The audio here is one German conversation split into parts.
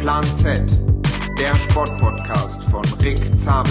Plan Z, der Sportpodcast von Rick Zabel.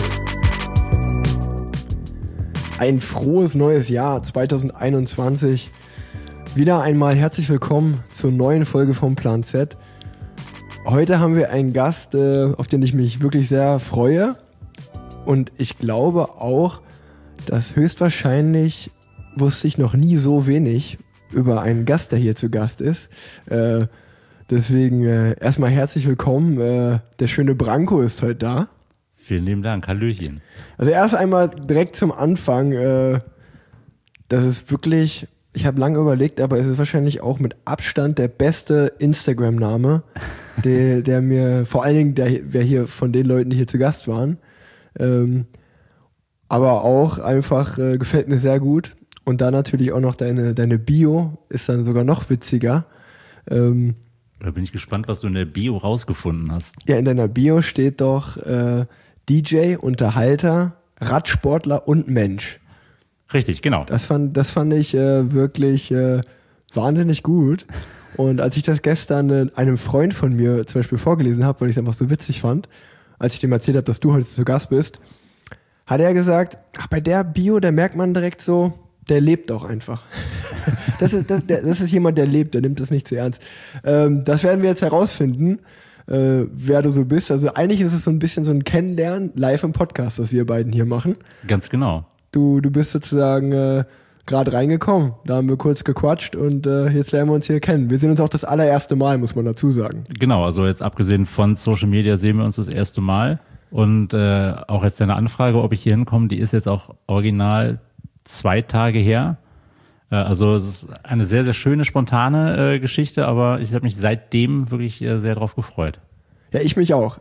Ein frohes neues Jahr 2021. Wieder einmal herzlich willkommen zur neuen Folge vom Plan Z. Heute haben wir einen Gast, auf den ich mich wirklich sehr freue. Und ich glaube auch, dass höchstwahrscheinlich wusste ich noch nie so wenig über einen Gast, der hier zu Gast ist. Deswegen erstmal herzlich willkommen. Der schöne Branko ist heute da. Vielen lieben Dank, Hallöchen. Also erst einmal direkt zum Anfang. Das ist wirklich, ich habe lange überlegt, aber es ist wahrscheinlich auch mit Abstand der beste Instagram-Name, der mir, vor allen Dingen, wer hier von den Leuten, die hier zu Gast waren, aber auch einfach gefällt mir sehr gut. Und da natürlich auch noch deine Bio ist dann sogar noch witziger. Da bin ich gespannt, was du in der Bio rausgefunden hast. Ja, in deiner Bio steht doch DJ, Unterhalter, Radsportler und Mensch. Richtig, genau. Das fand ich wirklich wahnsinnig gut. Und als ich das gestern einem Freund von mir zum Beispiel vorgelesen habe, weil ich es einfach so witzig fand, als ich dem erzählt habe, dass du heute zu Gast bist, hat er gesagt, bei der Bio, da merkt man direkt so, der lebt auch einfach. Das ist jemand, der lebt, der nimmt das nicht zu ernst. Das werden wir jetzt herausfinden, wer du so bist. Also eigentlich ist es so ein bisschen so ein Kennenlernen live im Podcast, was wir beiden hier machen. Ganz genau. Du bist sozusagen gerade reingekommen. Da haben wir kurz gequatscht und jetzt lernen wir uns hier kennen. Wir sehen uns auch das allererste Mal, muss man dazu sagen. Genau, also jetzt abgesehen von Social Media sehen wir uns das erste Mal. Und auch jetzt deine Anfrage, ob ich hier hinkomme, die ist jetzt auch original 2 Tage her. Also es ist eine sehr, sehr schöne, spontane Geschichte, aber ich habe mich seitdem wirklich sehr drauf gefreut. Ja, ich mich auch.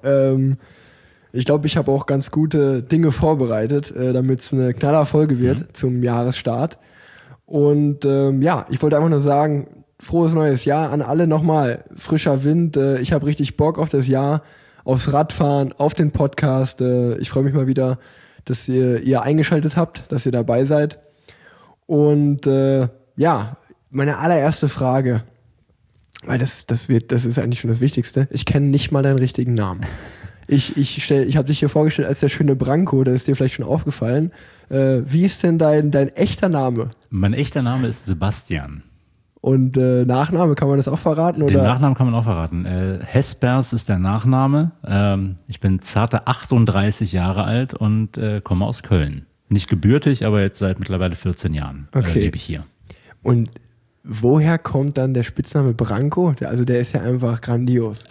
Ich glaube, ich habe auch ganz gute Dinge vorbereitet, damit es eine Knallerfolge wird zum Jahresstart. Und ich wollte einfach nur sagen, frohes neues Jahr an alle nochmal. Frischer Wind, ich habe richtig Bock auf das Jahr, aufs Radfahren, auf den Podcast. Ich freue mich mal wieder, dass ihr eingeschaltet habt, dass ihr dabei seid. Und meine allererste Frage, weil das ist eigentlich schon das Wichtigste. Ich kenne nicht mal deinen richtigen Namen. Ich habe dich hier vorgestellt als der schöne Branko, das ist dir vielleicht schon aufgefallen. Wie ist denn dein echter Name? Mein echter Name ist Sebastian. Und Nachname, kann man das auch verraten? Oder? Den Nachnamen kann man auch verraten. Hespers ist der Nachname. Ich bin zarte 38 Jahre alt und komme aus Köln. Nicht gebürtig, aber jetzt seit mittlerweile 14 Jahren lebe ich hier. Und woher kommt dann der Spitzname Branko? Der ist ja einfach grandios.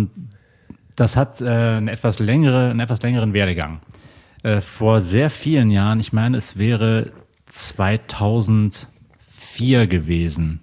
Das hat einen etwas längeren Werdegang. Vor sehr vielen Jahren, ich meine, es wäre 2004 gewesen.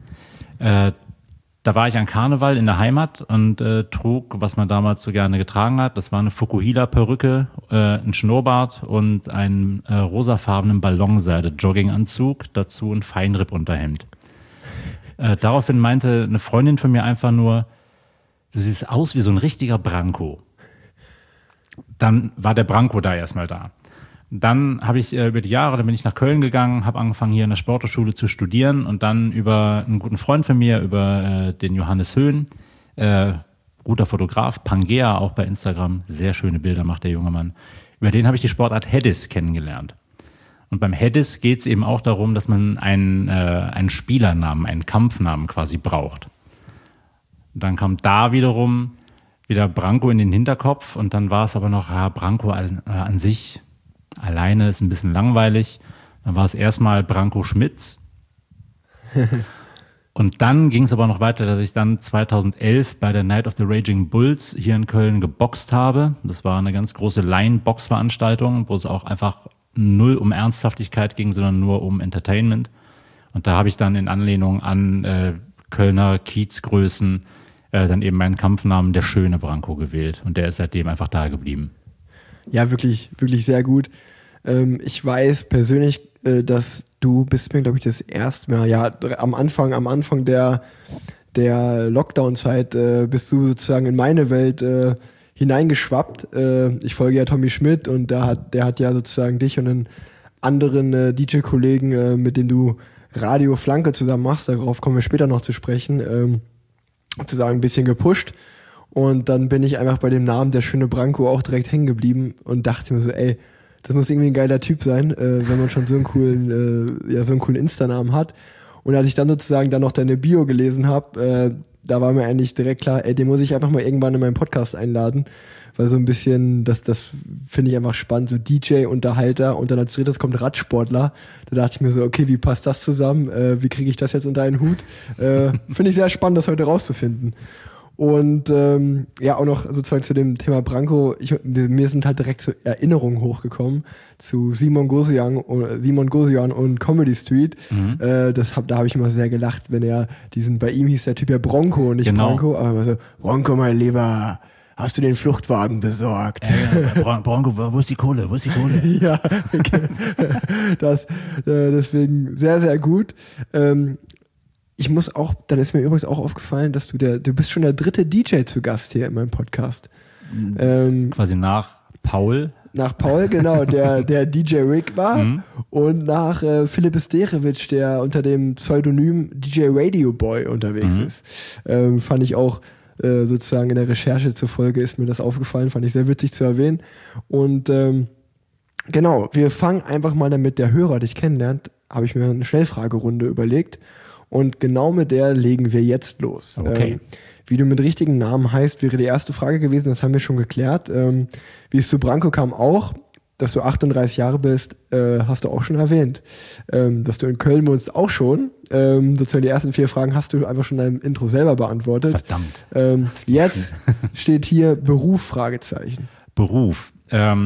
Da war ich an Karneval in der Heimat und trug, was man damals so gerne getragen hat. Das war eine Fukuhila-Perücke, ein Schnurrbart und einen rosafarbenen Ballonseide-Jogginganzug, dazu ein Feinripp-Unterhemd. Daraufhin meinte eine Freundin von mir einfach nur, du siehst aus wie so ein richtiger Branko. Dann war der Branko da erstmal da. Dann habe ich über die Jahre, dann bin ich nach Köln gegangen, habe angefangen hier in der Sporthochschule zu studieren und dann über einen guten Freund von mir, über den Johannes Höhn, guter Fotograf, Pangea, auch bei Instagram, sehr schöne Bilder macht der junge Mann. Über den habe ich die Sportart Heddis kennengelernt. Und beim Heddis geht es eben auch darum, dass man einen Spielernamen, einen Kampfnamen quasi braucht. Und dann kam da wiederum wieder Branko in den Hinterkopf und dann war es aber noch, Branko an sich alleine ist ein bisschen langweilig. Dann war es erstmal Branko Schmitz. Und dann ging es aber noch weiter, dass ich dann 2011 bei der Night of the Raging Bulls hier in Köln geboxt habe. Das war eine ganz große Line-Box-Veranstaltung, wo es auch einfach null um Ernsthaftigkeit ging, sondern nur um Entertainment. Und da habe ich dann in Anlehnung an Kölner Kiezgrößen dann eben meinen Kampfnamen der schöne Branko gewählt. Und der ist seitdem einfach da geblieben. Ja, wirklich, wirklich sehr gut. Ich weiß persönlich, dass du bist mir, glaube ich, das erste Mal, am Anfang der Lockdown-Zeit bist du sozusagen in meine Welt hineingeschwappt. Ich folge ja Tommy Schmidt und der hat ja sozusagen dich und einen anderen DJ-Kollegen, mit dem du Radio Flanke zusammen machst, darauf kommen wir später noch zu sprechen, sozusagen ein bisschen gepusht. Und dann bin ich einfach bei dem Namen der schöne Branko auch direkt hängen geblieben und dachte mir so, ey, das muss irgendwie ein geiler Typ sein, wenn man schon so einen coolen Insta-Namen hat. Und als ich dann sozusagen dann noch deine Bio gelesen habe, da war mir eigentlich direkt klar, ey, den muss ich einfach mal irgendwann in meinen Podcast einladen, weil so ein bisschen, das finde ich einfach spannend, so DJ, Unterhalter und dann als drittes kommt Radsportler. Da dachte ich mir so, okay, wie passt das zusammen? Wie kriege ich das jetzt unter einen Hut? Finde ich sehr spannend, das heute rauszufinden. Und auch noch sozusagen zu dem Thema Branko, mir sind halt direkt so Erinnerungen hochgekommen zu Simon Gosian und Comedy Street. Da habe ich immer sehr gelacht, wenn bei ihm hieß der Typ ja Bronco und nicht Branko, aber immer so, Bronco, mein Lieber, hast du den Fluchtwagen besorgt? Bronco, wo ist die Kohle? Ja, okay. Deswegen sehr, sehr gut. Dann ist mir übrigens auch aufgefallen, dass du bist schon der dritte DJ zu Gast hier in meinem Podcast. Quasi nach Paul. Nach Paul, genau, der DJ Rick war und nach Philipp Sterewitsch, der unter dem Pseudonym DJ Radio Boy unterwegs ist. Fand ich auch sozusagen in der Recherche zur Folge ist mir das aufgefallen, fand ich sehr witzig zu erwähnen. Und genau, wir fangen einfach mal damit der Hörer dich kennenlernt, habe ich mir eine Schnellfragerunde überlegt. Und genau mit der legen wir jetzt los. Okay. Wie du mit richtigen Namen heißt, wäre die erste Frage gewesen, das haben wir schon geklärt. Wie es zu Branko kam auch, dass du 38 Jahre bist, hast du auch schon erwähnt. Dass du in Köln wohnst, auch schon. Sozusagen die ersten 4 Fragen hast du einfach schon in deinem Intro selber beantwortet. Verdammt. Jetzt steht hier Beruf, Fragezeichen. Beruf.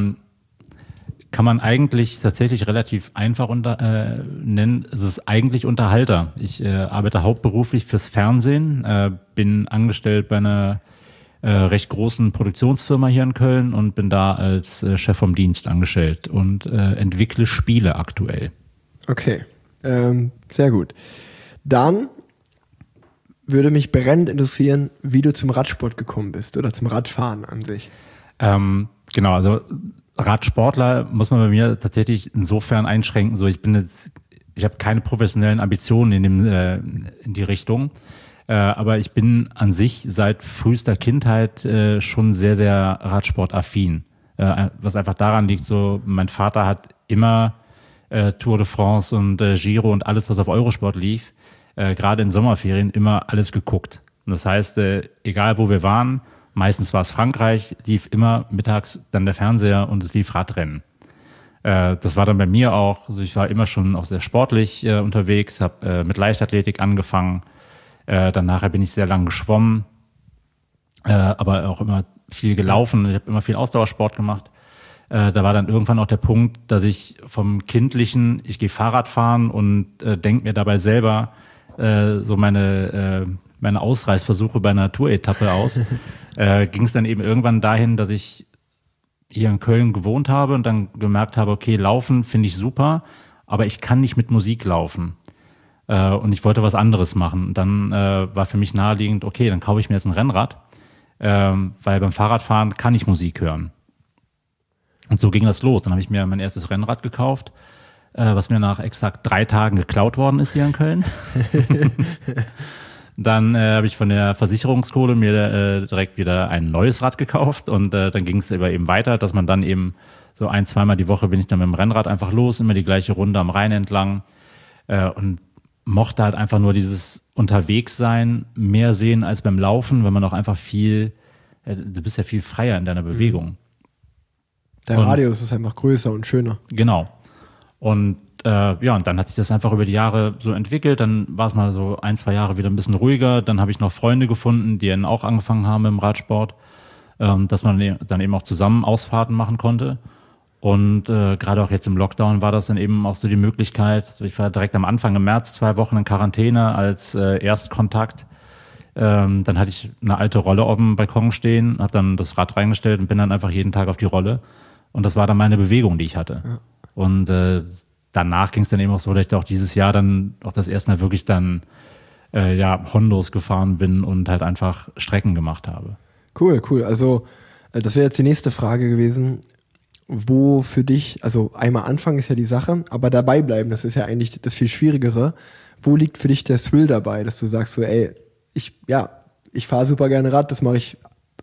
Kann man eigentlich tatsächlich relativ einfach nennen. Es ist eigentlich Unterhalter. Ich arbeite hauptberuflich fürs Fernsehen, bin angestellt bei einer recht großen Produktionsfirma hier in Köln und bin da als Chef vom Dienst angestellt und entwickle Spiele aktuell. Okay, sehr gut. Dann würde mich brennend interessieren, wie du zum Radsport gekommen bist oder zum Radfahren an sich. Genau, also Radsportler muss man bei mir tatsächlich insofern einschränken. So, ich habe keine professionellen Ambitionen in die Richtung, aber ich bin an sich seit frühester Kindheit schon sehr, sehr Radsportaffin. Was einfach daran liegt, so mein Vater hat immer Tour de France und Giro und alles, was auf Eurosport lief, gerade in Sommerferien immer alles geguckt. Und das heißt, egal wo wir waren, meistens war es Frankreich, lief immer mittags dann der Fernseher und es lief Radrennen. Das war dann bei mir auch, also ich war immer schon auch sehr sportlich unterwegs, habe mit Leichtathletik angefangen, danach bin ich sehr lang geschwommen, aber auch immer viel gelaufen, ich habe immer viel Ausdauersport gemacht. Da war dann irgendwann auch der Punkt, dass ich vom Kindlichen, ich gehe Fahrrad fahren und denke mir dabei selber so meine Ausreißversuche bei einer Tour-Etappe aus, ging es dann eben irgendwann dahin, dass ich hier in Köln gewohnt habe und dann gemerkt habe, okay, Laufen finde ich super, aber ich kann nicht mit Musik laufen. Und ich wollte was anderes machen. Und dann war für mich naheliegend, okay, dann kaufe ich mir jetzt ein Rennrad, weil beim Fahrradfahren kann ich Musik hören. Und so ging das los. Dann habe ich mir mein erstes Rennrad gekauft, was mir nach exakt 3 Tagen geklaut worden ist hier in Köln. Dann habe ich von der Versicherungskohle mir direkt wieder ein neues Rad gekauft und dann ging es eben weiter, dass man dann eben so 1-2 Mal die Woche bin ich dann mit dem Rennrad einfach los, immer die gleiche Runde am Rhein entlang und mochte halt einfach nur dieses Unterwegssein mehr sehen als beim Laufen, weil man auch einfach du bist ja viel freier in deiner Bewegung. Der Radius ist einfach größer und schöner. Genau. Und und dann hat sich das einfach über die Jahre so entwickelt. Dann war es mal so 1-2 Jahre wieder ein bisschen ruhiger. Dann habe ich noch Freunde gefunden, die dann auch angefangen haben im Radsport, dass man dann eben auch zusammen Ausfahrten machen konnte. Und gerade auch jetzt im Lockdown war das dann eben auch so die Möglichkeit. Ich war direkt am Anfang im März 2 Wochen in Quarantäne als Erstkontakt. Dann hatte ich eine alte Rolle auf dem Balkon stehen, habe dann das Rad reingestellt und bin dann einfach jeden Tag auf die Rolle. Und das war dann meine Bewegung, die ich hatte. Ja. Und danach ging es dann eben auch so, dass ich auch dieses Jahr dann auch das erste Mal wirklich dann Hondos gefahren bin und halt einfach Strecken gemacht habe. Cool. Also das wäre jetzt die nächste Frage gewesen. Wo für dich, also einmal anfangen ist ja die Sache, aber dabei bleiben, das ist ja eigentlich das viel Schwierigere. Wo liegt für dich der Thrill dabei, dass du sagst so, ey, ich fahre super gerne Rad, das mache ich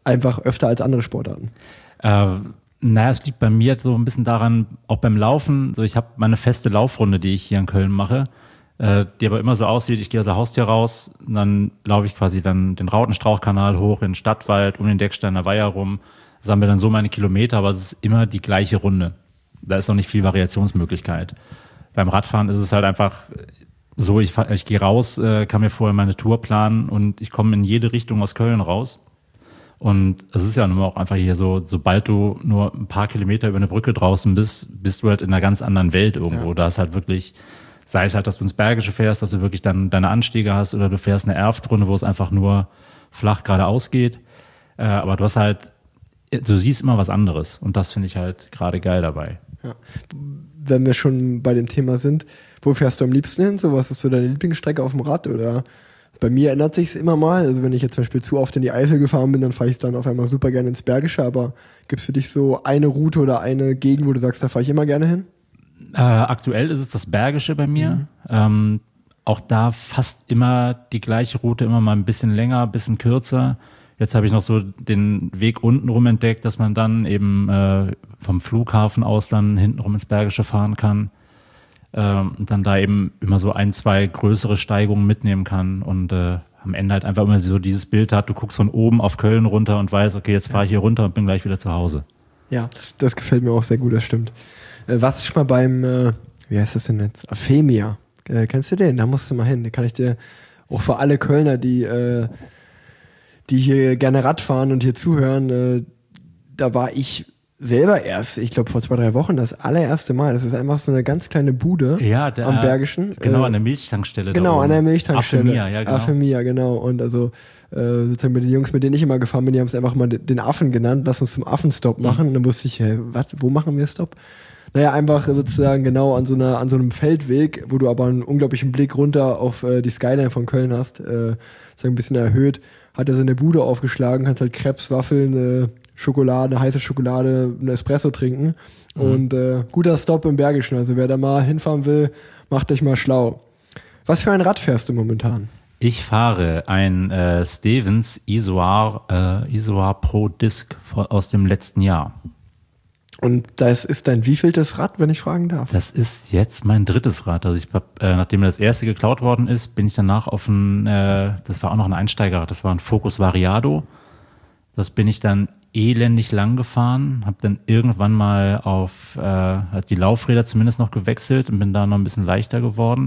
einfach öfter als andere Sportarten? Naja, es liegt bei mir so ein bisschen daran, auch beim Laufen, so ich habe meine feste Laufrunde, die ich hier in Köln mache, die aber immer so aussieht, ich gehe aus der Haustür raus und dann laufe ich quasi dann den Rautenstrauchkanal hoch in den Stadtwald, um den Decksteiner Weiher rum, sammle dann so meine Kilometer, aber es ist immer die gleiche Runde. Da ist auch nicht viel Variationsmöglichkeit. Beim Radfahren ist es halt einfach so, ich gehe raus, kann mir vorher meine Tour planen und ich komme in jede Richtung aus Köln raus. Und es ist ja nun auch einfach hier so, sobald du nur ein paar Kilometer über eine Brücke draußen bist du halt in einer ganz anderen Welt irgendwo. Ja. Da ist halt wirklich, sei es halt, dass du ins Bergische fährst, dass du wirklich dann deine Anstiege hast oder du fährst eine Erftrunde, wo es einfach nur flach geradeaus geht. Aber du siehst immer was anderes und das finde ich halt gerade geil dabei. Ja. Wenn wir schon bei dem Thema sind, wo fährst du am liebsten hin? So, was ist so deine Lieblingsstrecke auf dem Rad oder? Bei mir ändert sich es immer mal. Also wenn ich jetzt zum Beispiel zu oft in die Eifel gefahren bin, dann fahre ich dann auf einmal super gerne ins Bergische. Aber gibt es für dich so eine Route oder eine Gegend, wo du sagst, da fahre ich immer gerne hin? Aktuell ist es das Bergische bei mir. Auch da fast immer die gleiche Route, immer mal ein bisschen länger, ein bisschen kürzer. Jetzt habe ich noch so den Weg unten rum entdeckt, dass man dann eben vom Flughafen aus dann hinten rum ins Bergische fahren kann. Und dann da eben immer so 1, 2 größere Steigungen mitnehmen kann und am Ende halt einfach immer so dieses Bild hat, du guckst von oben auf Köln runter und weißt, okay, jetzt fahre ich hier runter und bin gleich wieder zu Hause. Ja, das gefällt mir auch sehr gut, das stimmt. Warst du schon mal beim, wie heißt das denn jetzt? Afemia. Kennst du den? Da musst du mal hin. Da kann ich dir auch für alle Kölner, die hier gerne Rad fahren und hier zuhören, da war ich selber erst, ich glaube vor 2, 3 Wochen, das allererste Mal. Das ist einfach so eine ganz kleine Bude am Bergischen. Genau, an der Milchtankstelle. Genau, an der Milchtankstelle. Afemia, ja, genau. Afemia, genau. Und also sozusagen mit den Jungs, mit denen ich immer gefahren bin, die haben es einfach mal den Affen genannt. Lass uns zum Affenstopp machen. Und dann wusste ich, wo machen wir Stopp? Naja, einfach sozusagen genau an so einem Feldweg, wo du aber einen unglaublichen Blick runter auf die Skyline von Köln hast, sozusagen ein bisschen erhöht, hat er seine Bude aufgeschlagen, kannst halt Crepes, Waffeln, Schokolade, heiße Schokolade, ein Espresso trinken und guter Stop im Bergischen. Also wer da mal hinfahren will, macht euch mal schlau. Was für ein Rad fährst du momentan? Ich fahre ein Stevens Isoar Pro Disc aus dem letzten Jahr. Und das ist dein wievieltes Rad, wenn ich fragen darf? Das ist jetzt mein 3. Rad. Also ich hab, nachdem das erste geklaut worden ist, bin ich danach auf das war auch noch ein Einsteigerrad, das war ein Focus Variado. Das bin ich dann elendig lang gefahren, habe dann irgendwann mal auf die Laufräder zumindest noch gewechselt und bin da noch ein bisschen leichter geworden.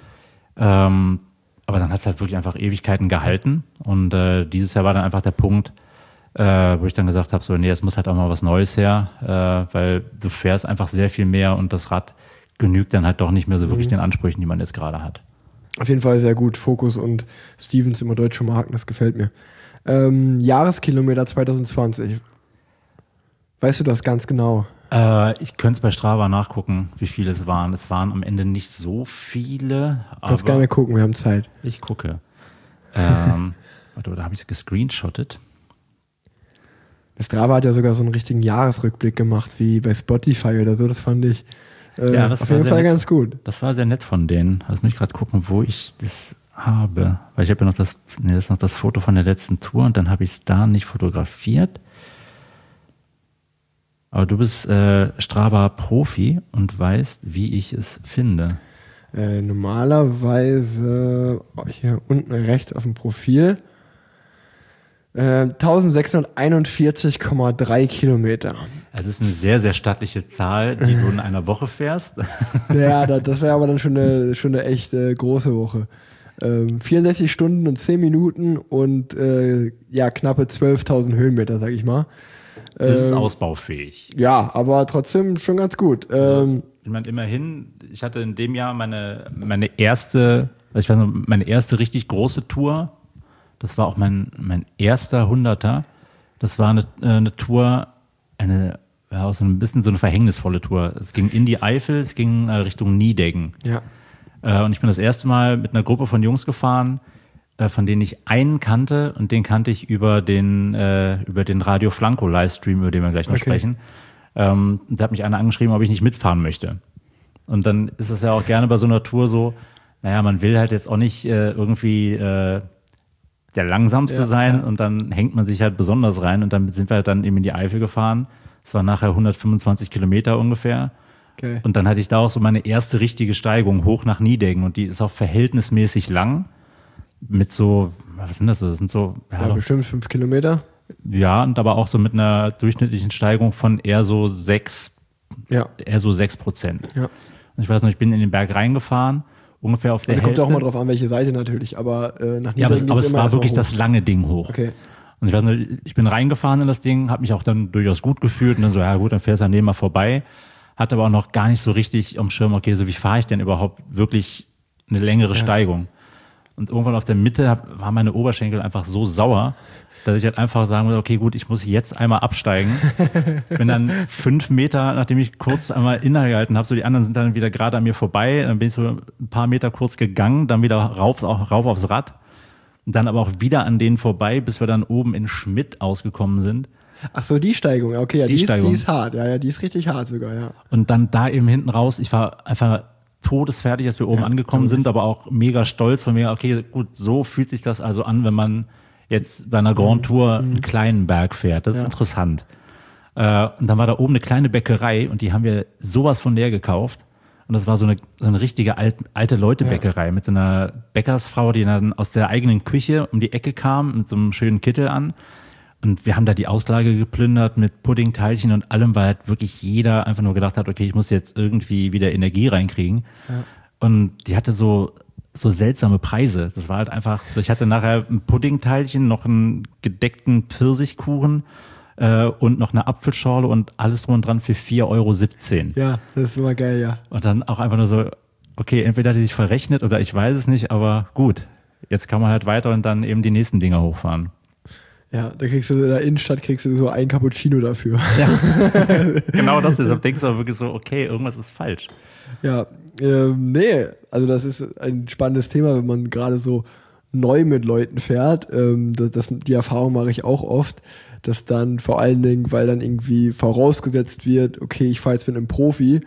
Aber dann hat es halt wirklich einfach Ewigkeiten gehalten und dieses Jahr war dann einfach der Punkt, wo ich dann gesagt habe, so nee, es muss halt auch mal was Neues her, weil du fährst einfach sehr viel mehr und das Rad genügt dann halt doch nicht mehr so wirklich den Ansprüchen, die man jetzt gerade hat. Auf jeden Fall sehr gut, Focus und Stevens, immer deutsche Marken, das gefällt mir. Jahreskilometer 2020. Weißt du das ganz genau? Ich könnte es bei Strava nachgucken, wie viele es waren. Es waren am Ende nicht so viele. Kannst gerne gucken, wir haben Zeit. Ich gucke. Warte, da habe ich es gescreenshottet. Strava hat ja sogar so einen richtigen Jahresrückblick gemacht, wie bei Spotify oder so. Das fand ich das auf jeden Fall ganz gut. Das war sehr nett von denen. Lass mich gerade gucken, wo ich das habe. Weil ich habe ja noch das ist noch das Foto von der letzten Tour und dann habe ich es da nicht fotografiert. Aber du bist Strava-Profi und weißt, wie ich es finde. Normalerweise hier unten rechts auf dem Profil 1641,3 Kilometer. Es ist eine sehr, sehr stattliche Zahl, die du in einer Woche fährst. Ja, das wäre aber dann schon eine echt große Woche. 64 Stunden und 10 Minuten und knappe 12.000 Höhenmeter, sag ich mal. Das ist ausbaufähig. Ja, aber trotzdem schon ganz gut. Ich meine, immerhin, ich hatte in dem Jahr meine erste richtig große Tour. Das war auch mein erster 100er. Das war eine Tour, auch so ein bisschen so eine verhängnisvolle Tour. Es ging in die Eifel, es ging Richtung Niedeggen. Ja. Und ich bin das erste Mal mit einer Gruppe von Jungs gefahren, von denen ich einen kannte und den kannte ich über den Radio Flanco Livestream, über den wir gleich noch sprechen. Da hat mich einer angeschrieben, ob ich nicht mitfahren möchte. Und dann ist es ja auch gerne bei so einer Tour so, naja, man will halt jetzt auch nicht irgendwie der der langsamste sein und dann hängt man sich halt besonders rein und dann sind wir halt dann eben in die Eifel gefahren. Es war nachher 125 Kilometer ungefähr. Okay. Und dann hatte ich da auch so meine erste richtige Steigung hoch nach Niedegen und die ist auch verhältnismäßig lang mit so, was sind das so? Das sind so, bestimmt 5 Kilometer. Ja, und aber auch so mit einer durchschnittlichen Steigung von eher so 6%. Ja. Ja. Und ich weiß noch, ich bin in den Berg reingefahren, ungefähr auf der Also Hälfte. kommt auch mal drauf an, welche Seite natürlich, aber nach Ja, Niedringen aber geht's es immer war erstmal wirklich hoch. das lange Ding hoch. Okay. Und ich weiß nicht, ich bin reingefahren in das Ding, habe mich auch dann durchaus gut gefühlt und dann so, ja gut, dann fährst du an dem mal vorbei. Hatte aber auch noch gar nicht so richtig am Schirm, okay, so wie fahre ich denn überhaupt wirklich eine längere Steigung? Und irgendwann auf der Mitte war meine Oberschenkel einfach so sauer, dass ich halt einfach sagen muss, okay, gut, ich muss jetzt einmal absteigen. Bin dann 5 Meter, nachdem ich kurz einmal innegehalten habe, so die anderen sind dann wieder gerade an mir vorbei, dann bin ich so ein paar Meter kurz gegangen, dann wieder rauf aufs Rad und dann aber auch wieder an denen vorbei, bis wir dann oben in Schmidt ausgekommen sind. Ach so, die Steigung, okay, ja, die Steigung. ist hart, ja, die ist richtig hart sogar, ja. Und dann da eben hinten raus, ich war einfach todesfertig, als wir oben angekommen sind, aber auch mega stolz von mir, okay, gut, so fühlt sich das also an, wenn man jetzt bei einer Grand Tour einen kleinen Berg fährt. Das ist interessant. Und dann war da oben eine kleine Bäckerei und die haben wir sowas von leer gekauft. Und das war so eine richtige alte Leute-Bäckerei mit so einer Bäckersfrau, die dann aus der eigenen Küche um die Ecke kam mit so einem schönen Kittel an. Und wir haben da die Auslage geplündert mit Puddingteilchen und allem, weil halt wirklich jeder einfach nur gedacht hat, okay, ich muss jetzt irgendwie wieder Energie reinkriegen. Ja. Und die hatte so seltsame Preise. Das war halt einfach, so ich hatte nachher ein Puddingteilchen, noch einen gedeckten Pfirsichkuchen und noch eine Apfelschorle und alles drum und dran für 4,17 €. Ja, das ist immer geil, ja. Und dann auch einfach nur so, okay, entweder hat die sich verrechnet oder ich weiß es nicht, aber gut, jetzt kann man halt weiter und dann eben die nächsten Dinger hochfahren. Ja, da kriegst du in der Innenstadt so ein Cappuccino dafür. Ja, genau das ist. Da denkst du auch wirklich so, okay, irgendwas ist falsch. Ja, nee, also das ist ein spannendes Thema, wenn man gerade so neu mit Leuten fährt. Die Erfahrung mache ich auch oft, dass dann vor allen Dingen, weil dann irgendwie vorausgesetzt wird, okay, ich fahre jetzt mit einem Profi,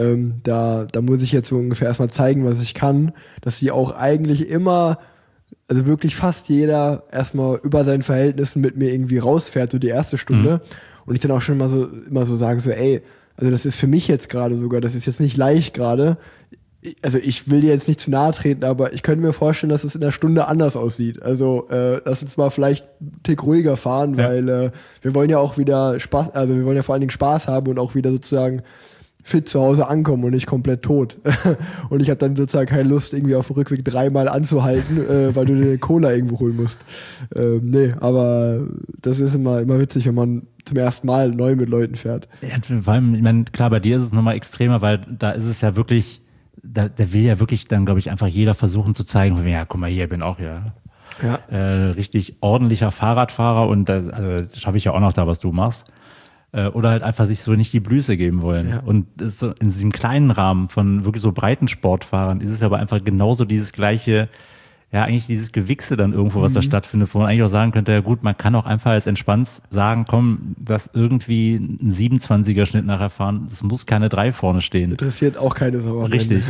da muss ich jetzt so ungefähr erstmal zeigen, was ich kann, dass sie auch eigentlich immer, also wirklich fast jeder erstmal über seinen Verhältnissen mit mir irgendwie rausfährt, so die erste Stunde. Und ich dann auch schon immer so sage, so ey, also das ist für mich jetzt gerade sogar, das ist jetzt nicht leicht gerade. Also ich will dir jetzt nicht zu nahe treten, aber ich könnte mir vorstellen, dass es in der Stunde anders aussieht. Also lass uns mal vielleicht einen Tick ruhiger fahren, weil wir wollen ja auch wieder Spaß, also wir wollen ja vor allen Dingen Spaß haben und auch wieder sozusagen fit zu Hause ankommen und nicht komplett tot. Und ich habe dann sozusagen keine Lust, irgendwie auf dem Rückweg 3-mal anzuhalten, weil du dir eine Cola irgendwo holen musst. Nee, aber das ist immer witzig, wenn man zum ersten Mal neu mit Leuten fährt. Ja, vor allem, ich meine, klar, bei dir ist es nochmal extremer, weil da ist es ja wirklich, da will ja wirklich dann, glaube ich, einfach jeder versuchen zu zeigen, ja, guck mal hier, ich bin auch hier. Ja. Richtig ordentlicher Fahrradfahrer und das schaffe ich ja auch noch da, was du machst. Oder halt einfach sich so nicht die Blüße geben wollen. Ja. Und so in diesem kleinen Rahmen von wirklich so breiten Sportfahrern ist es aber einfach genauso dieses gleiche, ja, eigentlich dieses Gewichse dann irgendwo, was da stattfindet, wo man eigentlich auch sagen könnte, ja gut, man kann auch einfach als entspannt sagen, komm, dass irgendwie ein 27er-Schnitt nachher fahren, es muss keine 3 vorne stehen. Interessiert auch keine Sau. Richtig.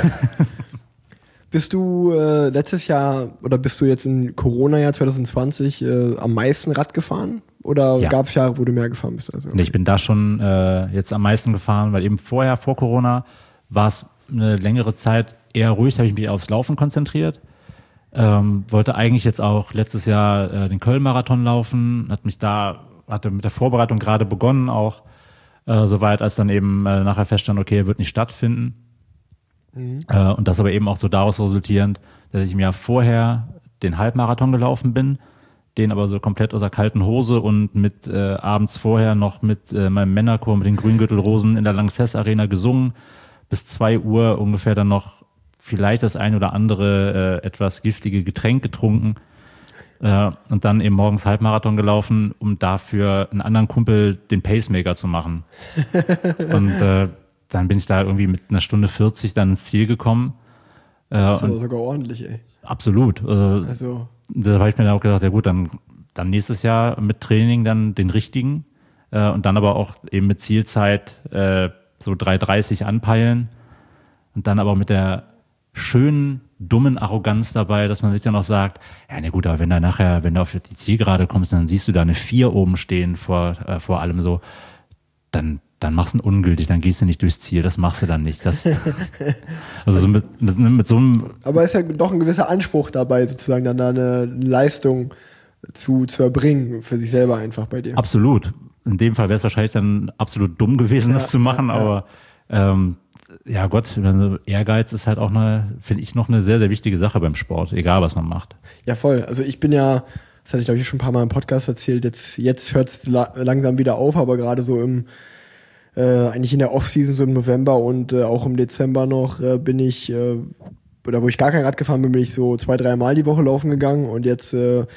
Bist du letztes Jahr oder bist du jetzt im Corona-Jahr 2020 am meisten Rad gefahren? Oder gab es Jahre, wo du mehr gefahren bist? Also, okay. Nee, ich bin da schon jetzt am meisten gefahren, weil eben vor Corona, war es eine längere Zeit eher ruhig, habe ich mich aufs Laufen konzentriert. Wollte eigentlich jetzt auch letztes Jahr den Köln-Marathon laufen, hatte mit der Vorbereitung gerade begonnen auch, soweit als dann eben nachher feststand, okay, er wird nicht stattfinden. Und das aber eben auch so daraus resultierend, dass ich im Jahr vorher den Halbmarathon gelaufen bin, den aber so komplett aus der kalten Hose und mit abends vorher noch mit meinem Männerchor mit den Grüngürtelrosen in der Lanxess Arena gesungen, bis 2 Uhr ungefähr dann noch vielleicht das ein oder andere etwas giftige Getränk getrunken und dann eben morgens Halbmarathon gelaufen, um dafür einen anderen Kumpel den Pacemaker zu machen. Und dann bin ich da irgendwie mit 1:40 dann ins Ziel gekommen. Das war sogar ordentlich, ey. Absolut. Also. Da habe ich mir dann auch gedacht, ja gut, dann nächstes Jahr mit Training dann den richtigen und dann aber auch eben mit Zielzeit so 3:30 anpeilen und dann aber mit der schönen, dummen Arroganz dabei, dass man sich dann auch sagt, ja, na gut, aber wenn du auf die Zielgerade kommst, dann siehst du da eine 4 oben stehen vor allem so, dann machst du ihn ungültig, dann gehst du nicht durchs Ziel, das machst du dann nicht. Also so mit so einem... Aber es ist ja doch ein gewisser Anspruch dabei, sozusagen dann da eine Leistung zu erbringen, für sich selber einfach bei dir. Absolut. In dem Fall wäre es wahrscheinlich dann absolut dumm gewesen, das zu machen, aber ja Gott, Ehrgeiz ist halt auch finde ich, noch eine sehr, sehr wichtige Sache beim Sport, egal was man macht. Ja, voll. Also ich bin ja, das hatte ich glaube ich schon ein paar Mal im Podcast erzählt, jetzt hört es langsam wieder auf, aber gerade so eigentlich in der Off-Season, so im November und auch im Dezember noch bin ich, oder wo ich gar kein Rad gefahren bin ich so 2-3 Mal die Woche laufen gegangen und jetzt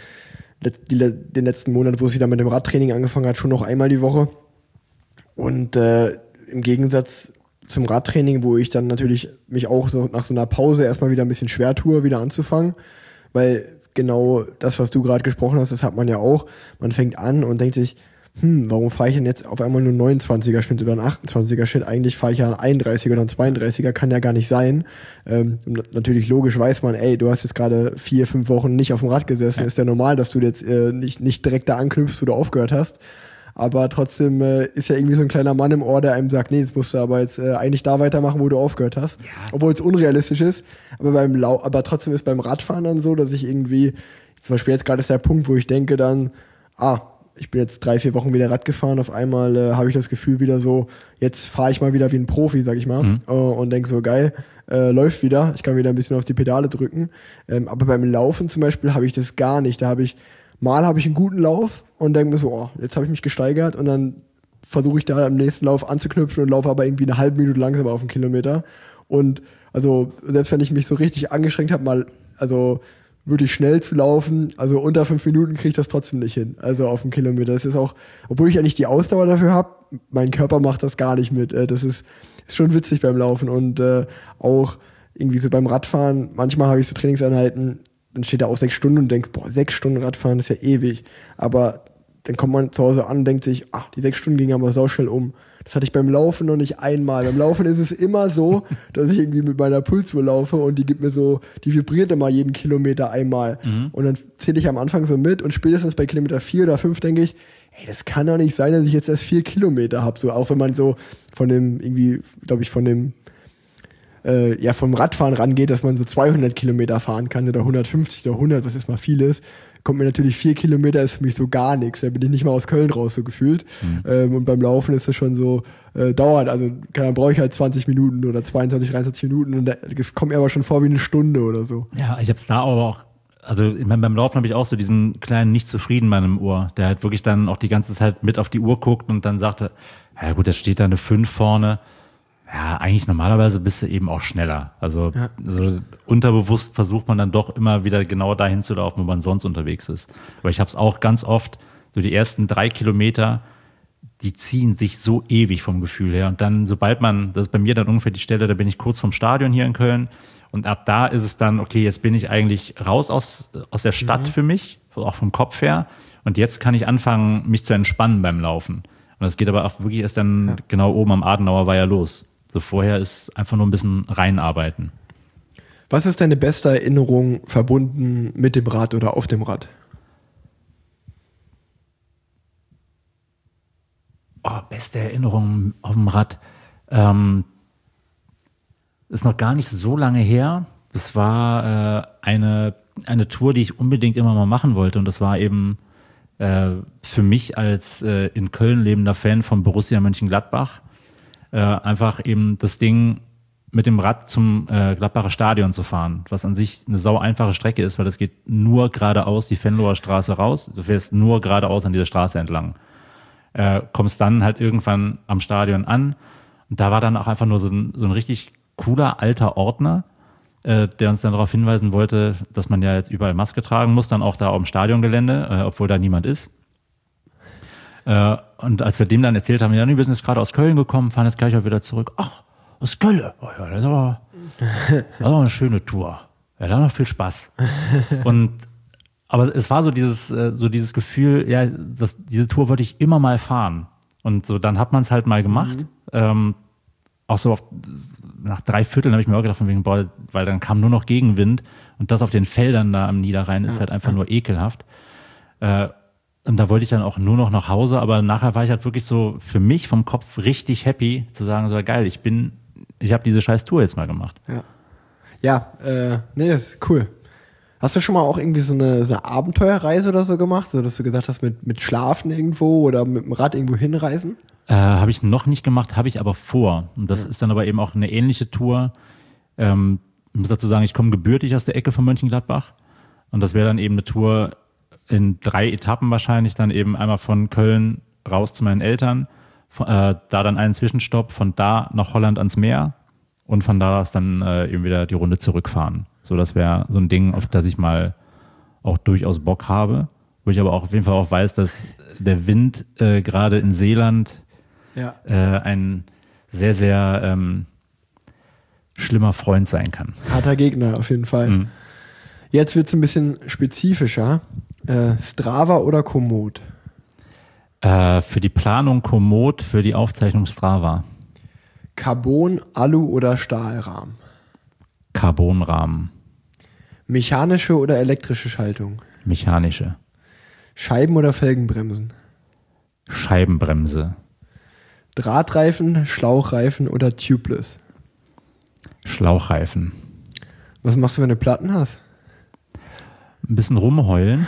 den letzten Monat, wo es wieder mit dem Radtraining angefangen hat, schon noch einmal die Woche. Und im Gegensatz zum Radtraining, wo ich dann natürlich mich auch so nach so einer Pause erstmal wieder ein bisschen schwer tue, wieder anzufangen, weil genau das, was du gerade gesprochen hast, das hat man ja auch. Man fängt an und denkt sich, warum fahre ich denn jetzt auf einmal nur einen 29er Schnitt oder einen 28er Schnitt? Eigentlich fahre ich ja einen 31er oder einen 32er, kann ja gar nicht sein. Natürlich logisch weiß man, du hast jetzt gerade 4-5 Wochen nicht auf dem Rad gesessen, ist ja normal, dass du jetzt nicht direkt da anknüpfst, wo du aufgehört hast. Aber trotzdem ist ja irgendwie so ein kleiner Mann im Ohr, der einem sagt, nee, jetzt musst du aber jetzt eigentlich da weitermachen, wo du aufgehört hast. Ja. Obwohl es unrealistisch ist. Aber trotzdem ist beim Radfahren dann so, dass ich irgendwie, zum Beispiel jetzt gerade ist der Punkt, wo ich denke dann, ich bin jetzt 3-4 Wochen wieder Rad gefahren, auf einmal habe ich das Gefühl wieder so, jetzt fahre ich mal wieder wie ein Profi, sag ich mal, und denke so, geil, läuft wieder, ich kann wieder ein bisschen auf die Pedale drücken. Aber beim Laufen zum Beispiel habe ich das gar nicht. Da habe ich einen guten Lauf und denke mir so, jetzt habe ich mich gesteigert und dann versuche ich da im nächsten Lauf anzuknüpfen und laufe aber irgendwie eine halbe Minute langsamer auf den Kilometer. Und also selbst wenn ich mich so richtig angestrengt habe, wirklich schnell zu laufen, also unter 5 Minuten kriege ich das trotzdem nicht hin, also auf dem Kilometer. Das ist auch, obwohl ich eigentlich die Ausdauer dafür habe, mein Körper macht das gar nicht mit. Das ist schon witzig beim Laufen und auch irgendwie so beim Radfahren, manchmal habe ich so Trainingseinheiten, dann steht da auch 6 Stunden und denkst, 6 Stunden Radfahren ist ja ewig, aber dann kommt man zu Hause an und denkt sich, die 6 Stunden gingen aber sauschnell um. Das hatte ich beim Laufen noch nicht einmal. Beim Laufen ist es immer so, dass ich irgendwie mit meiner Pulsuhr laufe und die vibriert immer jeden Kilometer einmal. Und dann zähle ich am Anfang so mit und spätestens bei Kilometer 4 oder 5 denke ich, das kann doch nicht sein, dass ich jetzt erst 4 Kilometer habe. So, auch wenn man so von dem, irgendwie, glaube ich, vom Radfahren rangeht, dass man so 200 Kilometer fahren kann oder 150 oder 100, was jetzt mal viel ist, kommt mir natürlich 4 Kilometer ist für mich so gar nichts. Da bin ich nicht mal aus Köln raus so gefühlt. Und beim Laufen ist das schon so, dauert, also dann brauche ich halt 20 Minuten oder 22, 23 Minuten und das kommt mir aber schon vor wie eine Stunde oder so. Ja, ich habe es da aber auch, also beim Laufen habe ich auch so diesen kleinen Nicht-Zufrieden-Mann im Ohr, der halt wirklich dann auch die ganze Zeit mit auf die Uhr guckt und dann sagt, ja gut, da steht da eine 5 vorne. Ja, eigentlich normalerweise bist du eben auch schneller. Also unterbewusst versucht man dann doch immer wieder genau dahin zu laufen, wo man sonst unterwegs ist. Aber ich habe es auch ganz oft, so die ersten 3 Kilometer, die ziehen sich so ewig vom Gefühl her. Und dann, das ist bei mir dann ungefähr die Stelle, da bin ich kurz vom Stadion hier in Köln. Und ab da ist es dann, okay, jetzt bin ich eigentlich raus aus der Stadt für mich, auch vom Kopf her. Und jetzt kann ich anfangen, mich zu entspannen beim Laufen. Und das geht aber auch wirklich erst dann genau oben am Adenauer Weiher los. So vorher ist einfach nur ein bisschen reinarbeiten. Was ist deine beste Erinnerung verbunden mit dem Rad oder auf dem Rad? Beste Erinnerung auf dem Rad. Ist noch gar nicht so lange her. Das war eine Tour, die ich unbedingt immer mal machen wollte. Und das war eben für mich als in Köln lebender Fan von Borussia Mönchengladbach einfach eben das Ding mit dem Rad zum Gladbacher Stadion zu fahren, was an sich eine sau einfache Strecke ist, weil das geht nur geradeaus die Venloer Straße raus, du fährst nur geradeaus an dieser Straße entlang. Kommst dann halt irgendwann am Stadion an und da war dann auch einfach nur so ein richtig cooler alter Ordner, der uns dann darauf hinweisen wollte, dass man ja jetzt überall Maske tragen muss, dann auch da auf dem Stadiongelände, obwohl da niemand ist. Und als wir dem dann erzählt haben, ja, wir sind jetzt gerade aus Köln gekommen, fahren jetzt gleich auch wieder zurück. Ach, aus Köln? Oh ja, das ist aber eine schöne Tour. Ja, da noch viel Spaß. Aber es war so dieses Gefühl, ja, diese Tour wollte ich immer mal fahren. Und so, dann hat man es halt mal gemacht. Auch auch so nach 3 Vierteln habe ich mir auch gedacht, von wegen, boah, weil dann kam nur noch Gegenwind und das auf den Feldern da am Niederrhein ist halt einfach nur ekelhaft. Und da wollte ich dann auch nur noch nach Hause, aber nachher war ich halt wirklich so für mich vom Kopf richtig happy, zu sagen, so geil, ich habe diese scheiß Tour jetzt mal gemacht. Nee, das ist cool. Hast du schon mal auch irgendwie so eine Abenteuerreise oder so gemacht? So, dass du gesagt hast, mit Schlafen irgendwo oder mit dem Rad irgendwo hinreisen? Habe ich noch nicht gemacht, habe ich aber vor. Und das ist dann aber eben auch eine ähnliche Tour. Ich muss dazu sagen, ich komme gebürtig aus der Ecke von Mönchengladbach. Und das wäre dann eben eine Tour in 3 Etappen wahrscheinlich, dann eben einmal von Köln raus zu meinen Eltern, da dann einen Zwischenstopp, von da nach Holland ans Meer und von da aus dann eben wieder die Runde zurückfahren. So, das wäre so ein Ding, auf das ich mal auch durchaus Bock habe. Wo ich aber auch auf jeden Fall auch weiß, dass der Wind gerade in Seeland ein sehr, sehr schlimmer Freund sein kann. Harter Gegner auf jeden Fall. Mhm. Jetzt wird es ein bisschen spezifischer. Strava oder Komoot? Für die Planung Komoot, für die Aufzeichnung Strava. Carbon, Alu oder Stahlrahmen? Carbonrahmen. Mechanische oder elektrische Schaltung? Mechanische. Scheiben- oder Felgenbremsen? Scheibenbremse. Drahtreifen, Schlauchreifen oder Tubeless? Schlauchreifen. Was machst du, wenn du Platten hast? Ein bisschen rumheulen.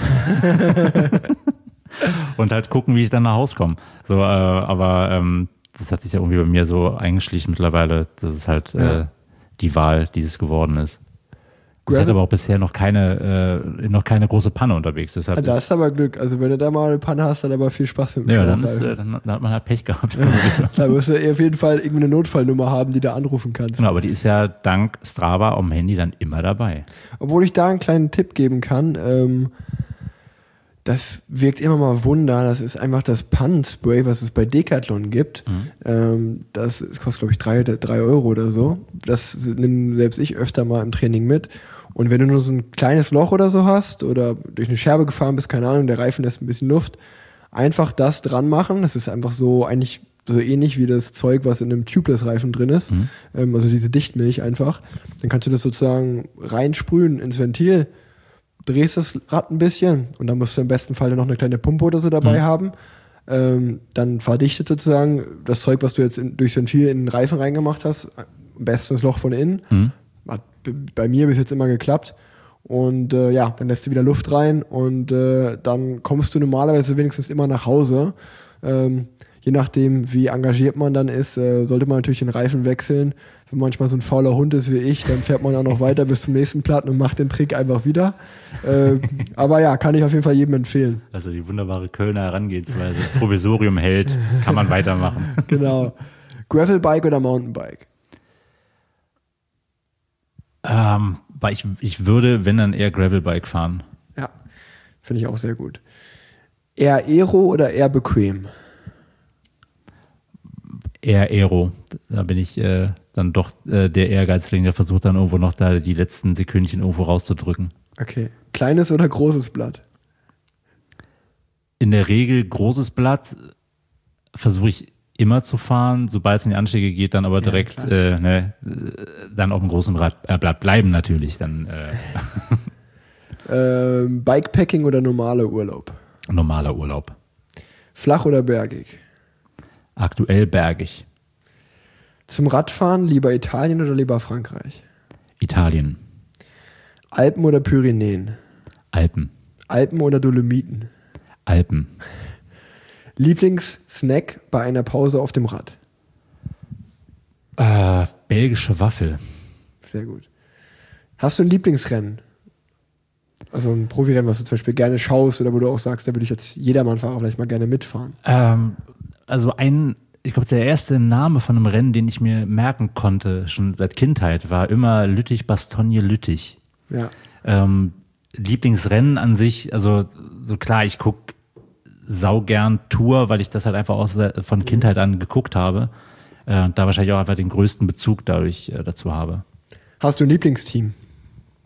Und halt gucken, wie ich dann nach Hause komme. So, aber das hat sich ja irgendwie bei mir so eingeschlichen mittlerweile. Das ist halt die Wahl, die es geworden ist. Ich hatte aber auch bisher noch keine große Panne unterwegs. Deshalb da ist aber Glück. Also wenn du da mal eine Panne hast, dann aber viel Spaß mit dem Schlauchreifen. Dann hat man halt Pech gehabt. Da wirst du auf jeden Fall irgendwie eine Notfallnummer haben, die du anrufen kannst. Genau, aber die ist ja dank Strava am Handy dann immer dabei. Obwohl ich da einen kleinen Tipp geben kann. Das wirkt immer mal Wunder. Das ist einfach das Pannenspray, was es bei Decathlon gibt. Das kostet, glaube ich, 3 Euro oder so. Das nehme selbst ich öfter mal im Training mit. Und wenn du nur so ein kleines Loch oder so hast oder durch eine Scherbe gefahren bist, keine Ahnung, der Reifen lässt ein bisschen Luft, einfach das dran machen. Das ist einfach so eigentlich so ähnlich wie das Zeug, was in einem Tubeless-Reifen drin ist. Also diese Dichtmilch einfach. Dann kannst du das sozusagen reinsprühen ins Ventil, drehst das Rad ein bisschen und dann musst du im besten Fall noch eine kleine Pumpe oder so dabei haben. Dann verdichtet sozusagen das Zeug, was du jetzt durchs Ventil in den Reifen reingemacht hast, am besten das Loch von innen. Hat bei mir bis jetzt immer geklappt. Und dann lässt du wieder Luft rein und dann kommst du normalerweise wenigstens immer nach Hause. Je nachdem, wie engagiert man dann ist, sollte man natürlich den Reifen wechseln. Wenn manchmal so ein fauler Hund ist wie ich, dann fährt man auch noch weiter bis zum nächsten Platten und macht den Trick einfach wieder. Aber ja, kann ich auf jeden Fall jedem empfehlen. Also die wunderbare Kölner Herangehensweise, das Provisorium hält, kann man weitermachen. Genau. Gravelbike oder Mountainbike? Ich würde, wenn dann eher Gravelbike fahren. Ja, finde ich auch sehr gut. Eher Aero oder eher bequem? Eher Aero. Da bin ich dann doch der Ehrgeizling, der versucht dann irgendwo noch da die letzten Sekündchen irgendwo rauszudrücken. Okay. Kleines oder großes Blatt? In der Regel großes Blatt versuche ich immer zu fahren, sobald es in die Anstiege geht, dann aber direkt dann auf dem großen Blatt bleiben natürlich. Dann Bikepacking oder normaler Urlaub? Normaler Urlaub. Flach oder bergig? Aktuell bergig. Zum Radfahren lieber Italien oder lieber Frankreich? Italien. Alpen oder Pyrenäen? Alpen. Alpen oder Dolomiten? Alpen. Lieblingssnack bei einer Pause auf dem Rad? Belgische Waffel. Sehr gut. Hast du ein Lieblingsrennen? Also ein Profirennen, was du zum Beispiel gerne schaust oder wo du auch sagst, da würde ich als Jedermannfahrer vielleicht mal gerne mitfahren? Ich glaube, der erste Name von einem Rennen, den ich mir merken konnte, schon seit Kindheit, war immer Lüttich-Bastogne-Lüttich. Ja. Lieblingsrennen an sich, also so klar, ich gucke saugern Tour, weil ich das halt einfach von Kindheit an geguckt habe. Da wahrscheinlich auch einfach den größten Bezug dadurch dazu habe. Hast du ein Lieblingsteam?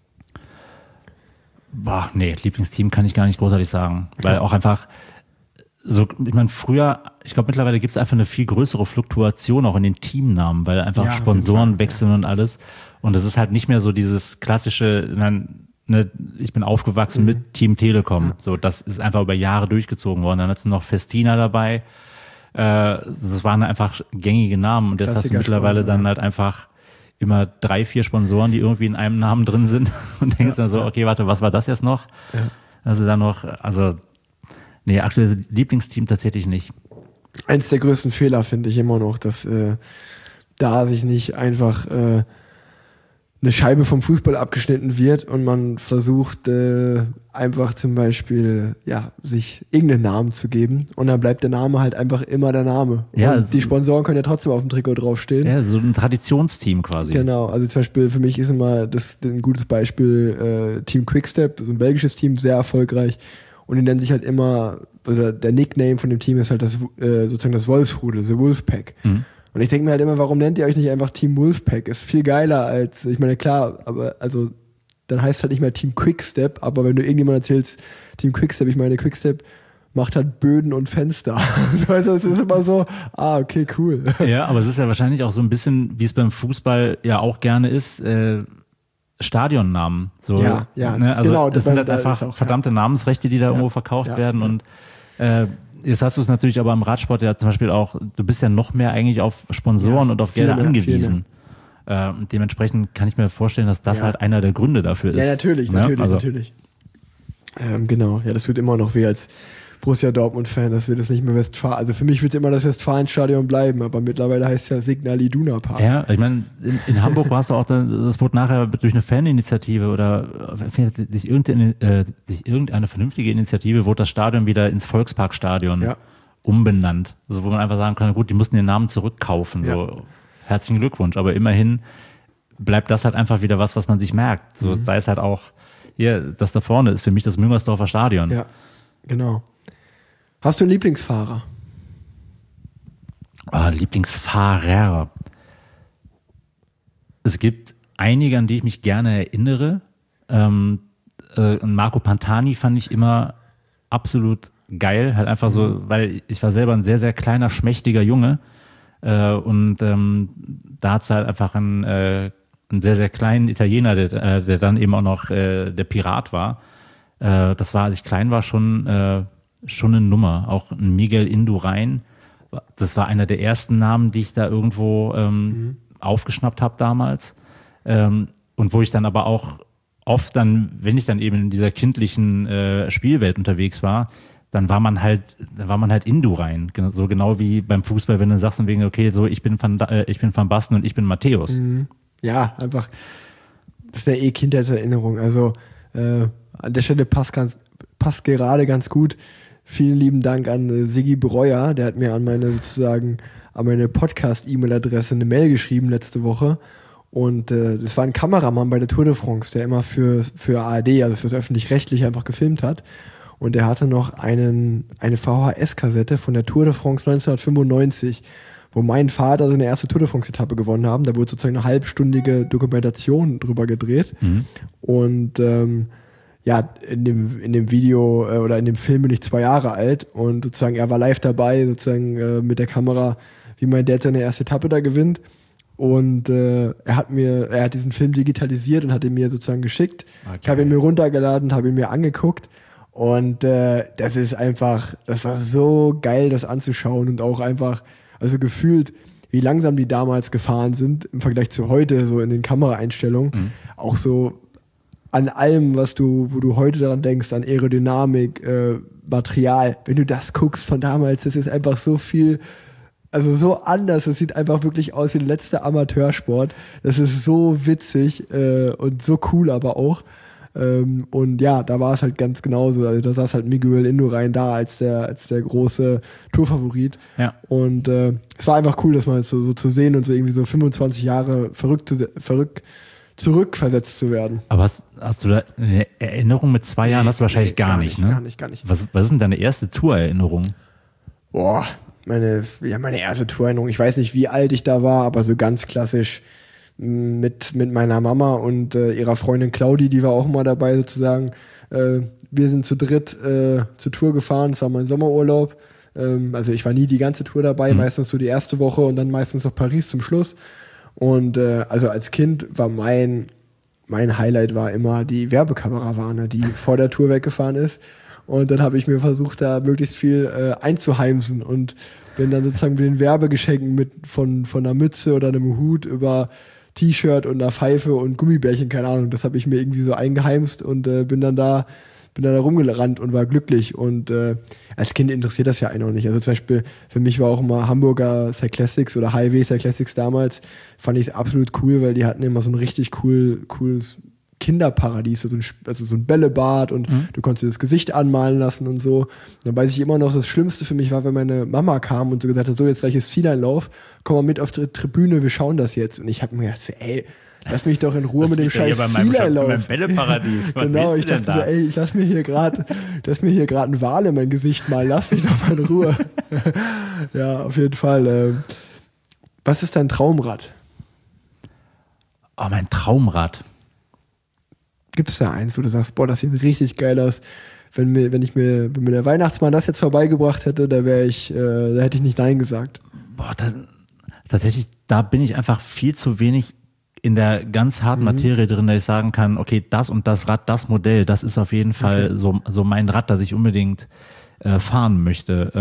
Nee, Lieblingsteam kann ich gar nicht großartig sagen. Okay. Weil auch einfach so, ich meine, früher, ich glaube, mittlerweile gibt es einfach eine viel größere Fluktuation auch in den Teamnamen, weil einfach Ja, auf jeden Sponsoren Fall, wechseln und alles. Und das ist halt nicht mehr so dieses klassische, ich bin aufgewachsen mit Team Telekom. So, das ist einfach über Jahre durchgezogen worden. Dann hast du noch Festina dabei. Das waren einfach gängige Namen. Und jetzt hast du mittlerweile dann halt einfach immer 3, 4 Sponsoren, die irgendwie in einem Namen drin sind. Und denkst dann so, okay, warte, was war das jetzt noch? Ja. Also dann noch, nee, aktuelles Lieblingsteam tatsächlich nicht. Eins der größten Fehler finde ich immer noch, dass da sich nicht einfach eine Scheibe vom Fußball abgeschnitten wird und man versucht einfach zum Beispiel sich irgendeinen Namen zu geben und dann bleibt der Name halt einfach immer der Name. Ja, und die Sponsoren können ja trotzdem auf dem Trikot draufstehen. Ja, so ein Traditionsteam quasi. Genau, also zum Beispiel für mich ist immer das ein gutes Beispiel Team Quickstep, so ein belgisches Team, sehr erfolgreich und die nennen sich halt immer, oder der Nickname von dem Team ist halt sozusagen das Wolfsrudel, The Wolfpack. Mhm. Und ich denke mir halt immer, warum nennt ihr euch nicht einfach Team Wolfpack? Ist viel geiler als, ich meine, klar, aber also dann heißt es halt nicht mehr Team Quickstep, aber wenn du irgendjemand erzählst, Team Quickstep, ich meine, Quickstep macht halt Böden und Fenster. Also es ist immer so, okay, cool. Ja, aber es ist ja wahrscheinlich auch so ein bisschen, wie es beim Fußball ja auch gerne ist, Stadionnamen. So, ja, ne? Also genau. das sind halt einfach auch, verdammte Namensrechte, die da irgendwo verkauft werden und jetzt hast du es natürlich aber im Radsport ja zum Beispiel auch, du bist ja noch mehr eigentlich auf Sponsoren und auf Gelder angewiesen. Dementsprechend kann ich mir vorstellen, dass das halt einer der Gründe dafür ist. Ja, natürlich, natürlich. Genau, ja, das tut immer noch weh als Borussia Dortmund-Fan, dass wir das nicht mehr Westfalen, also für mich wird es immer das Westfalenstadion bleiben, aber mittlerweile heißt es ja Signal Iduna Park. Ja, ich meine, in Hamburg war es auch, das wurde nachher durch eine Faninitiative oder sich irgendeine vernünftige Initiative, wurde das Stadion wieder ins Volksparkstadion umbenannt. Also wo man einfach sagen kann, gut, die mussten den Namen zurückkaufen, so herzlichen Glückwunsch, aber immerhin bleibt das halt einfach wieder was man sich merkt. So sei es halt auch, hier, das da vorne ist für mich das Müngersdorfer Stadion. Ja, genau. Hast du einen Lieblingsfahrer? Lieblingsfahrer. Es gibt einige, an die ich mich gerne erinnere. Marco Pantani fand ich immer absolut geil. Halt einfach so, weil ich war selber ein sehr, sehr kleiner, schmächtiger Junge. Und da hat es halt einfach einen sehr, sehr kleinen Italiener, der dann eben auch noch der Pirat war. Das war, als ich klein war, schon eine Nummer. Auch ein Miguel Indurain. Das war einer der ersten Namen, die ich da irgendwo aufgeschnappt habe damals. Und wo ich dann aber auch oft dann, wenn ich dann eben in dieser kindlichen Spielwelt unterwegs war, dann war man halt Indurain. So genau wie beim Fußball, wenn du sagst von wegen, okay, so ich bin Van Basten und ich bin Matthäus. Ja, einfach, das ist ja Kindheitserinnerung. Also an der Stelle passt gerade ganz gut. Vielen lieben Dank an Siggi Breuer, der hat mir an meine Podcast-E-Mail-Adresse eine Mail geschrieben letzte Woche. Und das war ein Kameramann bei der Tour de France, der immer für ARD, also fürs Öffentlich-Rechtliche, einfach gefilmt hat. Und der hatte noch eine VHS-Kassette von der Tour de France 1995, wo mein Vater seine erste Tour de France-Etappe gewonnen haben. Da wurde sozusagen eine halbstündige Dokumentation drüber gedreht. Und in dem Video oder in dem Film bin ich 2 Jahre alt und sozusagen er war live dabei, sozusagen mit der Kamera, wie mein Dad seine erste Etappe da gewinnt. Und er hat diesen Film digitalisiert und hat ihn mir sozusagen geschickt. Okay. Ich habe ihn mir runtergeladen, habe ihn mir angeguckt. Und das war so geil, das anzuschauen und auch einfach, also gefühlt, wie langsam die damals gefahren sind im Vergleich zu heute, so in den Kameraeinstellungen. Auch so an allem, wo du heute daran denkst, an Aerodynamik, Material. Wenn du das guckst von damals, das ist einfach so viel, also so anders. Es sieht einfach wirklich aus wie der letzte Amateursport. Das ist so witzig und so cool aber auch. Und ja, da war es halt ganz genauso. Also da saß halt Miguel Indurain da als der große Tourfavorit. Ja. Und es war einfach cool, das mal so zu sehen und so irgendwie so 25 Jahre zurückversetzt zu werden. Aber hast du da eine Erinnerung mit 2 Jahren? Hast du wahrscheinlich gar nicht, ne? Gar nicht. Was ist denn deine erste Tourerinnerung? Boah, meine erste Tourerinnerung. Ich weiß nicht, wie alt ich da war, aber so ganz klassisch mit meiner Mama und ihrer Freundin Claudi, die war auch immer dabei sozusagen. Wir sind zu dritt zur Tour gefahren, das war mein Sommerurlaub. Also ich war nie die ganze Tour dabei, meistens so die erste Woche und dann meistens noch Paris zum Schluss. Und also als Kind war mein Highlight war immer die Werbekarawane, die vor der Tour weggefahren ist. Und dann habe ich mir versucht, da möglichst viel einzuheimsen und bin dann sozusagen mit den Werbegeschenken von einer Mütze oder einem Hut über T-Shirt und einer Pfeife und Gummibärchen, keine Ahnung, das habe ich mir irgendwie so eingeheimst und bin dann da rumgerannt und war glücklich. Und als Kind interessiert das ja einen auch nicht. Also zum Beispiel, für mich war auch immer Hamburger Cyclassics oder Highway Cyclassics damals, fand ich es absolut cool, weil die hatten immer so ein richtig cooles Kinderparadies, also so ein Bällebad und du konntest dir das Gesicht anmalen lassen und so. Dann weiß ich immer noch, das Schlimmste für mich war, wenn meine Mama kam und so gesagt hat, so jetzt gleich ist Zieleinlauf, komm mal mit auf die Tribüne, wir schauen das jetzt. Und ich habe mir gedacht, so, ey, lass mich doch in Ruhe mit dem scheiß Zieleinlauf. Bei meinem Bälleparadies. Was genau, ich dachte so, ey, lass mir hier gerade ein Wal in mein Gesicht malen, lass mich doch mal in Ruhe. Ja, auf jeden Fall. Was ist dein Traumrad? Oh, mein Traumrad. Gibt es da eins, wo du sagst, boah, das sieht richtig geil aus. Wenn mir der Weihnachtsmann das jetzt vorbeigebracht hätte, da hätte ich nicht Nein gesagt. Boah, tatsächlich, da bin ich einfach viel zu wenig in der ganz harten Materie drin, dass ich sagen kann, okay, das und das Rad, das Modell, das ist auf jeden Fall so mein Rad, das ich unbedingt fahren möchte.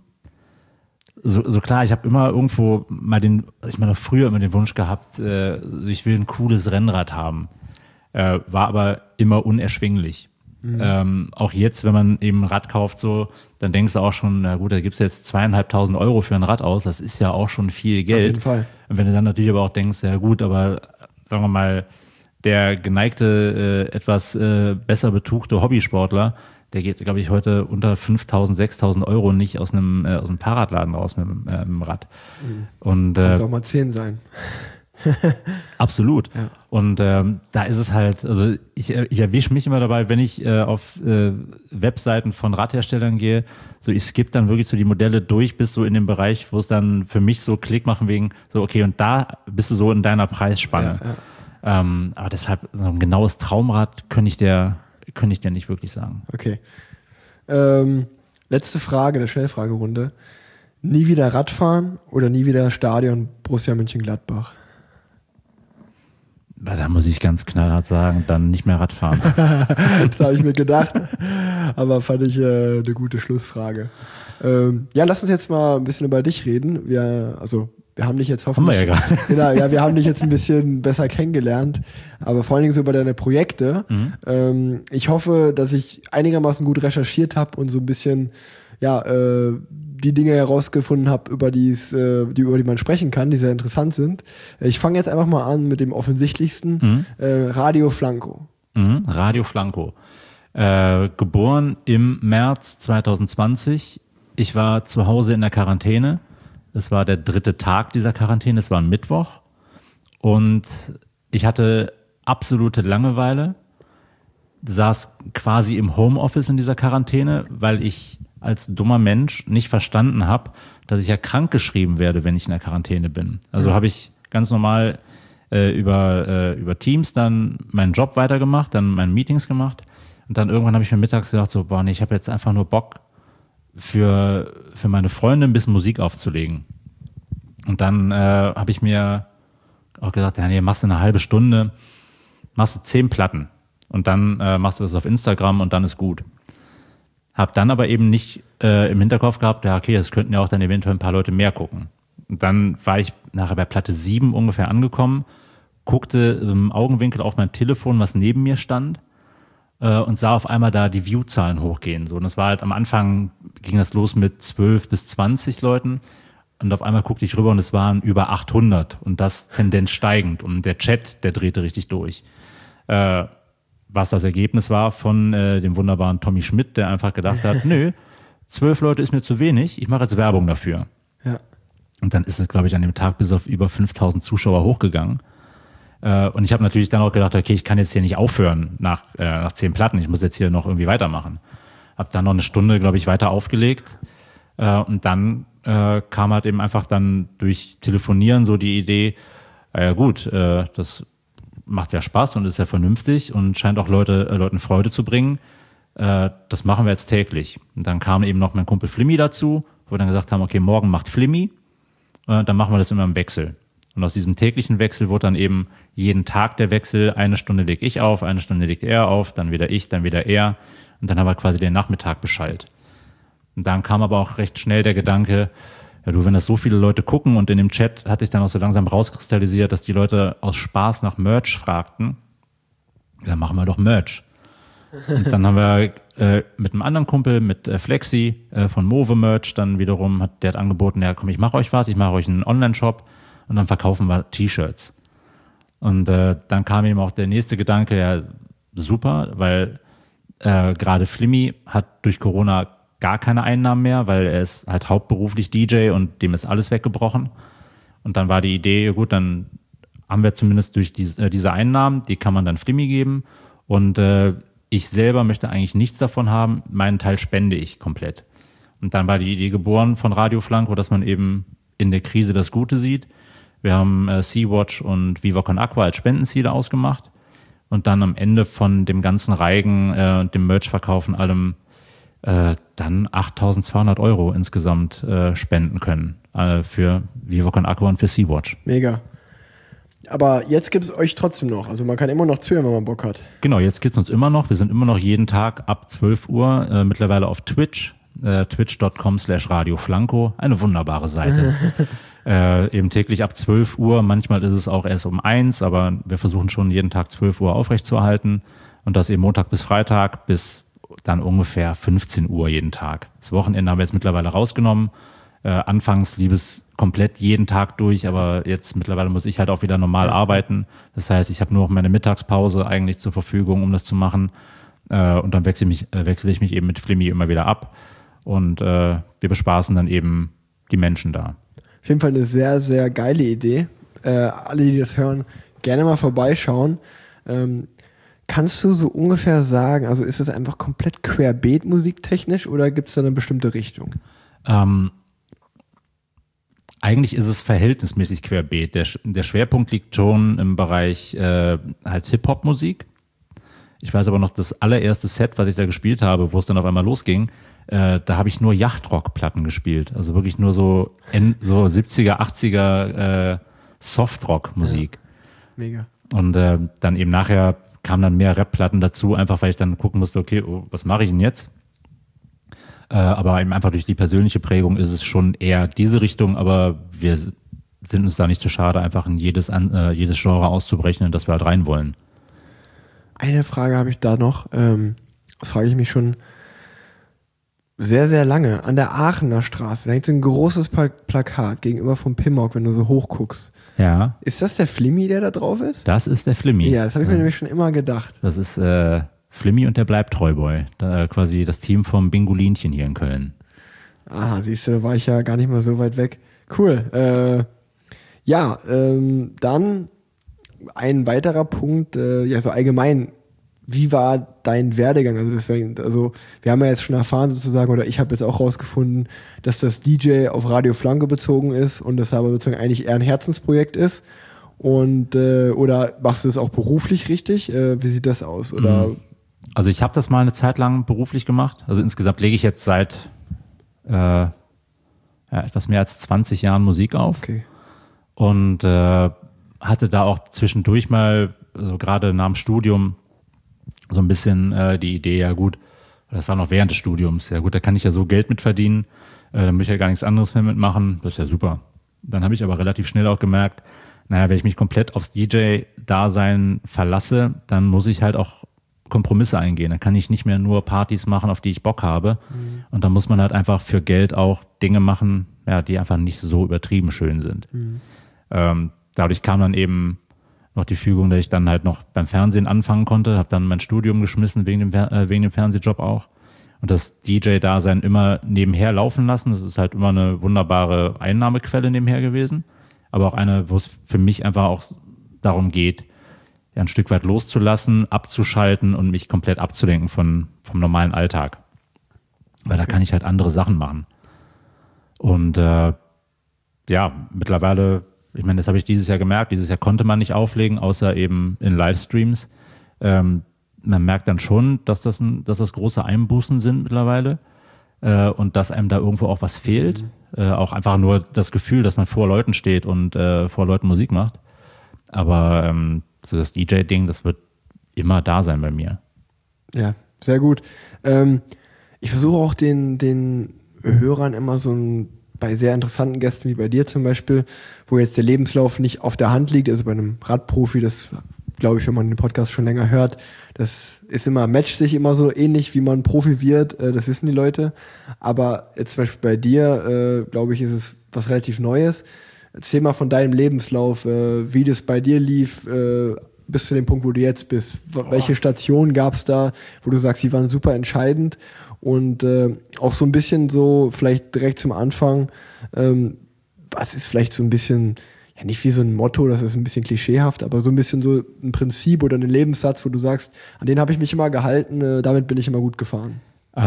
So klar, ich habe immer irgendwo früher immer den Wunsch gehabt, ich will ein cooles Rennrad haben. War aber immer unerschwinglich. Auch jetzt, wenn man eben ein Rad kauft, so, dann denkst du auch schon, na gut, da gibst du jetzt 2.500 Euro für ein Rad aus, das ist ja auch schon viel Geld. Auf jeden Fall. Und wenn du dann natürlich aber auch denkst, ja gut, aber sagen wir mal, der geneigte, etwas besser betuchte Hobbysportler, der geht, glaube ich, heute unter 5.000, 6.000 Euro nicht aus einem Fahrradladen raus mit dem Rad. Und kann es auch mal 10 sein. Absolut. Ja. Und da ist es halt, also ich erwische mich immer dabei, wenn ich auf Webseiten von Radherstellern gehe, so ich skippe dann wirklich so die Modelle durch bis so in den Bereich, wo es dann für mich so Klick machen wegen so, okay, und da bist du so in deiner Preisspanne. Ja. Aber deshalb, so ein genaues Traumrad könnte ich dir nicht wirklich sagen. Okay. Letzte Frage, eine Schnellfragerunde. Nie wieder Radfahren oder nie wieder Stadion Borussia Mönchengladbach? Da muss ich ganz knallhart sagen, dann nicht mehr Radfahren. Das habe ich mir gedacht, aber fand ich eine gute Schlussfrage. Ja, lass uns jetzt mal ein bisschen über dich reden. Wir haben dich jetzt hoffentlich... Haben wir ja gerade. Genau, ja, wir haben dich jetzt ein bisschen besser kennengelernt, aber vor allen Dingen so über deine Projekte. Ich hoffe, dass ich einigermaßen gut recherchiert habe und so ein bisschen die Dinge herausgefunden habe, über die man sprechen kann, die sehr interessant sind. Ich fange jetzt einfach mal an mit dem offensichtlichsten, Radio Flanco. Radio Flanco. Geboren im März 2020. Ich war zu Hause in der Quarantäne. Es war der 3. Tag dieser Quarantäne, es war ein Mittwoch. Und ich hatte absolute Langeweile, saß quasi im Homeoffice in dieser Quarantäne, weil ich als dummer Mensch nicht verstanden habe, dass ich ja krankgeschrieben werde, wenn ich in der Quarantäne bin. Also habe ich ganz normal über Teams dann meinen Job weitergemacht, dann meine Meetings gemacht und dann irgendwann habe ich mir mittags gedacht, so, boah, nee, ich habe jetzt einfach nur Bock für meine Freunde ein bisschen Musik aufzulegen. Und dann habe ich mir auch gesagt, ja, nee, machst du eine halbe Stunde, machst du 10 Platten und dann machst du das auf Instagram und dann ist gut. Hab dann aber eben nicht im Hinterkopf gehabt, ja, okay, das könnten ja auch dann eventuell ein paar Leute mehr gucken. Und dann war ich nachher bei Platte 7 ungefähr angekommen, guckte im Augenwinkel auf mein Telefon, was neben mir stand, und sah auf einmal da die View-Zahlen hochgehen. So, und das war halt am Anfang, ging das los mit 12 bis 20 Leuten. Und auf einmal guckte ich rüber und es waren über 800 und das Tendenz steigend. Und der Chat, der drehte richtig durch. Was das Ergebnis war von dem wunderbaren Tommy Schmidt, der einfach gedacht hat, nö, 12 Leute ist mir zu wenig, ich mache jetzt Werbung dafür. Ja. Und dann ist es, glaube ich, an dem Tag bis auf über 5.000 Zuschauer hochgegangen. Und ich habe natürlich dann auch gedacht, okay, ich kann jetzt hier nicht aufhören nach 10 Platten, ich muss jetzt hier noch irgendwie weitermachen. Habe dann noch eine Stunde, glaube ich, weiter aufgelegt. Und dann kam halt eben einfach dann durch Telefonieren so die Idee, ja gut, das macht ja Spaß und ist ja vernünftig und scheint auch Leuten Freude zu bringen. Das machen wir jetzt täglich. Und dann kam eben noch mein Kumpel Flimmy dazu wo wir dann gesagt haben, okay, morgen macht Flimmy, dann machen wir das immer im Wechsel. Und aus diesem täglichen Wechsel wurde dann eben jeden Tag der Wechsel, 1 Stunde leg ich auf, 1 Stunde legt er auf, dann wieder ich, dann wieder er. Und dann haben wir quasi den Nachmittag beschallt. Und dann kam aber auch recht schnell der Gedanke, ja du, wenn das so viele Leute gucken, und in dem Chat hat sich dann auch so langsam rauskristallisiert, dass die Leute aus Spaß nach Merch fragten, dann machen wir doch Merch. Und dann haben wir mit einem anderen Kumpel, mit Flexi von Move Merch, dann wiederum der hat angeboten, ja komm, ich mache euch was, ich mache euch einen Online-Shop und dann verkaufen wir T-Shirts. Und dann kam eben auch der nächste Gedanke, ja super, weil gerade Flimmy hat durch Corona gar keine Einnahmen mehr, weil er ist halt hauptberuflich DJ und dem ist alles weggebrochen. Und dann war die Idee, gut, dann haben wir zumindest durch diese Einnahmen, die kann man dann Flimmy geben. Und ich selber möchte eigentlich nichts davon haben, meinen Teil spende ich komplett. Und dann war die Idee geboren von Radio Flanco, dass man eben in der Krise das Gute sieht. Wir haben Sea-Watch und Viva Con Aqua als Spendenziele ausgemacht und dann am Ende von dem ganzen Reigen und dem Merchverkauf und allem dann 8.200 € insgesamt spenden können für Viva Con Aqua und für Sea-Watch. Mega. Aber jetzt gibt es euch trotzdem noch. Also man kann immer noch zuhören, wenn man Bock hat. Genau, jetzt gibt es uns immer noch. Wir sind immer noch jeden Tag ab 12 Uhr mittlerweile auf Twitch. Twitch.com/radioflanco. Eine wunderbare Seite. Eben täglich ab 12 Uhr. Manchmal ist es auch erst um 1, aber wir versuchen schon jeden Tag 12 Uhr aufrechtzuerhalten. Und das eben Montag bis Freitag bis dann ungefähr 15 Uhr jeden Tag. Das Wochenende haben wir jetzt mittlerweile rausgenommen. Anfangs lief es komplett jeden Tag durch, aber jetzt mittlerweile muss ich halt auch wieder normal arbeiten. Das heißt, ich habe nur noch meine Mittagspause eigentlich zur Verfügung, um das zu machen. Und dann wechsle ich mich eben mit Flimmy immer wieder ab. Und wir bespaßen dann eben die Menschen da. Auf jeden Fall eine sehr, sehr geile Idee. Alle, die das hören, gerne mal vorbeischauen. Kannst du so ungefähr sagen, also ist es einfach komplett querbeet musiktechnisch oder gibt es da eine bestimmte Richtung? Eigentlich ist es verhältnismäßig querbeet. Der Schwerpunkt liegt schon im Bereich halt Hip-Hop-Musik. Ich weiß aber noch, das allererste Set, was ich da gespielt habe, wo es dann auf einmal losging, da habe ich nur Yachtrock-Platten gespielt. Also wirklich nur so 70er, 80er Softrock-Musik. Ja, mega. Und dann eben nachher kamen dann mehr Rap-Platten dazu, einfach weil ich dann gucken musste, okay, was mache ich denn jetzt? Aber eben einfach durch die persönliche Prägung ist es schon eher diese Richtung, aber wir sind uns da nicht so schade, einfach in jedes Genre auszubrechen, in das wir halt rein wollen. Eine Frage habe ich da noch, das frage ich mich schon sehr, sehr lange. An der Aachener Straße, da hängt so ein großes Plakat gegenüber vom Pimmock, wenn du so hoch guckst. Ja. Ist das der Flimmy, der da drauf ist? Das ist der Flimmy. Ja, das habe ich mir nämlich schon immer gedacht. Das ist Flimmy und der Bleibtreuboy. Quasi das Team vom Bingolinchen hier in Köln. Aha, siehst du, da war ich ja gar nicht mal so weit weg. Cool. Dann ein weiterer Punkt, so allgemein, wie war dein Werdegang? Also wir haben ja jetzt schon erfahren sozusagen, oder ich habe jetzt auch rausgefunden, dass das DJ auf Radio Flanco bezogen ist und das aber sozusagen eigentlich eher ein Herzensprojekt ist. Und oder machst du das auch beruflich richtig? Wie sieht das aus? Oder? Also ich habe das mal eine Zeit lang beruflich gemacht. Also insgesamt lege ich jetzt seit etwas mehr als 20 Jahren Musik auf. Okay. Und hatte da auch zwischendurch mal, also gerade nach dem Studium, so ein bisschen die Idee, ja gut, das war noch während des Studiums, ja gut, da kann ich ja so Geld mit verdienen, da muss ich ja gar nichts anderes mehr mitmachen, das ist ja super. Dann habe ich aber relativ schnell auch gemerkt, naja, wenn ich mich komplett aufs DJ-Dasein verlasse, dann muss ich halt auch Kompromisse eingehen. Dann kann ich nicht mehr nur Partys machen, auf die ich Bock habe. Und dann muss man halt einfach für Geld auch Dinge machen, ja, die einfach nicht so übertrieben schön sind. Dadurch kam dann eben noch die Fügung, dass ich dann halt noch beim Fernsehen anfangen konnte, habe dann mein Studium geschmissen wegen dem Fernsehjob auch und das DJ-Dasein immer nebenher laufen lassen. Das ist halt immer eine wunderbare Einnahmequelle nebenher gewesen, aber auch eine, wo es für mich einfach auch darum geht, ja, ein Stück weit loszulassen, abzuschalten und mich komplett abzulenken vom normalen Alltag, weil da kann ich halt andere Sachen machen. Und mittlerweile, ich meine, das habe ich dieses Jahr gemerkt. Dieses Jahr konnte man nicht auflegen, außer eben in Livestreams. Man merkt dann schon, dass das große Einbußen sind mittlerweile. und dass einem da irgendwo auch was fehlt. Auch einfach nur das Gefühl, dass man vor Leuten steht und vor Leuten Musik macht. Aber so das DJ-Ding, das wird immer da sein bei mir. Ja, sehr gut. Ich versuche auch den Hörern immer bei sehr interessanten Gästen wie bei dir zum Beispiel, wo jetzt der Lebenslauf nicht auf der Hand liegt, also bei einem Radprofi, das glaube ich, wenn man den Podcast schon länger hört, das ist immer, matcht sich immer so ähnlich, wie man Profi wird, das wissen die Leute. Aber jetzt zum Beispiel bei dir, glaube ich, ist es was relativ Neues. Erzähl mal von deinem Lebenslauf, wie das bei dir lief, bis zu dem Punkt, wo du jetzt bist. Welche Stationen gab es da, wo du sagst, die waren super entscheidend? Und auch so ein bisschen so, vielleicht direkt zum Anfang, was ist vielleicht so ein bisschen, ja nicht wie so ein Motto, das ist ein bisschen klischeehaft, aber so ein bisschen so ein Prinzip oder ein Lebenssatz, wo du sagst, an den habe ich mich immer gehalten, damit bin ich immer gut gefahren.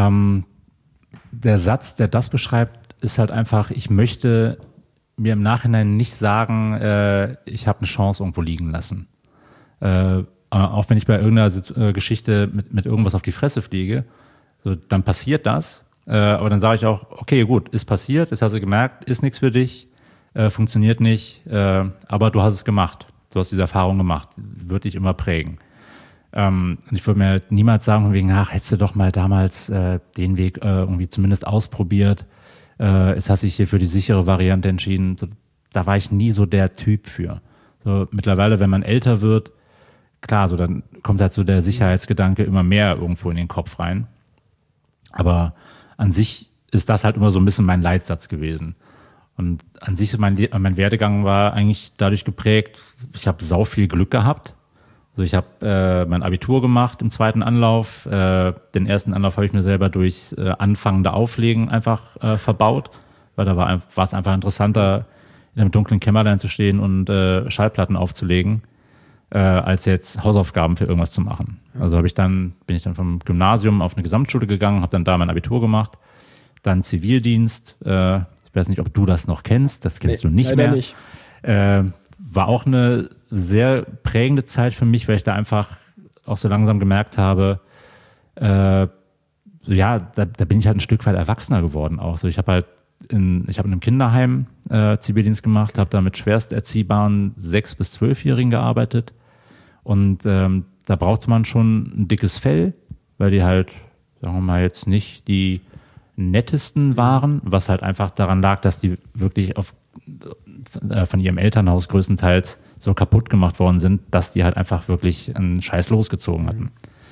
Der Satz, der das beschreibt, ist halt einfach, ich möchte mir im Nachhinein nicht sagen, ich habe eine Chance irgendwo liegen lassen. Auch wenn ich bei irgendeiner Geschichte mit irgendwas auf die Fresse fliege, so, dann passiert das. Aber dann sage ich auch, okay, gut, ist passiert, das hast du gemerkt, ist nichts für dich, funktioniert nicht, aber du hast es gemacht. Du hast diese Erfahrung gemacht, wird dich immer prägen. Und ich würde mir halt niemals sagen, von wegen, hättest du doch mal damals den Weg irgendwie zumindest ausprobiert, jetzt hast du dich hier für die sichere Variante entschieden. So, da war ich nie so der Typ für. So, mittlerweile, wenn man älter wird, klar, so dann kommt halt so der Sicherheitsgedanke immer mehr irgendwo in den Kopf rein. Aber an sich ist das halt immer so ein bisschen mein Leitsatz gewesen. Und an sich, mein Werdegang war eigentlich dadurch geprägt, ich habe sau viel Glück gehabt. Also ich habe mein Abitur gemacht im zweiten Anlauf. Den ersten Anlauf habe ich mir selber durch anfangende Auflegen einfach verbaut, weil da war es einfach interessanter, in einem dunklen Kämmerlein zu stehen und Schallplatten aufzulegen, als jetzt Hausaufgaben für irgendwas zu machen. Also bin ich dann vom Gymnasium auf eine Gesamtschule gegangen, habe dann da mein Abitur gemacht, dann Zivildienst. Ich weiß nicht, ob du das noch kennst, das kennst du nicht mehr. Nicht. War auch eine sehr prägende Zeit für mich, weil ich da einfach auch so langsam gemerkt habe, da bin ich halt ein Stück weit erwachsener geworden auch. So, ich habe in einem Kinderheim Zivildienst gemacht, habe da mit schwerst erziehbaren 6- bis 12-Jährigen gearbeitet. Und da brauchte man schon ein dickes Fell, weil die halt, sagen wir mal, jetzt nicht die nettesten waren, was halt einfach daran lag, dass die wirklich von ihrem Elternhaus größtenteils so kaputt gemacht worden sind, dass die halt einfach wirklich einen Scheiß losgezogen hatten.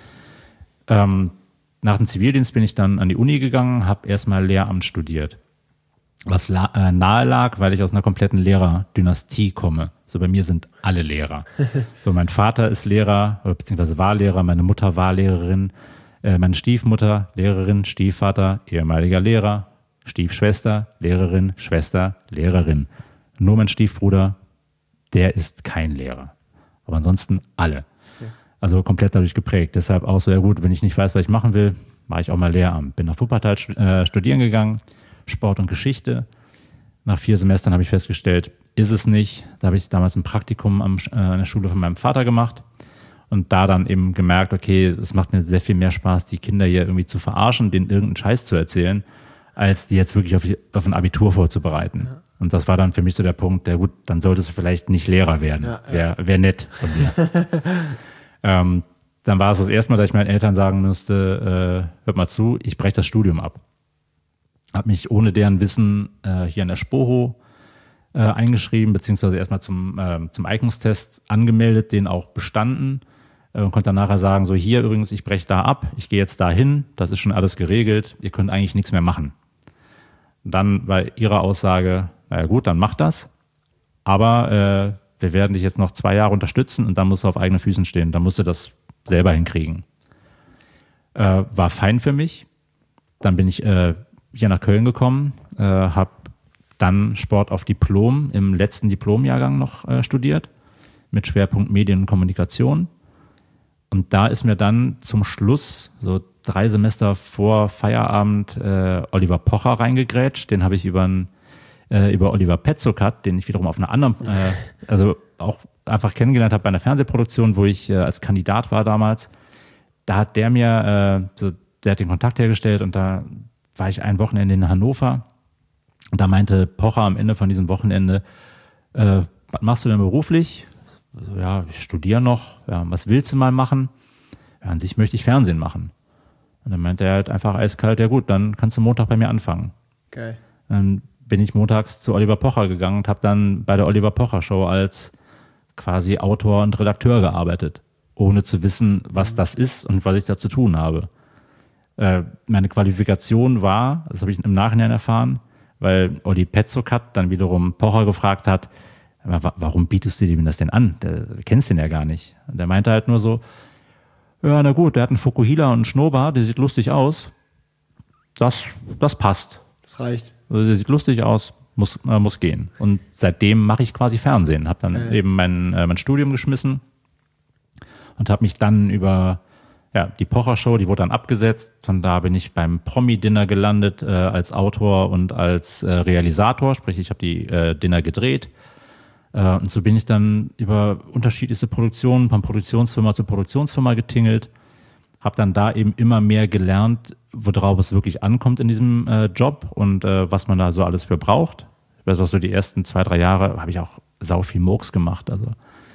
Nach dem Zivildienst bin ich dann an die Uni gegangen, habe erstmal Lehramt studiert. Was nahe lag, weil ich aus einer kompletten Lehrerdynastie komme. So, bei mir sind alle Lehrer. So, mein Vater ist Lehrer, beziehungsweise war Lehrer, meine Mutter war Lehrerin, meine Stiefmutter Lehrerin, Stiefvater, ehemaliger Lehrer, Stiefschwester, Lehrerin, Schwester, Lehrerin. Nur mein Stiefbruder, der ist kein Lehrer. Aber ansonsten alle. Ja. Also komplett dadurch geprägt. Deshalb auch so, ja gut, wenn ich nicht weiß, was ich machen will, mache ich auch mal Lehramt. Bin nach Wuppertal studieren gegangen, Sport und Geschichte. Nach 4 Semestern habe ich festgestellt, ist es nicht. Da habe ich damals ein Praktikum an der Schule von meinem Vater gemacht und da dann eben gemerkt, okay, es macht mir sehr viel mehr Spaß, die Kinder hier irgendwie zu verarschen, denen irgendeinen Scheiß zu erzählen, als die jetzt wirklich auf ein Abitur vorzubereiten. Ja. Und das war dann für mich so der Punkt, ja gut, dann solltest du vielleicht nicht Lehrer werden. Ja. Wär nett von dir. Dann war es das erste Mal, dass ich meinen Eltern sagen musste, hört mal zu, ich breche das Studium ab. Habe mich ohne deren Wissen hier an der SPOHO eingeschrieben, beziehungsweise erstmal zum Eignungstest angemeldet, den auch bestanden und konnte dann nachher sagen, so hier übrigens, ich breche da ab, ich gehe jetzt da hin, das ist schon alles geregelt, ihr könnt eigentlich nichts mehr machen. Und dann war ihre Aussage, naja gut, dann mach das, aber wir werden dich jetzt noch 2 Jahre unterstützen und dann musst du auf eigenen Füßen stehen, dann musst du das selber hinkriegen. War fein für mich. Dann bin ich hier nach Köln gekommen, habe dann Sport auf Diplom im letzten Diplomjahrgang noch studiert, mit Schwerpunkt Medien und Kommunikation. Und da ist mir dann zum Schluss, so 3 Semester vor Feierabend, Oliver Pocher reingegrätscht. Den habe ich über Oliver Petzokat, den ich wiederum auf einer anderen, also auch einfach kennengelernt habe bei einer Fernsehproduktion, wo ich als Kandidat war damals. Da hat der mir, der hat den Kontakt hergestellt und da war ich ein Wochenende in Hannover und da meinte Pocher am Ende von diesem Wochenende, was machst du denn beruflich? Also, ja, ich studiere noch. Ja, was willst du mal machen? Ja, an sich möchte ich Fernsehen machen. Und dann meinte er halt einfach eiskalt, ja gut, dann kannst du Montag bei mir anfangen. Geil. Dann bin ich montags zu Oliver Pocher gegangen und habe dann bei der Oliver Pocher Show als quasi Autor und Redakteur gearbeitet, ohne zu wissen, was das ist und was ich da zu tun habe. Meine Qualifikation war, das habe ich im Nachhinein erfahren, weil Olli Petzokat dann wiederum Pocher gefragt hat, warum bietest du dem das denn an? Du kennst den ja gar nicht. Und der meinte halt nur so, ja, na gut, der hat einen Fukuhila und einen Schnurrbart, der sieht lustig aus. Das passt. Das reicht. Also der sieht lustig aus, muss gehen. Und seitdem mache ich quasi Fernsehen. Habe dann eben mein Studium geschmissen und habe mich dann über die Pocher-Show, die wurde dann abgesetzt. Von da bin ich beim Promi-Dinner gelandet als Autor und als Realisator. Sprich, ich habe die Dinner gedreht. Und so bin ich dann über unterschiedlichste Produktionen, von Produktionsfirma zu Produktionsfirma getingelt. Habe dann da eben immer mehr gelernt, worauf es wirklich ankommt in diesem Job und was man da so alles für braucht. Ich weiß auch so, die ersten 2-3 Jahre habe ich auch sau viel Murks gemacht. Also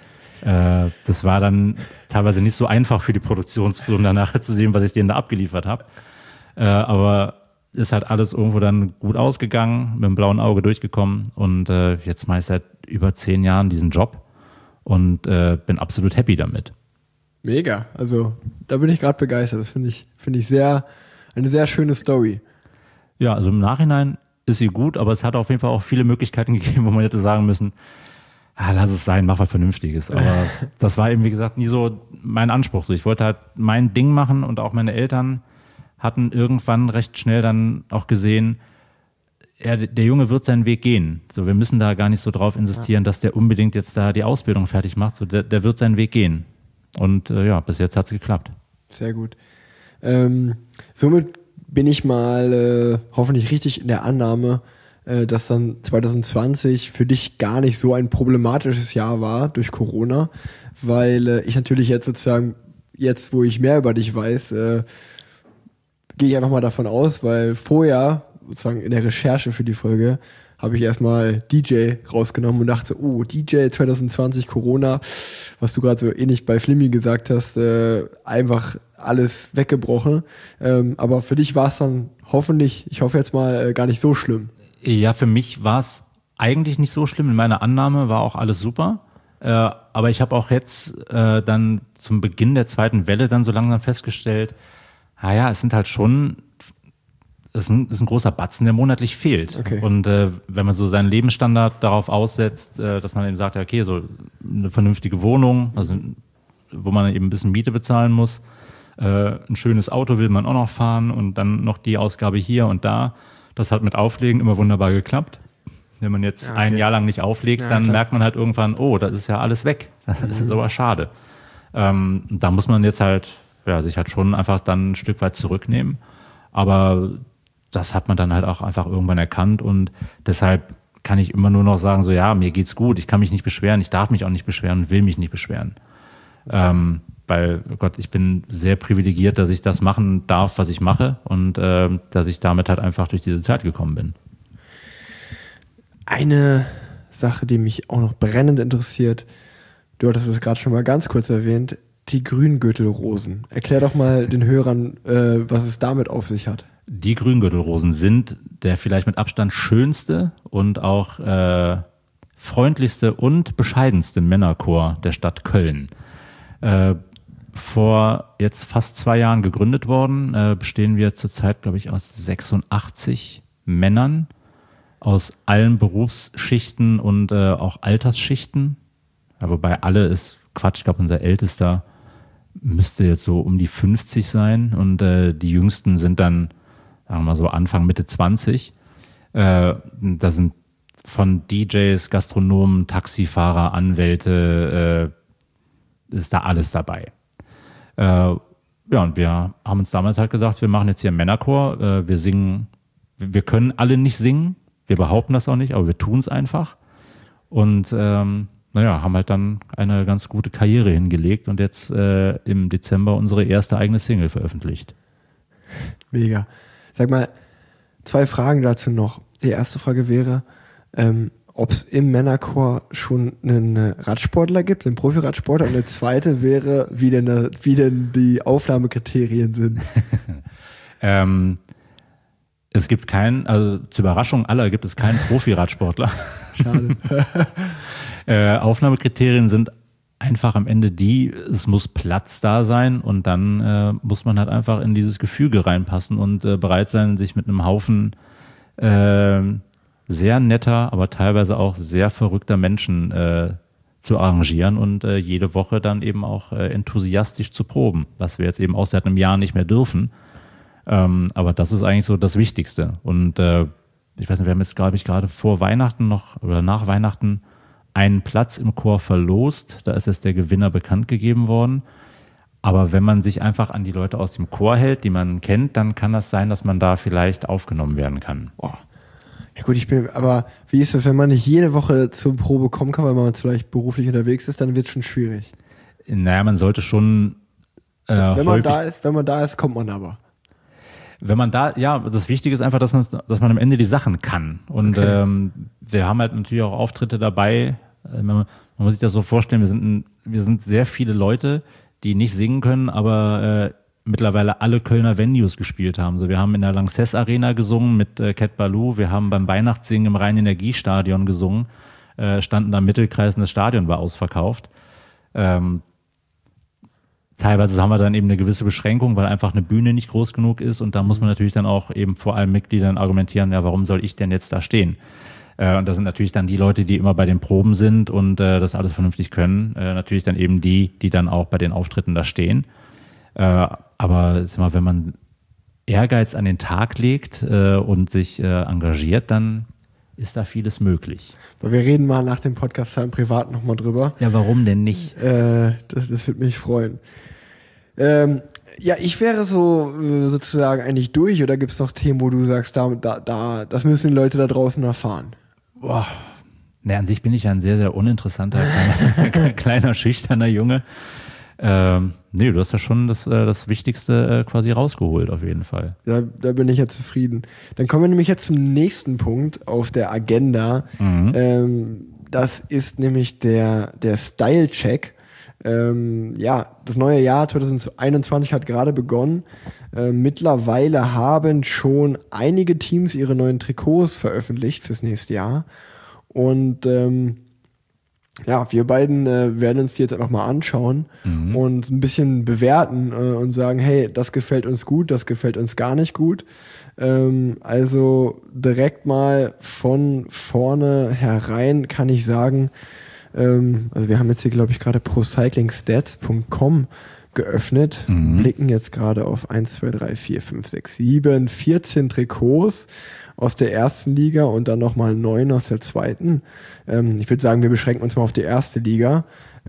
das war dann teilweise nicht so einfach für die Produktionsfirmen danach zu sehen, was ich denen da abgeliefert habe. Aber ist halt alles irgendwo dann gut ausgegangen, mit dem blauen Auge durchgekommen und jetzt mache ich seit über 10 Jahren diesen Job und bin absolut happy damit. Mega, also da bin ich gerade begeistert. Das finde ich eine sehr schöne Story. Ja, also im Nachhinein ist sie gut, aber es hat auf jeden Fall auch viele Möglichkeiten gegeben, wo man hätte sagen müssen, lass es sein, mach was Vernünftiges. Aber das war eben, wie gesagt, nie so mein Anspruch. So, ich wollte halt mein Ding machen und auch meine Eltern hatten irgendwann recht schnell dann auch gesehen, der Junge wird seinen Weg gehen. So, wir müssen da gar nicht so drauf insistieren, dass der unbedingt jetzt da die Ausbildung fertig macht. So, der wird seinen Weg gehen. Und bis jetzt hat es geklappt. Sehr gut. Somit bin ich mal hoffentlich richtig in der Annahme, dass dann 2020 für dich gar nicht so ein problematisches Jahr war durch Corona, weil ich natürlich jetzt sozusagen, jetzt wo ich mehr über dich weiß, gehe ich einfach mal davon aus, weil vorher, sozusagen in der Recherche für die Folge, habe ich erstmal DJ rausgenommen und dachte, oh, DJ 2020 Corona, was du gerade so ähnlich bei Flimmy gesagt hast, einfach alles weggebrochen. Aber für dich war es dann hoffentlich, ich hoffe jetzt mal, gar nicht so schlimm. Ja, für mich war es eigentlich nicht so schlimm. In meiner Annahme war auch alles super. Aber ich habe auch jetzt dann zum Beginn der zweiten Welle dann so langsam festgestellt, es sind halt schon, es ist ein großer Batzen, der monatlich fehlt. Okay. Und wenn man so seinen Lebensstandard darauf aussetzt, dass man eben sagt, okay, so eine vernünftige Wohnung, also wo man eben ein bisschen Miete bezahlen muss, ein schönes Auto will man auch noch fahren und dann noch die Ausgabe hier und da. Das hat mit Auflegen immer wunderbar geklappt. Wenn man jetzt ein Jahr lang nicht auflegt, dann merkt man halt irgendwann, oh, das ist ja alles weg. Das ist aber schade. Da muss man jetzt halt sich halt schon einfach dann ein Stück weit zurücknehmen. Aber das hat man dann halt auch einfach irgendwann erkannt und deshalb kann ich immer nur noch sagen, so mir geht's gut, ich kann mich nicht beschweren, ich darf mich auch nicht beschweren und will mich nicht beschweren. Weil, Gott, ich bin sehr privilegiert, dass ich das machen darf, was ich mache und dass ich damit halt einfach durch diese Zeit gekommen bin. Eine Sache, die mich auch noch brennend interessiert, du hattest es gerade schon mal ganz kurz erwähnt, die Grüngürtelrosen. Erklär doch mal den Hörern, was es damit auf sich hat. Die Grüngürtelrosen sind der vielleicht mit Abstand schönste und auch freundlichste und bescheidenste Männerchor der Stadt Köln. Vor jetzt fast 2 Jahren gegründet worden, bestehen wir zurzeit, glaube ich, aus 86 Männern aus allen Berufsschichten und auch Altersschichten. Ja, wobei alle ist Quatsch, ich glaube, unser Ältester müsste jetzt so um die 50 sein und die Jüngsten sind dann, sagen wir mal so, Anfang, Mitte 20. Da sind von DJs, Gastronomen, Taxifahrer, Anwälte, ist da alles dabei. Und wir haben uns damals halt gesagt, wir machen jetzt hier einen Männerchor, wir singen, wir können alle nicht singen, wir behaupten das auch nicht, aber wir tun es einfach. Und haben halt dann eine ganz gute Karriere hingelegt und jetzt im Dezember unsere erste eigene Single veröffentlicht. Mega. Sag mal, 2 Fragen dazu noch. Die erste Frage wäre, ob es im Männerchor schon einen Radsportler gibt, einen Profi-Radsportler. Und eine zweite wäre, wie denn die Aufnahmekriterien sind. Es gibt also zur Überraschung aller gibt es keinen Profi-Radsportler. Schade. Aufnahmekriterien sind einfach am Ende es muss Platz da sein und dann muss man halt einfach in dieses Gefüge reinpassen und bereit sein, sich mit einem Haufen sehr netter, aber teilweise auch sehr verrückter Menschen zu arrangieren und jede Woche dann eben auch enthusiastisch zu proben, was wir jetzt eben auch seit einem Jahr nicht mehr dürfen. Aber das ist eigentlich so das Wichtigste. Und ich weiß nicht, wir haben jetzt, glaube ich, gerade vor Weihnachten oder nach Weihnachten einen Platz im Chor verlost. Da ist jetzt der Gewinner bekannt gegeben worden. Aber wenn man sich einfach an die Leute aus dem Chor hält, die man kennt, dann kann das sein, dass man da vielleicht aufgenommen werden kann. Boah. Ja gut, aber wie ist das, wenn man nicht jede Woche zur Probe kommen kann, weil man vielleicht beruflich unterwegs ist, dann wird es schon schwierig. Naja, man sollte schon wenn man da ist, kommt man aber. Wenn man das Wichtige ist einfach, dass man am Ende die Sachen kann. Und okay. Wir haben halt natürlich auch Auftritte dabei. Man muss sich das so vorstellen, wir sind sehr viele Leute, die nicht singen können, aber mittlerweile alle Kölner Venues gespielt haben. So, wir haben in der Lanxess Arena gesungen mit Cat Ballou, wir haben beim Weihnachtssingen im Rhein-Energiestadion gesungen, standen da im Mittelkreis und das Stadion war ausverkauft. Teilweise haben wir dann eben eine gewisse Beschränkung, weil einfach eine Bühne nicht groß genug ist und da muss man natürlich dann auch eben vor allen Mitgliedern argumentieren, ja, warum soll ich denn jetzt da stehen? Und das sind natürlich dann die Leute, die immer bei den Proben sind und das alles vernünftig können. Natürlich dann eben die dann auch bei den Auftritten da stehen. Aber sag mal, wenn man Ehrgeiz an den Tag legt und sich engagiert, dann ist da vieles möglich. Wir reden mal nach dem Podcast im Privat nochmal drüber. Ja, warum denn nicht? Das würde mich freuen. Ja, ich wäre sozusagen eigentlich durch, oder gibt es noch Themen, wo du sagst, das müssen die Leute da draußen erfahren? Boah. Na, an sich bin ich ja ein sehr, sehr uninteressanter, kleiner, schüchterner Junge. Nee, du hast ja schon das Wichtigste quasi rausgeholt, auf jeden Fall. Da bin ich ja zufrieden. Dann kommen wir nämlich jetzt zum nächsten Punkt auf der Agenda. Das ist nämlich der Style-Check. Das neue Jahr 2021 hat gerade begonnen. Mittlerweile haben schon einige Teams ihre neuen Trikots veröffentlicht fürs nächste Jahr. Und wir beiden werden uns die jetzt einfach mal anschauen und ein bisschen bewerten und sagen, hey, das gefällt uns gut, das gefällt uns gar nicht gut. Also direkt mal von vorne herein kann ich sagen, also wir haben jetzt hier, glaube ich, gerade procyclingstats.com geöffnet, blicken jetzt gerade auf 1, 2, 3, 4, 5, 6, 7, 14 Trikots aus der ersten Liga und dann nochmal 9 aus der zweiten. Ich würde sagen, wir beschränken uns mal auf die erste Liga.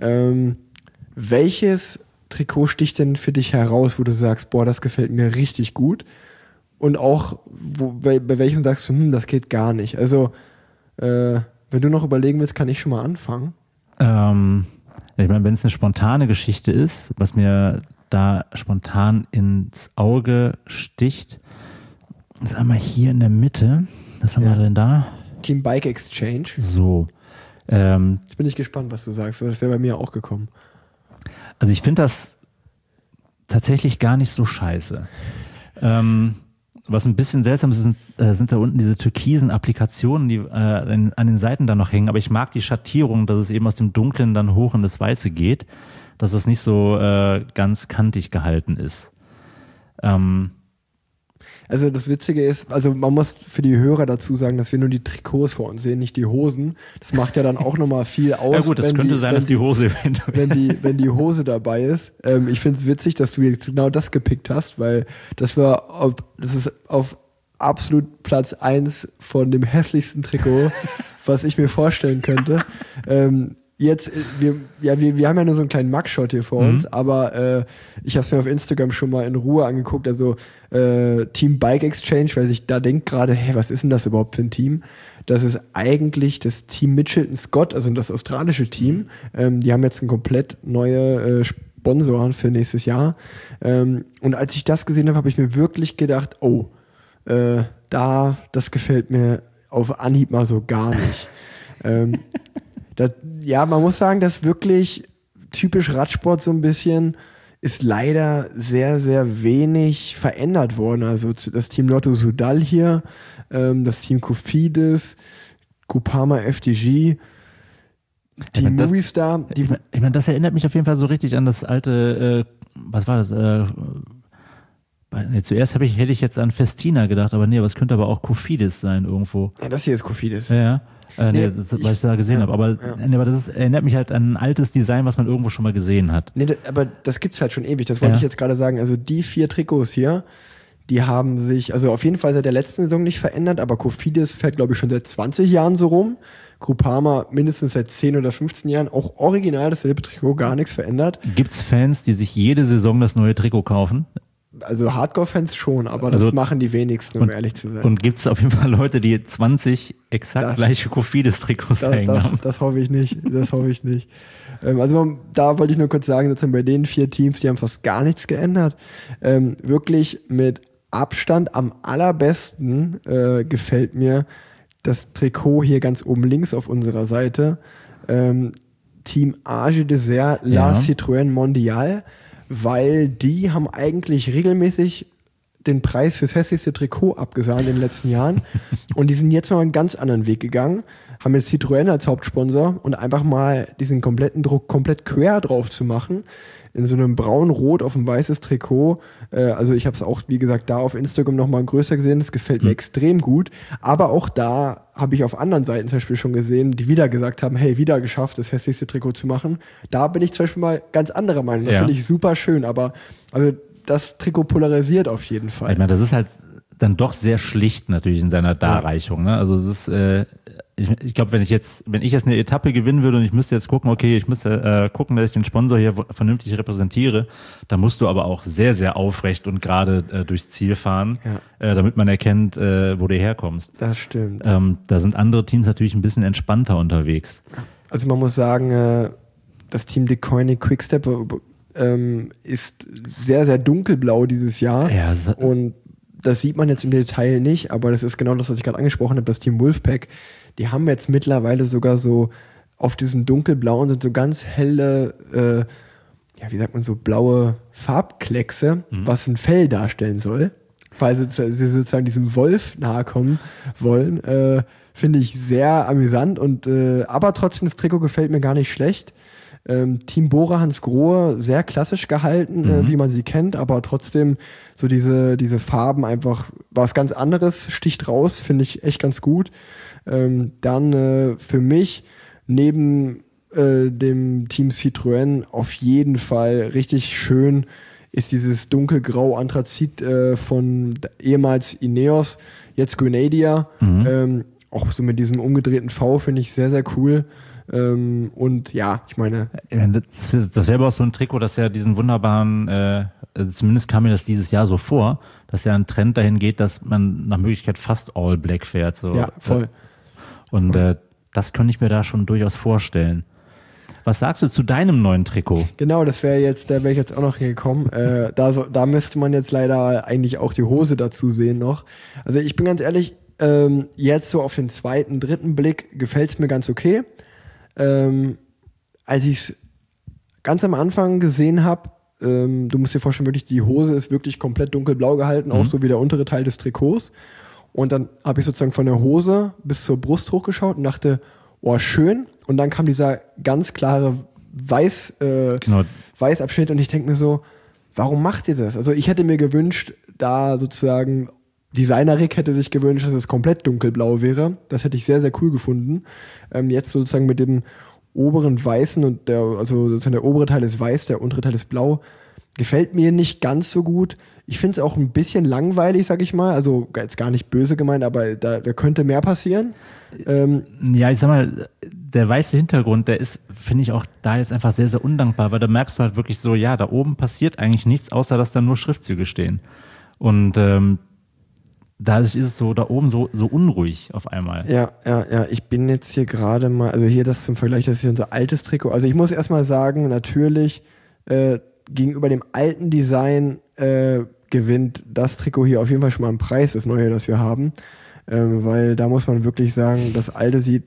Welches Trikot sticht denn für dich heraus, wo du sagst, boah, das gefällt mir richtig gut? Und auch, bei welchem sagst du, das geht gar nicht? Also, wenn du noch überlegen willst, kann ich schon mal anfangen. Ich meine, wenn es eine spontane Geschichte ist, was mir da spontan ins Auge sticht, ist einmal hier in der Mitte. Was haben wir denn da? Team Bike Exchange. So. Jetzt bin ich gespannt, was du sagst. Das wäre bei mir auch gekommen. Also ich finde das tatsächlich gar nicht so scheiße. Was ein bisschen seltsam ist, sind da unten diese türkisen Applikationen, die an den Seiten da noch hängen. Aber ich mag die Schattierung, dass es eben aus dem Dunklen dann hoch in das Weiße geht, dass es nicht so ganz kantig gehalten ist. Also das Witzige ist, also man muss für die Hörer dazu sagen, dass wir nur die Trikots vor uns sehen, nicht die Hosen. Das macht ja dann auch nochmal viel aus. Ja gut, das könnte sein, dass die Hose eventuell... Wenn die Hose dabei ist. Ich finde es witzig, dass du jetzt genau das gepickt hast, weil das ist auf absolut Platz 1 von dem hässlichsten Trikot, was ich mir vorstellen könnte. Jetzt, wir haben ja nur so einen kleinen Mugshot hier vor uns, aber ich habe es mir auf Instagram schon mal in Ruhe angeguckt, also Team Bike Exchange, weil ich da denke gerade, hey, was ist denn das überhaupt für ein Team? Das ist eigentlich das Team Mitchelton Scott, also das australische Team. Die haben jetzt ein komplett neue Sponsoren für nächstes Jahr. Und als ich das gesehen habe, habe ich mir wirklich gedacht, oh, Das gefällt mir auf Anhieb mal so gar nicht. Man muss sagen, dass wirklich typisch Radsport so ein bisschen ist leider sehr, sehr wenig verändert worden. Also das Team Lotto Soudal hier, das Team Cofidis, Groupama FDJ, Team Movistar. Ich meine, das erinnert mich auf jeden Fall so richtig an das alte, was war das? Zuerst hätte ich jetzt an Festina gedacht, aber es könnte aber auch Cofidis sein irgendwo. Ja, das hier ist Cofidis. Ja. Was ich da gesehen habe. Aber das erinnert mich halt an ein altes Design, was man irgendwo schon mal gesehen hat. Aber das gibt's halt schon ewig. Das wollte ich jetzt gerade sagen. Also die 4 Trikots hier, die haben sich, also auf jeden Fall seit der letzten Saison nicht verändert, aber Cofidis fährt, glaube ich, schon seit 20 Jahren so rum. Groupama mindestens seit 10 oder 15 Jahren. Auch original dasselbe Trikot, gar nichts verändert. Gibt's Fans, die sich jede Saison das neue Trikot kaufen? Also Hardcore-Fans schon, aber das machen die wenigsten, um ehrlich zu sein. Und gibt es auf jeden Fall Leute, die 20 exakt gleiche Cofidis-Trikots hängen haben? Das hoffe ich nicht. Da wollte ich nur kurz sagen, dass bei den 4 Teams, die haben fast gar nichts geändert. Wirklich mit Abstand am allerbesten gefällt mir das Trikot hier ganz oben links auf unserer Seite. Team Age Dessert La Citroën Mondial, weil die haben eigentlich regelmäßig den Preis fürs hässlichste Trikot abgesahnt in den letzten Jahren und die sind jetzt mal einen ganz anderen Weg gegangen, haben jetzt Citroën als Hauptsponsor und einfach mal diesen kompletten Druck komplett quer drauf zu machen, in so einem braun-rot auf ein weißes Trikot. Also ich habe es auch, wie gesagt, da auf Instagram nochmal größer gesehen, das gefällt mir extrem gut, aber auch da habe ich auf anderen Seiten zum Beispiel schon gesehen, die wieder gesagt haben, hey, wieder geschafft, das hässlichste Trikot zu machen. Da bin ich zum Beispiel mal ganz anderer Meinung, das finde ich super schön, aber also das Trikot polarisiert auf jeden Fall. Ich meine, das ist halt dann doch sehr schlicht natürlich in seiner Darreichung. Ne? Also es ist, ich glaube, wenn ich jetzt eine Etappe gewinnen würde und ich müsste jetzt gucken, okay, ich müsste gucken, dass ich den Sponsor hier vernünftig repräsentiere, dann musst du aber auch sehr, sehr aufrecht und gerade durchs Ziel fahren, damit man erkennt, wo du herkommst. Das stimmt. Da sind andere Teams natürlich ein bisschen entspannter unterwegs. Also man muss sagen, das Team Deceuninck Quickstep ist sehr, sehr dunkelblau dieses Jahr. Ja, und das sieht man jetzt im Detail nicht, aber das ist genau das, was ich gerade angesprochen habe, das Team Wolfpack. Die haben jetzt mittlerweile sogar so auf diesem dunkelblauen sind so ganz helle, so blaue Farbkleckse, was ein Fell darstellen soll, weil sie sozusagen diesem Wolf nahe kommen wollen. Finde ich sehr amüsant und aber trotzdem, das Trikot gefällt mir gar nicht schlecht. Team Bora Hans Grohe, sehr klassisch gehalten, wie man sie kennt, aber trotzdem so diese Farben einfach was ganz anderes, sticht raus, finde ich echt ganz gut. Dann für mich neben dem Team Citroën auf jeden Fall richtig schön ist dieses dunkelgrau Anthrazit von ehemals Ineos, jetzt Grenadier. Auch so mit diesem umgedrehten V finde ich sehr, sehr cool. Und ja, ich meine. Das wäre aber auch so ein Trikot, das ja diesen wunderbaren, zumindest kam mir das dieses Jahr so vor, dass ja ein Trend dahin geht, dass man nach Möglichkeit fast All Black fährt. So. Ja, voll. Und das könnte ich mir da schon durchaus vorstellen. Was sagst du zu deinem neuen Trikot? Genau, da wäre ich jetzt auch noch hingekommen. Da müsste man jetzt leider eigentlich auch die Hose dazu sehen noch. Also ich bin ganz ehrlich, jetzt so auf den 2., 3. Blick gefällt es mir ganz okay. Als ich es ganz am Anfang gesehen habe, du musst dir vorstellen, wirklich die Hose ist wirklich komplett dunkelblau gehalten, auch so wie der untere Teil des Trikots. Und dann habe ich sozusagen von der Hose bis zur Brust hochgeschaut und dachte, oh, schön. Und dann kam dieser ganz klare Weißabschnitt und ich denke mir so, warum macht ihr das? Also ich hätte mir gewünscht, da sozusagen Designer-Rick hätte sich gewünscht, dass es komplett dunkelblau wäre. Das hätte ich sehr, sehr cool gefunden. Jetzt sozusagen mit dem oberen Weißen und also sozusagen der obere Teil ist weiß, der untere Teil ist blau. Gefällt mir nicht ganz so gut. Ich finde es auch ein bisschen langweilig, sag ich mal. Also jetzt gar nicht böse gemeint, aber da könnte mehr passieren. Ja, ich sag mal, der weiße Hintergrund, der ist, finde ich, auch da jetzt einfach sehr, sehr undankbar, weil da merkst du halt wirklich so, ja, da oben passiert eigentlich nichts, außer dass da nur Schriftzüge stehen. Und dadurch ist es so da oben so unruhig auf einmal. Ja. Ich bin jetzt hier gerade mal, also hier das zum Vergleich, das ist hier unser altes Trikot. Also ich muss erstmal sagen, natürlich gegenüber dem alten Design gewinnt das Trikot hier auf jeden Fall schon mal einen Preis, das neue, das wir haben. Weil da muss man wirklich sagen, das alte sieht,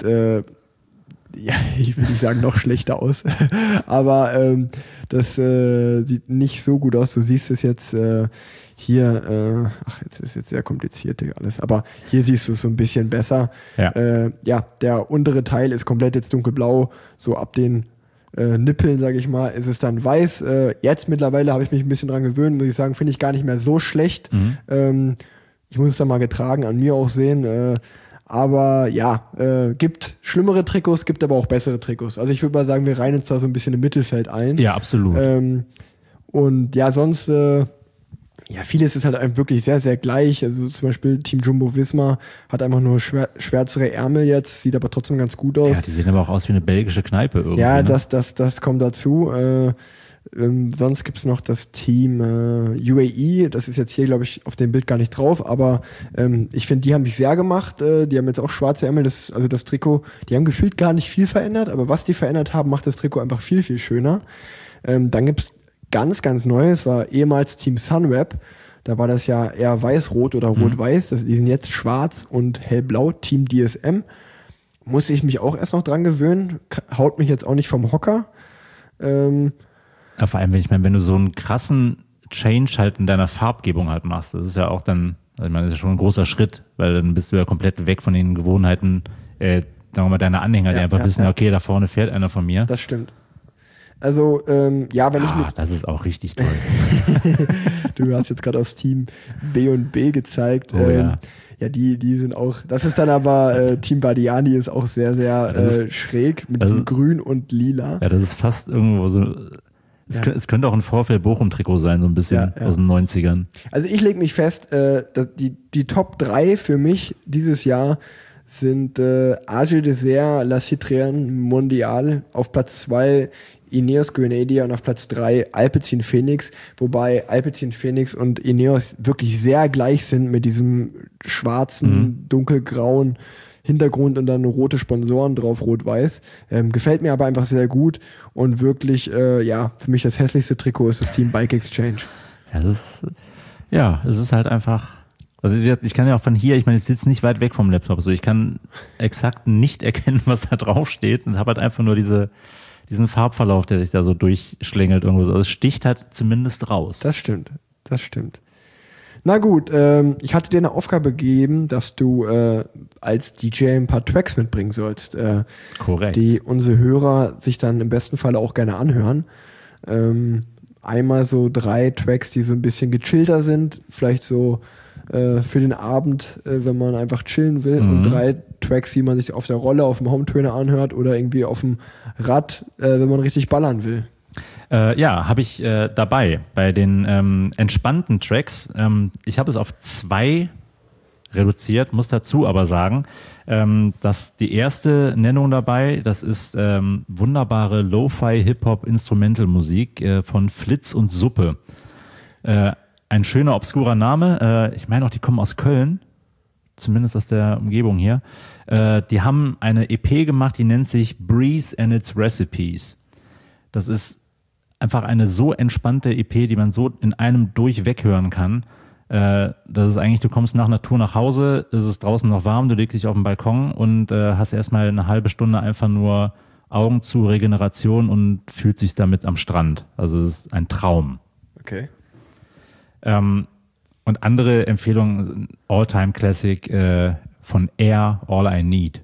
ich will nicht sagen, noch schlechter aus. Aber das sieht nicht so gut aus. Du siehst es jetzt hier, jetzt ist jetzt sehr kompliziert hier alles, aber hier siehst du es so ein bisschen besser. Ja. Der untere Teil ist komplett jetzt dunkelblau, so ab den Nippeln, sage ich mal, ist es dann weiß. Jetzt mittlerweile habe ich mich ein bisschen dran gewöhnt, muss ich sagen, finde ich gar nicht mehr so schlecht. Ich muss es dann mal getragen an mir auch sehen. Aber ja, gibt schlimmere Trikots, gibt aber auch bessere Trikots. Also ich würde mal sagen, wir reihen uns da so ein bisschen im Mittelfeld ein. Ja, absolut. Und ja, sonst, vieles ist halt wirklich sehr, sehr gleich. Also zum Beispiel Team Jumbo-Visma hat einfach nur schwärzere Ärmel jetzt, sieht aber trotzdem ganz gut aus. Ja, die sehen aber auch aus wie eine belgische Kneipe irgendwie. Ja, ne? das kommt dazu. Sonst gibt es noch das Team UAE, das ist jetzt hier, glaube ich, auf dem Bild gar nicht drauf, aber ich finde, die haben sich sehr gemacht. Die haben jetzt auch schwarze Ärmel, das Trikot, die haben gefühlt gar nicht viel verändert, aber was die verändert haben, macht das Trikot einfach viel, viel schöner. Dann gibt es ganz, ganz Neues, war ehemals Team Sunweb, da war das ja eher weiß-rot oder rot-weiß, die sind jetzt schwarz und hellblau, Team DSM. Musste ich mich auch erst noch dran gewöhnen, haut mich jetzt auch nicht vom Hocker. Ja, vor allem, wenn du so einen krassen Change halt in deiner Farbgebung halt machst, das ist ja auch dann, das ist ja schon ein großer Schritt, weil dann bist du ja komplett weg von den Gewohnheiten, sagen wir mal, deiner Anhänger, die einfach wissen, okay, da vorne fährt einer von mir. Das stimmt. Also, wenn ich das ist auch richtig toll. Du hast jetzt gerade aufs Team B und B gezeigt. Ja, die sind auch, das ist dann aber, Team Bardiani ist auch sehr, sehr schräg mit diesem Grün und Lila. Ja, das ist fast irgendwo so, es könnte auch ein VfL Bochum-Trikot sein, so ein bisschen aus den 90ern. Also ich lege mich fest, die Top 3 für mich dieses Jahr sind AG Dessert, La Citroën Mondial, auf Platz 2 Ineos Grenadier und auf Platz 3 Alpecin Phoenix, wobei Alpecin Phoenix und Ineos wirklich sehr gleich sind mit diesem schwarzen, dunkelgrauen Hintergrund und dann rote Sponsoren drauf, rot-weiß. Gefällt mir aber einfach sehr gut und wirklich, für mich das hässlichste Trikot ist das Team Bike Exchange. Es ist halt einfach, also ich kann ja auch von hier, ich meine, ich sitze nicht weit weg vom Laptop, so ich kann exakt nicht erkennen, was da drauf steht und habe halt einfach nur diesen Farbverlauf, der sich da so durchschlängelt irgendwo. Also es sticht halt zumindest raus. Das stimmt. Na gut, ich hatte dir eine Aufgabe gegeben, dass du als DJ ein paar Tracks mitbringen sollst. Korrekt. Die unsere Hörer sich dann im besten Fall auch gerne anhören. Einmal so 3 Tracks, die so ein bisschen gechillter sind, vielleicht so für den Abend, wenn man einfach chillen will. Und 3 Tracks, die man sich auf der Rolle, auf dem Hometrainer anhört oder irgendwie auf dem Rad, wenn man richtig ballern will. Habe ich dabei. Bei den entspannten Tracks, ich habe es auf 2 reduziert, muss dazu aber sagen, dass die erste Nennung dabei, das ist wunderbare Lo-Fi Hip-Hop-Instrumental-Musik von Flitz und Suppe. Ein schöner, obskurer Name. Ich meine auch, die kommen aus Köln, zumindest aus der Umgebung hier. Die haben eine EP gemacht, die nennt sich Breeze and its Recipes. Das ist einfach eine so entspannte EP, die man so in einem durchweg hören kann. Das ist eigentlich, du kommst nach einer Tour nach Hause, es ist draußen noch warm, du legst dich auf den Balkon und hast erstmal eine halbe Stunde einfach nur Augen zu, Regeneration und fühlt sich damit am Strand. Also es ist ein Traum. Okay. Und andere Empfehlungen, All-Time-Classic von Air, All I Need.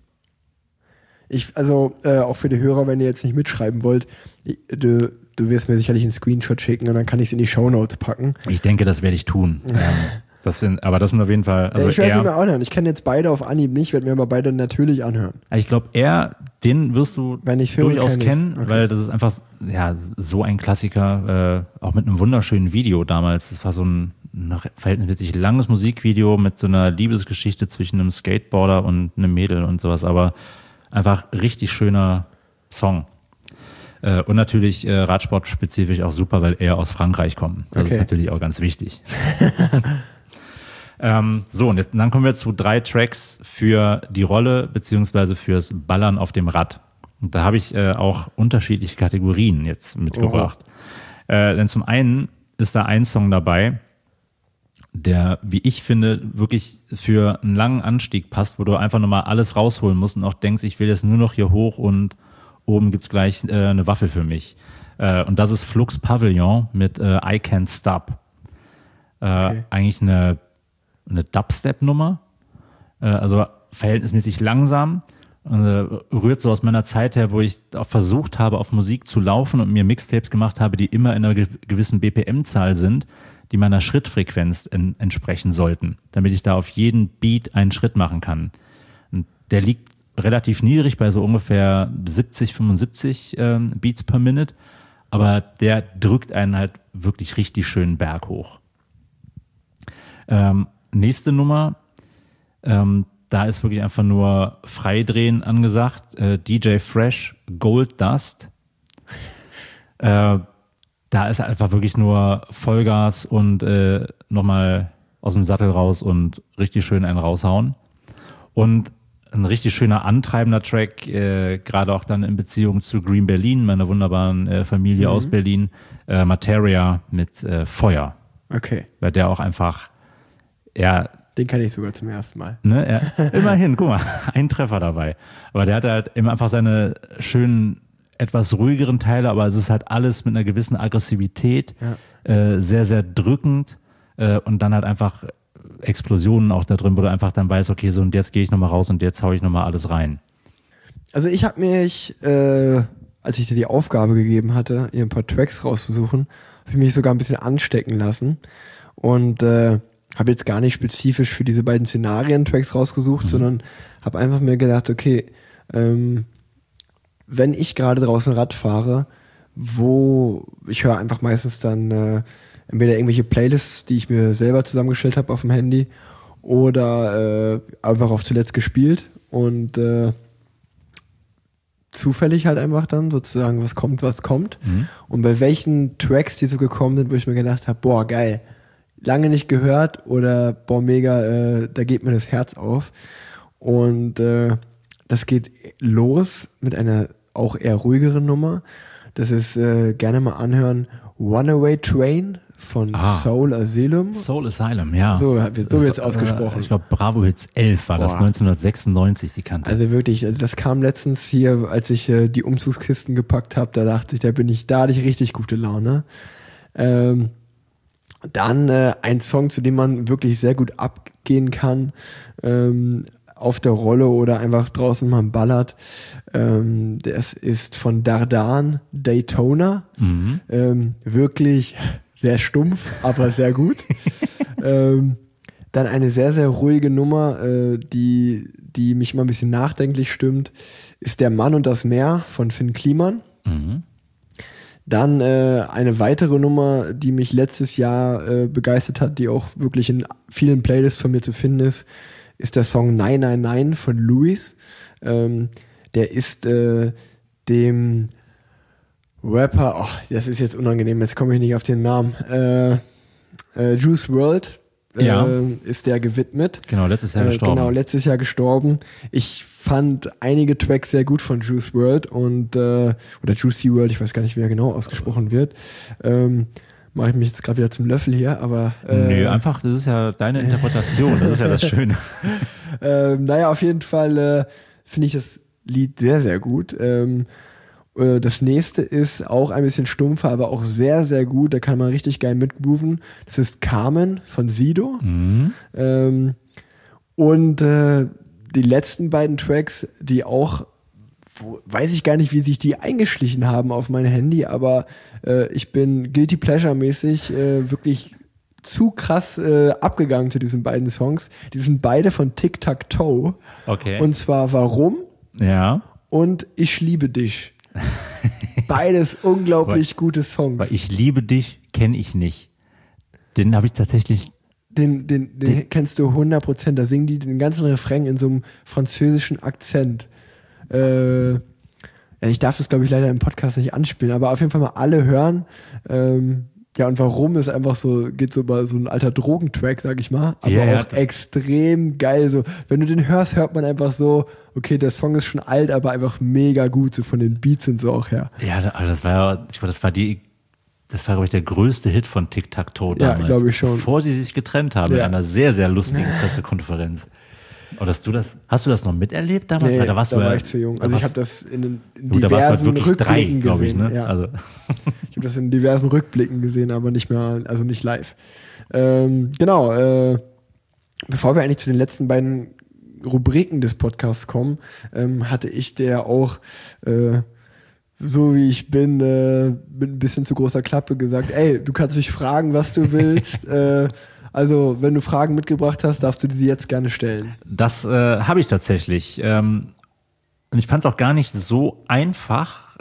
Auch für die Hörer, wenn ihr jetzt nicht mitschreiben wollt, du wirst mir sicherlich einen Screenshot schicken und dann kann ich es in die Shownotes packen. Ich denke, das werde ich tun. Das sind auf jeden Fall. Also ich werde sie mir anhören. Ich kenne jetzt beide auf Anhieb nicht, werde mir aber beide natürlich anhören. Ich glaube, den wirst du durchaus kennen, okay. Weil das ist einfach so ein Klassiker, auch mit einem wunderschönen Video damals. Das war so ein verhältnismäßig langes Musikvideo mit so einer Liebesgeschichte zwischen einem Skateboarder und einem Mädel und sowas, aber einfach richtig schöner Song. Und natürlich radsportspezifisch auch super, weil er aus Frankreich kommt. Das ist natürlich auch ganz wichtig. Und dann kommen wir zu 3 Tracks für die Rolle beziehungsweise fürs Ballern auf dem Rad. Und da habe ich auch unterschiedliche Kategorien jetzt mitgebracht. Denn zum einen ist da ein Song dabei, der, wie ich finde, wirklich für einen langen Anstieg passt, wo du einfach nochmal alles rausholen musst und auch denkst, ich will jetzt nur noch hier hoch und oben gibt's gleich eine Waffel für mich. Und das ist Flux Pavillon mit I Can't Stop. Okay. Eigentlich eine Dubstep-Nummer, also verhältnismäßig langsam, rührt so aus meiner Zeit her, wo ich auch versucht habe, auf Musik zu laufen und mir Mixtapes gemacht habe, die immer in einer gewissen BPM-Zahl sind, die meiner Schrittfrequenz entsprechen sollten, damit ich da auf jeden Beat einen Schritt machen kann. Und der liegt relativ niedrig bei so ungefähr 70, 75 Beats per Minute, aber der drückt einen halt wirklich richtig schön berghoch. Nächste Nummer, da ist wirklich einfach nur Freidrehen angesagt. DJ Fresh, Gold Dust. Da ist einfach wirklich nur Vollgas und nochmal aus dem Sattel raus und richtig schön einen raushauen. Und ein richtig schöner antreibender Track, gerade auch dann in Beziehung zu Green Berlin, meiner wunderbaren Familie aus Berlin, Materia mit Feuer. Okay. Weil der auch einfach, ja, Den kenne ich sogar zum ersten Mal. ne, immerhin, guck mal, ein Treffer dabei. Aber der hat halt immer einfach seine schönen, etwas ruhigeren Teile, aber es ist halt alles mit einer gewissen Aggressivität, sehr, sehr drückend und dann halt einfach Explosionen auch da drin, wo du einfach dann weißt, okay, so und jetzt gehe ich nochmal raus und jetzt haue ich nochmal alles rein. Also ich habe mich, als ich dir die Aufgabe gegeben hatte, hier ein paar Tracks rauszusuchen, habe ich mich sogar ein bisschen anstecken lassen und habe jetzt gar nicht spezifisch für diese beiden Szenarien Tracks rausgesucht, sondern habe einfach mir gedacht, okay, wenn ich gerade draußen Rad fahre, ich höre einfach meistens dann entweder irgendwelche Playlists, die ich mir selber zusammengestellt habe auf dem Handy oder einfach auf zuletzt gespielt und zufällig halt einfach dann sozusagen, was kommt. Und bei welchen Tracks, die so gekommen sind, wo ich mir gedacht habe, boah, geil, lange nicht gehört oder boah, mega, da geht mir das Herz auf. Und das geht los mit einer auch eher ruhigeren Nummer. Das ist, gerne mal anhören, Runaway Train von Soul Asylum. Soul Asylum, ja. So wird's ausgesprochen. Ich glaube, Bravo Hits 11 war das 1996, die Kante. Also wirklich, das kam letztens hier, als ich die Umzugskisten gepackt habe, da dachte ich, da hatte ich richtig gute Laune. Dann ein Song, zu dem man wirklich sehr gut abgehen kann, auf der Rolle oder einfach draußen mal ballert. Das ist von Dardan, Daytona. Wirklich sehr stumpf, aber sehr gut. Dann eine sehr, sehr ruhige Nummer, die mich mal ein bisschen nachdenklich stimmt, ist Der Mann und das Meer von Finn Kliman. Dann eine weitere Nummer, die mich letztes Jahr begeistert hat, die auch wirklich in vielen Playlists von mir zu finden ist der Song 999 von Louis. Der ist dem Rapper, das ist jetzt unangenehm, jetzt komme ich nicht auf den Namen, Juice WRLD ist der gewidmet. Genau, letztes Jahr gestorben. Genau, letztes Jahr gestorben. Ich fand einige Tracks sehr gut von Juice WRLD und oder Juicy WRLD, ich weiß gar nicht, wie er genau ausgesprochen wird. Mache ich mich jetzt gerade wieder zum Löffel hier, aber nö, einfach, das ist ja deine Interpretation, das ist ja das Schöne. Naja, auf jeden Fall finde ich das Lied sehr, sehr gut. Das nächste ist auch ein bisschen stumpfer, aber auch sehr, sehr gut. Da kann man richtig geil mitgrooven. Das ist Carmen von Sido. Und die letzten beiden Tracks, die auch, weiß ich gar nicht, wie sich die eingeschlichen haben auf mein Handy, aber ich bin Guilty Pleasure-mäßig wirklich zu krass abgegangen zu diesen beiden Songs. Die sind beide von Tic Tac Toe. Okay. Und zwar Warum? Ja. Und Ich liebe dich. Beides unglaublich gute Songs. Weil Ich liebe dich kenne ich nicht. Den habe ich tatsächlich. Den kennst du 100%. Da singen die den ganzen Refrain in so einem französischen Akzent. Ich darf das, glaube ich, leider im Podcast nicht anspielen, aber auf jeden Fall mal alle hören. Ja, und Warum ist einfach so, geht so über so ein alter Drogentrack, sag ich mal, aber auch extrem geil. So, wenn du den hörst, hört man einfach so, okay, der Song ist schon alt, aber einfach mega gut, so von den Beats und so auch her. Ja, aber das war ja, ich glaube, das war die das war, glaube ich, der größte Hit von Tic-Tac-Toe Ja, damals. glaube ich schon. Bevor sie sich getrennt haben in einer sehr, sehr lustigen Pressekonferenz. Oder hast du das noch miterlebt damals? Nee, Weil da war ja, ich zu jung. Also ich habe das in da warst du halt diversen wirklich Rückblicken 3, glaube ich, gesehen. ne? Ja. Also. Ich habe das in diversen Rückblicken gesehen, aber nicht mehr, also nicht live. Genau, bevor wir eigentlich zu den letzten beiden Rubriken des Podcasts kommen, hatte ich der auch so wie ich bin, mit ein bisschen zu großer Klappe gesagt, ey, du kannst mich fragen, was du willst. Also, wenn du Fragen mitgebracht hast, darfst du sie jetzt gerne stellen. Das habe ich tatsächlich. Und ich fand es auch gar nicht so einfach,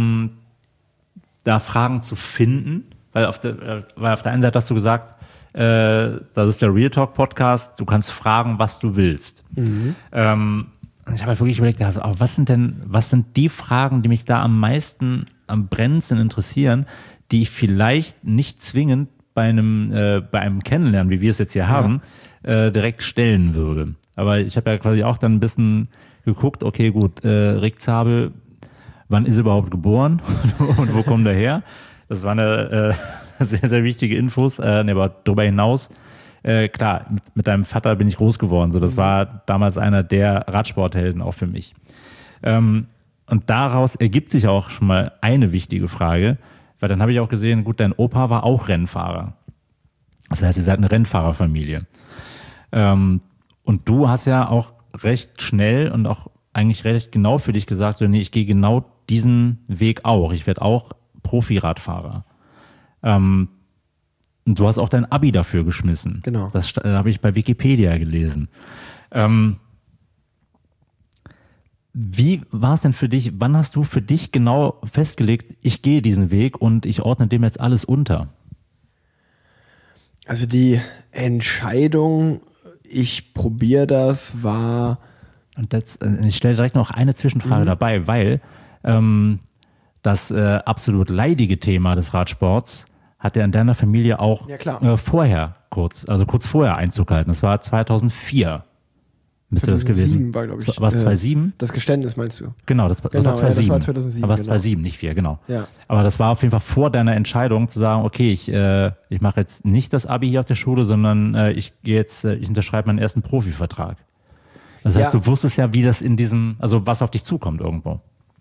da Fragen zu finden, weil auf der einen Seite hast du gesagt, das ist der Real Talk Podcast, du kannst fragen, was du willst. Mhm. Ich habe halt wirklich überlegt, aber was sind die Fragen, die mich da am meisten, am brennendsten interessieren, die ich vielleicht nicht zwingend bei einem Kennenlernen, wie wir es jetzt hier haben, direkt stellen würde. Aber ich habe ja quasi auch dann ein bisschen geguckt, okay, gut, Rick Zabel, wann ist er überhaupt geboren und wo kommt er her? Das war eine sehr, sehr wichtige Infos. Aber darüber hinaus, klar, mit deinem Vater bin ich groß geworden. So, das war damals einer der Radsporthelden auch für mich. Und daraus ergibt sich auch schon mal eine wichtige Frage, weil dann habe ich auch gesehen, gut, dein Opa war auch Rennfahrer. Das heißt, ihr seid eine Rennfahrerfamilie. Und du hast ja auch recht schnell und auch eigentlich recht genau für dich gesagt, so, nee, ich gehe genau diesen Weg auch. Ich werde auch Profi-Radfahrer. Und du hast auch dein Abi dafür geschmissen. Genau. Das habe ich bei Wikipedia gelesen. Wie war es denn für dich, wann hast du für dich genau festgelegt, ich gehe diesen Weg und ich ordne dem jetzt alles unter? Also die Entscheidung, ich probiere das, war... Und ich stelle direkt noch eine Zwischenfrage dabei, weil das absolut leidige Thema des Radsports hat ja in deiner Familie auch kurz vorher Einzug gehalten. Das war 2004. Müsste das gewesen? War, glaube ich. War es 2007? Das Geständnis meinst du? Genau, das war 2007. Das war 2007. Aber es 2007, nicht 4, genau. Ja. Aber das war auf jeden Fall vor deiner Entscheidung zu sagen, okay, ich mache jetzt nicht das Abi hier auf der Schule, sondern ich unterschreibe meinen ersten Profivertrag. Das heißt, du wusstest ja, wie das was auf dich zukommt irgendwo.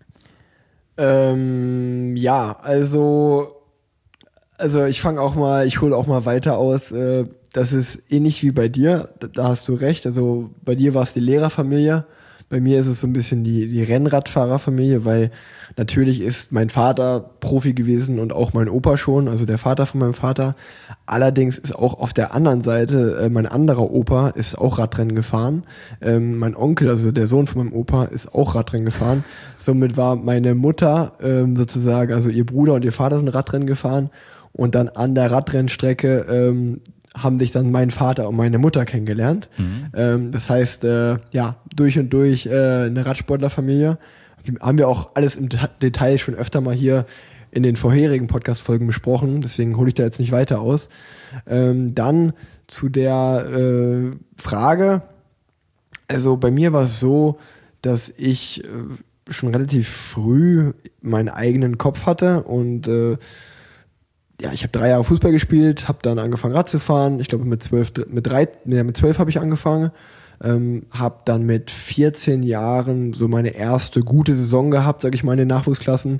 Also ich hole auch mal weiter aus. Das ist ähnlich wie bei dir, da hast du recht. Also bei dir war es die Lehrerfamilie, bei mir ist es so ein bisschen die Rennradfahrerfamilie, weil natürlich ist mein Vater Profi gewesen und auch mein Opa schon, also der Vater von meinem Vater. Allerdings ist auch auf der anderen Seite, mein anderer Opa ist auch Radrennen gefahren. Mein Onkel, also der Sohn von meinem Opa, ist auch Radrennen gefahren. Somit war meine Mutter sozusagen, also ihr Bruder und ihr Vater sind Radrennen gefahren. Und dann an der Radrennstrecke haben sich dann mein Vater und meine Mutter kennengelernt. Das heißt, durch und durch eine Radsportlerfamilie. Haben wir auch alles im Detail schon öfter mal hier in den vorherigen Podcast-Folgen besprochen. Deswegen hole ich da jetzt nicht weiter aus. Dann zu der Frage. Also bei mir war es so, dass ich schon relativ früh meinen eigenen Kopf hatte und ich habe 3 Jahre Fußball gespielt, habe dann angefangen Rad zu fahren. Ich glaube mit 12 habe ich angefangen. Habe dann mit 14 Jahren so meine erste gute Saison gehabt, sage ich mal, in den Nachwuchsklassen.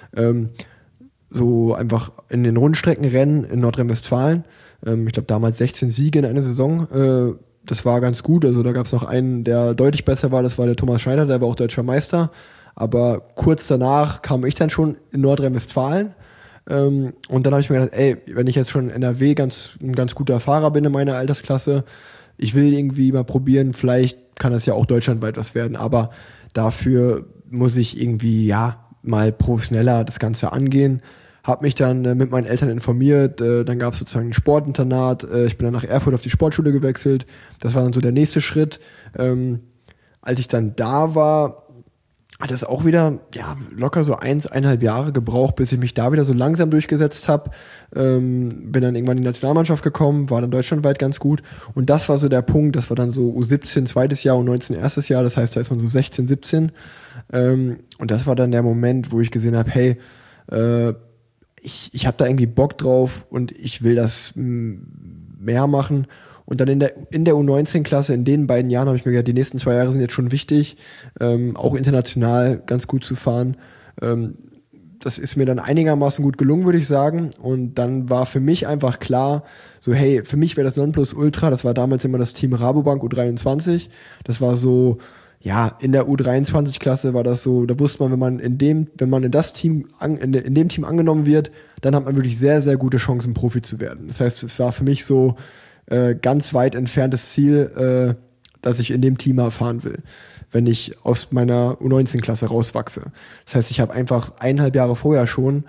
So einfach in den Rundstreckenrennen in Nordrhein-Westfalen. Ich glaube damals 16 Siege in einer Saison. Das war ganz gut. Also da gab es noch einen, der deutlich besser war. Das war der Thomas Schneider, der war auch deutscher Meister. Aber kurz danach kam ich dann schon in Nordrhein-Westfalen. Und dann habe ich mir gedacht, ey, wenn ich jetzt schon in NRW ein ganz guter Fahrer bin in meiner Altersklasse, ich will irgendwie mal probieren, vielleicht kann das ja auch deutschlandweit was werden, aber dafür muss ich irgendwie mal professioneller das Ganze angehen. Habe mich dann mit meinen Eltern informiert, dann gab es sozusagen ein Sportinternat, ich bin dann nach Erfurt auf die Sportschule gewechselt, das war dann so der nächste Schritt. Als ich dann da war, hat es auch wieder locker so 1,5 Jahre gebraucht, bis ich mich da wieder so langsam durchgesetzt habe. Bin dann irgendwann in die Nationalmannschaft gekommen, war dann deutschlandweit ganz gut. Und das war so der Punkt, das war dann so U17 zweites Jahr, U19 erstes Jahr, das heißt, da ist man so 16, 17. Und das war dann der Moment, wo ich gesehen habe, hey, ich habe da irgendwie Bock drauf und ich will das mehr machen. Und dann in der U19-Klasse, in den beiden Jahren habe ich mir gedacht, die nächsten 2 Jahre sind jetzt schon wichtig, auch international ganz gut zu fahren. Das ist mir dann einigermaßen gut gelungen, würde ich sagen. Und dann war für mich einfach klar, so hey, für mich wäre das Nonplusultra, das war damals immer das Team Rabobank U23. Das war so, ja, in der U23-Klasse war das so, da wusste man, wenn man in dem Team angenommen wird, dann hat man wirklich sehr, sehr gute Chancen, Profi zu werden. Das heißt, es war für mich so ganz weit entferntes Ziel, dass ich in dem Team fahren will, wenn ich aus meiner U19-Klasse rauswachse. Das heißt, ich habe einfach 1,5 Jahre vorher schon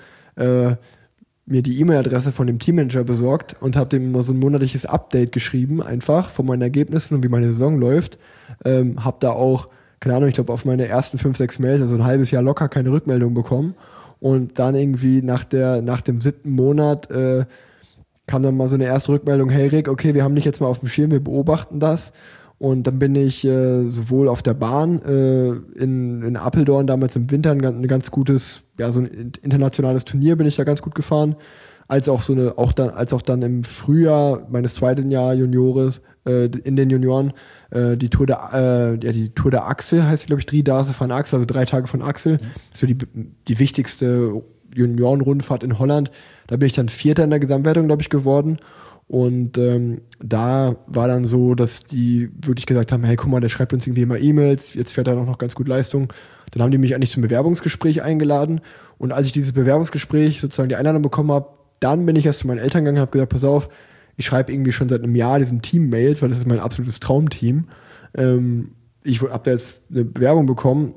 mir die E-Mail-Adresse von dem Teammanager besorgt und habe dem immer so ein monatliches Update geschrieben, einfach von meinen Ergebnissen und wie meine Saison läuft. Habe da auch, keine Ahnung, ich glaube auf meine ersten 5, 6 Mails, also ein halbes Jahr locker keine Rückmeldung bekommen. Und dann irgendwie nach dem 7. Monat kam dann mal so eine erste Rückmeldung, hey Rick, okay, wir haben dich jetzt mal auf dem Schirm, wir beobachten das. Und dann bin ich sowohl auf der Bahn in Apeldoorn damals im Winter ein ganz gutes, ja, so ein internationales Turnier bin ich da ganz gut gefahren, als auch dann im Frühjahr meines 2. Jahr Juniores in den Junioren die Tour der Axel heißt, glaube ich, 3 Dagen von Axel, also 3 Tage von Axel. Das ist so die wichtigste Juniorenrundfahrt in Holland. Da bin ich dann 4. in der Gesamtwertung, glaube ich, geworden. Und da war dann so, dass die wirklich gesagt haben, hey, guck mal, der schreibt uns irgendwie immer E-Mails, jetzt fährt er auch noch ganz gut Leistung. Dann haben die mich eigentlich zum Bewerbungsgespräch eingeladen. Und als ich dieses Bewerbungsgespräch sozusagen die Einladung bekommen habe, dann bin ich erst zu meinen Eltern gegangen und habe gesagt, pass auf, ich schreibe irgendwie schon seit einem Jahr diesem Team Mails, weil das ist mein absolutes Traumteam. Ich habe da jetzt eine Bewerbung bekommen,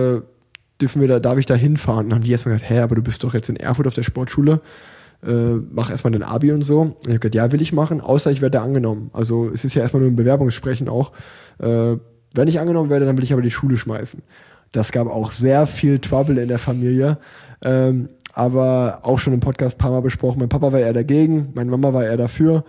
darf ich da hinfahren? Und dann haben die erstmal gesagt, hä, aber du bist doch jetzt in Erfurt auf der Sportschule, mach erstmal den Abi und so. Und ich habe gesagt, ja, will ich machen, außer ich werde da angenommen. Also es ist ja erstmal nur ein Bewerbungssprechen auch. Wenn ich angenommen werde, dann will ich aber die Schule schmeißen. Das gab auch sehr viel Trouble in der Familie. Aber auch schon im Podcast ein paar Mal besprochen. Mein Papa war eher dagegen, meine Mama war eher dafür.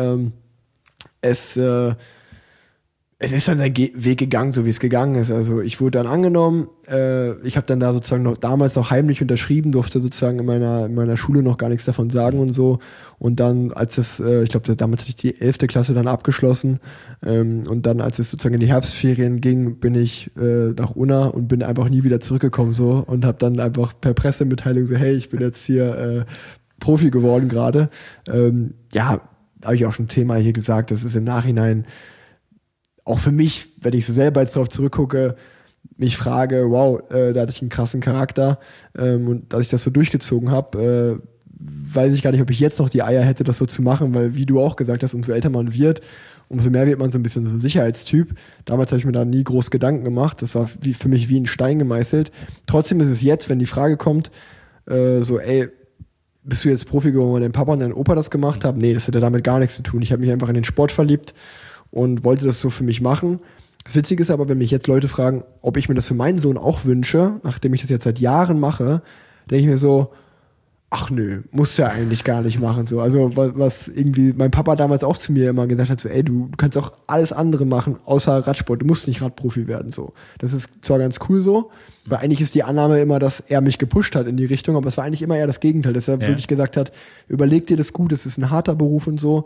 Es ist dann der Weg gegangen, so wie es gegangen ist. Also ich wurde dann angenommen, ich habe dann da sozusagen damals noch heimlich unterschrieben, durfte sozusagen in meiner Schule noch gar nichts davon sagen und so. Und dann, ich glaube, damals hatte ich die 11. Klasse dann abgeschlossen. Und dann, als es sozusagen in die Herbstferien ging, bin ich nach Unna und bin einfach nie wieder zurückgekommen so und habe dann einfach per Pressemitteilung so, hey, ich bin jetzt hier Profi geworden gerade. Ja, habe ich auch schon 10-mal hier gesagt, das ist im Nachhinein auch für mich, wenn ich so selber jetzt darauf zurückgucke, mich frage, wow, da hatte ich einen krassen Charakter und dass ich das so durchgezogen habe, weiß ich gar nicht, ob ich jetzt noch die Eier hätte, das so zu machen, weil wie du auch gesagt hast, umso älter man wird, umso mehr wird man so ein bisschen so ein Sicherheitstyp. Damals habe ich mir da nie groß Gedanken gemacht, das war für mich wie ein Stein gemeißelt. Trotzdem ist es jetzt, wenn die Frage kommt, so ey, bist du jetzt Profi geworden, weil dein Papa und dein Opa das gemacht haben? Nee, das hat ja damit gar nichts zu tun. Ich habe mich einfach in den Sport verliebt und wollte das so für mich machen. Das Witzige ist aber, wenn mich jetzt Leute fragen, ob ich mir das für meinen Sohn auch wünsche, nachdem ich das jetzt seit Jahren mache, denke ich mir so, ach nö, musst du ja eigentlich gar nicht machen. So. Also was irgendwie mein Papa damals auch zu mir immer gesagt hat, so ey, du kannst auch alles andere machen, außer Radsport, du musst nicht Radprofi werden. So. Das ist zwar ganz cool so, weil eigentlich ist die Annahme immer, dass er mich gepusht hat in die Richtung, aber es war eigentlich immer eher das Gegenteil, dass er wirklich gesagt hat, überleg dir das gut, es ist ein harter Beruf und so.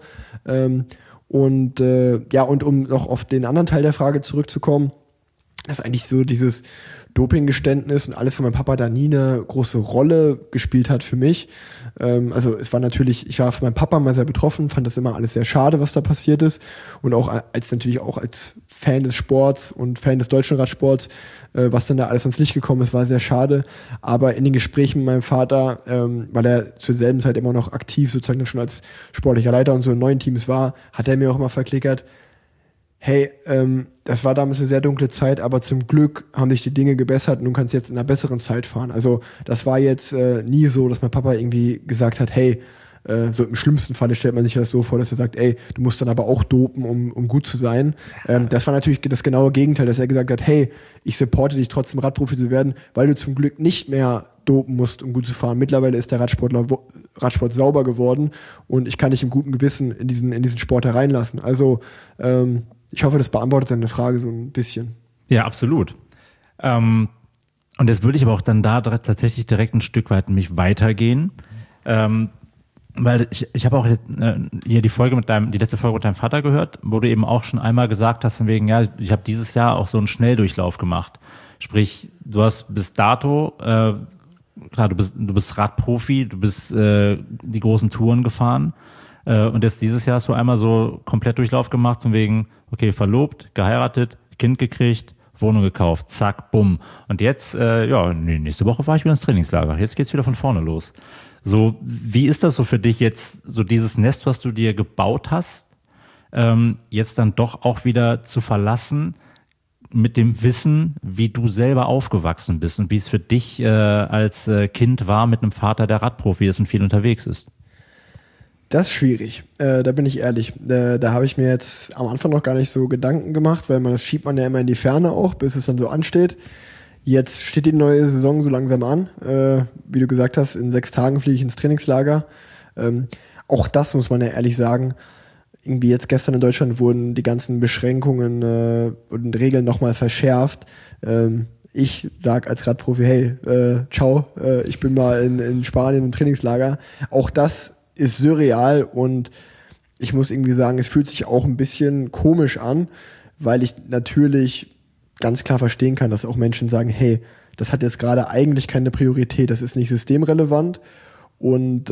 Und um noch auf den anderen Teil der Frage zurückzukommen, dass eigentlich so dieses Dopinggeständnis und alles von meinem Papa da nie eine große Rolle gespielt hat für mich. Also es war natürlich, ich war von meinem Papa mal sehr betroffen, fand das immer alles sehr schade, was da passiert ist. Und auch als Fan des Sports und Fan des deutschen Radsports, was dann da alles ans Licht gekommen ist, war sehr schade. Aber in den Gesprächen mit meinem Vater, weil er zur selben Zeit immer noch aktiv sozusagen schon als sportlicher Leiter und so in neuen Teams war, hat er mir auch immer verklickert, hey, das war damals eine sehr dunkle Zeit, aber zum Glück haben sich die Dinge gebessert und du kannst jetzt in einer besseren Zeit fahren. Also das war jetzt nie so, dass mein Papa irgendwie gesagt hat, hey, so im schlimmsten Falle stellt man sich das so vor, dass er sagt, ey, du musst dann aber auch dopen, um gut zu sein. Das war natürlich das genaue Gegenteil, dass er gesagt hat, hey, ich supporte dich trotzdem Radprofi zu werden, weil du zum Glück nicht mehr dopen musst, um gut zu fahren. Mittlerweile ist der Radsport sauber geworden und ich kann dich im guten Gewissen in diesen Sport hereinlassen. Also ich hoffe, das beantwortet deine Frage so ein bisschen. Ja, absolut. Und jetzt würde ich aber auch dann da tatsächlich direkt ein Stück weit mich weitergehen. Weil ich habe auch hier die letzte Folge mit deinem Vater gehört, wo du eben auch schon einmal gesagt hast, von wegen, ja, ich habe dieses Jahr auch so einen Schnelldurchlauf gemacht. Sprich, du hast bis dato, klar, du bist Radprofi, du bist die großen Touren gefahren und jetzt dieses Jahr hast du einmal so komplett Durchlauf gemacht, von wegen, okay, verlobt, geheiratet, Kind gekriegt, Wohnung gekauft, zack, bumm. Und jetzt, nächste Woche fahre ich wieder ins Trainingslager. Jetzt geht's wieder von vorne los. So, wie ist das so für dich jetzt, so dieses Nest, was du dir gebaut hast, jetzt dann doch auch wieder zu verlassen mit dem Wissen, wie du selber aufgewachsen bist und wie es für dich als Kind war mit einem Vater, der Radprofi ist und viel unterwegs ist? Das ist schwierig, da bin ich ehrlich. Da habe ich mir jetzt am Anfang noch gar nicht so Gedanken gemacht, weil das schiebt man ja immer in die Ferne auch, bis es dann so ansteht. Jetzt steht die neue Saison so langsam an. Wie du gesagt hast, in 6 Tagen fliege ich ins Trainingslager. Auch das muss man ja ehrlich sagen. Irgendwie jetzt gestern in Deutschland wurden die ganzen Beschränkungen und Regeln nochmal verschärft. Ich sag als Radprofi, hey, ciao, ich bin mal in Spanien im Trainingslager. Auch das ist surreal und ich muss irgendwie sagen, es fühlt sich auch ein bisschen komisch an, weil ich natürlich ganz klar verstehen kann, dass auch Menschen sagen, hey, das hat jetzt gerade eigentlich keine Priorität, das ist nicht systemrelevant und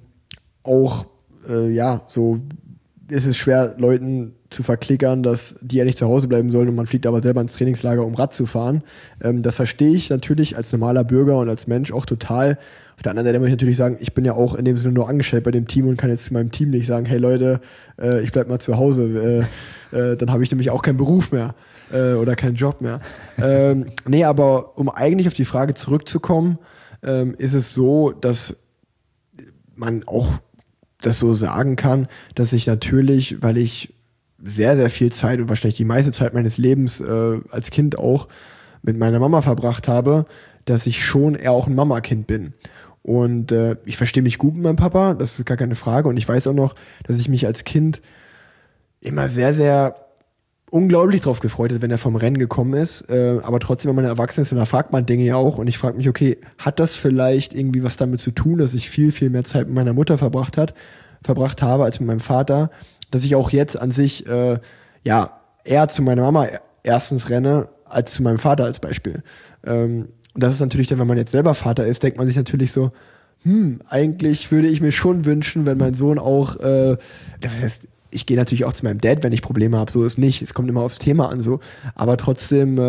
so ist es schwer, Leuten zu verklickern, dass die ja nicht zu Hause bleiben sollen und man fliegt aber selber ins Trainingslager, um Rad zu fahren. Das verstehe ich natürlich als normaler Bürger und als Mensch auch total. Auf der anderen Seite muss ich natürlich sagen, ich bin ja auch in dem Sinne nur angestellt bei dem Team und kann jetzt zu meinem Team nicht sagen, hey Leute, ich bleib mal zu Hause, dann habe ich nämlich auch keinen Beruf mehr. Oder keinen Job mehr. Nee, aber um eigentlich auf die Frage zurückzukommen, ist es so, dass man auch das so sagen kann, dass ich natürlich, weil ich sehr, sehr viel Zeit und wahrscheinlich die meiste Zeit meines Lebens als Kind auch mit meiner Mama verbracht habe, dass ich schon eher auch ein Mama-Kind bin. Und ich verstehe mich gut mit meinem Papa, das ist gar keine Frage. Und ich weiß auch noch, dass ich mich als Kind immer sehr, sehr unglaublich drauf gefreut hat, wenn er vom Rennen gekommen ist. Aber trotzdem, wenn man erwachsen ist, dann fragt man Dinge ja auch. Und ich frage mich, okay, hat das vielleicht irgendwie was damit zu tun, dass ich viel, viel mehr Zeit mit meiner Mutter verbracht habe als mit meinem Vater, dass ich auch jetzt an sich eher zu meiner Mama erstens renne, als zu meinem Vater als Beispiel. Und das ist natürlich dann, wenn man jetzt selber Vater ist, denkt man sich natürlich so, eigentlich würde ich mir schon wünschen, wenn mein Sohn auch, das heißt, ich gehe natürlich auch zu meinem Dad, wenn ich Probleme habe, so ist nicht, es kommt immer aufs Thema an, so, aber trotzdem,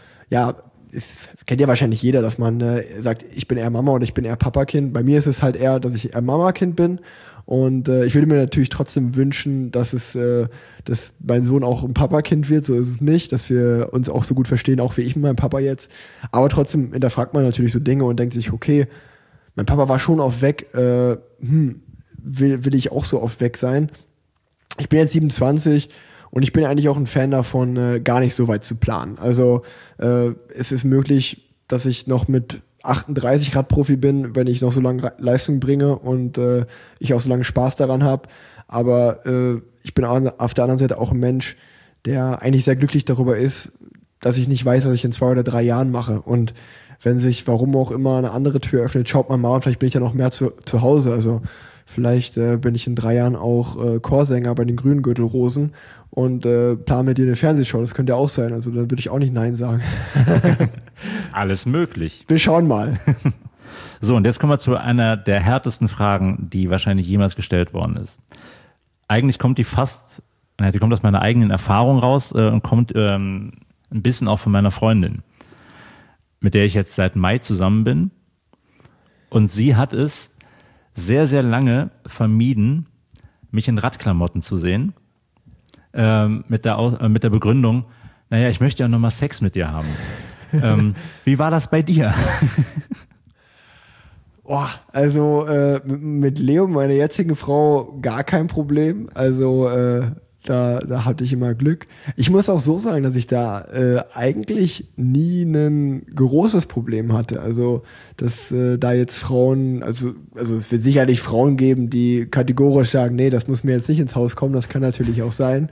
kennt ja wahrscheinlich jeder, dass man sagt, ich bin eher Mama oder ich bin eher Papakind. Bei mir ist es halt eher, dass ich eher Mamakind bin und ich würde mir natürlich trotzdem wünschen, dass mein Sohn auch ein Papakind wird, so ist es nicht, dass wir uns auch so gut verstehen, auch wie ich mit meinem Papa jetzt, aber trotzdem hinterfragt man natürlich so Dinge und denkt sich, okay, mein Papa war schon oft weg, will ich auch so oft weg sein? Ich bin jetzt 27 und ich bin eigentlich auch ein Fan davon, gar nicht so weit zu planen. Also es ist möglich, dass ich noch mit 38 Radprofi bin, wenn ich noch so lange Leistung bringe und ich auch so lange Spaß daran habe. Aber ich bin auf der anderen Seite auch ein Mensch, der eigentlich sehr glücklich darüber ist, dass ich nicht weiß, was ich in 2 oder 3 Jahren mache. Und wenn sich, warum auch immer, eine andere Tür öffnet, schaut man mal und vielleicht bin ich ja noch mehr zu Hause. Also vielleicht bin ich in 3 Jahren auch Chorsänger bei den Grüngürtelrosen und plane mit dir eine Fernsehshow. Das könnte ja auch sein. Also dann würde ich auch nicht Nein sagen. Alles möglich. Wir schauen mal. So, und jetzt kommen wir zu einer der härtesten Fragen, die wahrscheinlich jemals gestellt worden ist. Eigentlich kommt die kommt aus meiner eigenen Erfahrung raus und kommt ein bisschen auch von meiner Freundin, mit der ich jetzt seit Mai zusammen bin. Und sie hat es sehr, sehr lange vermieden, mich in Radklamotten zu sehen, mit der Begründung, naja, ich möchte ja nochmal Sex mit dir haben. Wie war das bei dir? Also mit Leo, meiner jetzigen Frau, gar kein Problem. Also da hatte ich immer Glück. Ich muss auch so sagen, dass ich da eigentlich nie ein großes Problem hatte. Also, dass da jetzt Frauen, also es wird sicherlich Frauen geben, die kategorisch sagen, nee, das muss mir jetzt nicht ins Haus kommen, das kann natürlich auch sein.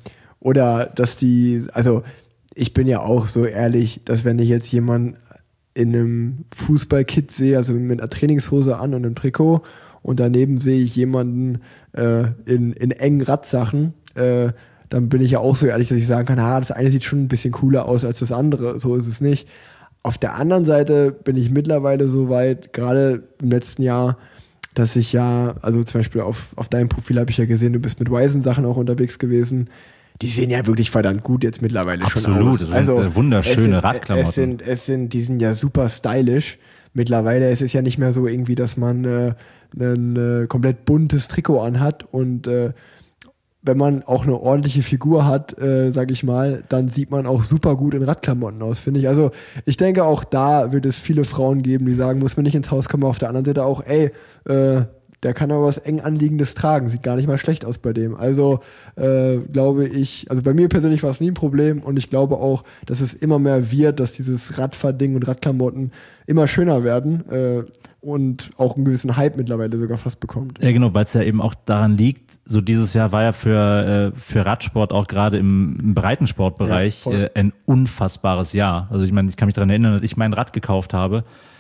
Oder dass also ich bin ja auch so ehrlich, dass wenn ich jetzt jemanden in einem Fußballkit sehe, also mit einer Trainingshose an und einem Trikot, und daneben sehe ich jemanden in engen Radsachen, dann bin ich ja auch so ehrlich, dass ich sagen kann, das eine sieht schon ein bisschen cooler aus als das andere, so ist es nicht. Auf der anderen Seite bin ich mittlerweile so weit, gerade im letzten Jahr, dass ich ja, also zum Beispiel auf deinem Profil habe ich ja gesehen, du bist mit Wisen-Sachen auch unterwegs gewesen. Die sehen ja wirklich verdammt gut jetzt mittlerweile Absolut, schon aus. Das sind wunderschöne Radklamotten. Die sind ja super stylisch. Mittlerweile ist es ja nicht mehr so irgendwie, dass man ein komplett buntes Trikot anhat und wenn man auch eine ordentliche Figur hat, sage ich mal, dann sieht man auch super gut in Radklamotten aus, finde ich. Also ich denke, auch da wird es viele Frauen geben, die sagen, muss man nicht ins Haus kommen. Auf der anderen Seite auch, der kann aber was eng Anliegendes tragen. Sieht gar nicht mal schlecht aus bei dem. Also glaube ich, also bei mir persönlich war es nie ein Problem und ich glaube auch, dass es immer mehr wird, dass dieses Radfahrding und Radklamotten immer schöner werden und auch einen gewissen Hype mittlerweile sogar fast bekommt. Ja, genau, weil es ja eben auch daran liegt, so dieses Jahr war ja für Radsport auch gerade im Breitensportbereich ein unfassbares Jahr. Also ich meine, ich kann mich daran erinnern, dass ich mein Rad gekauft habe.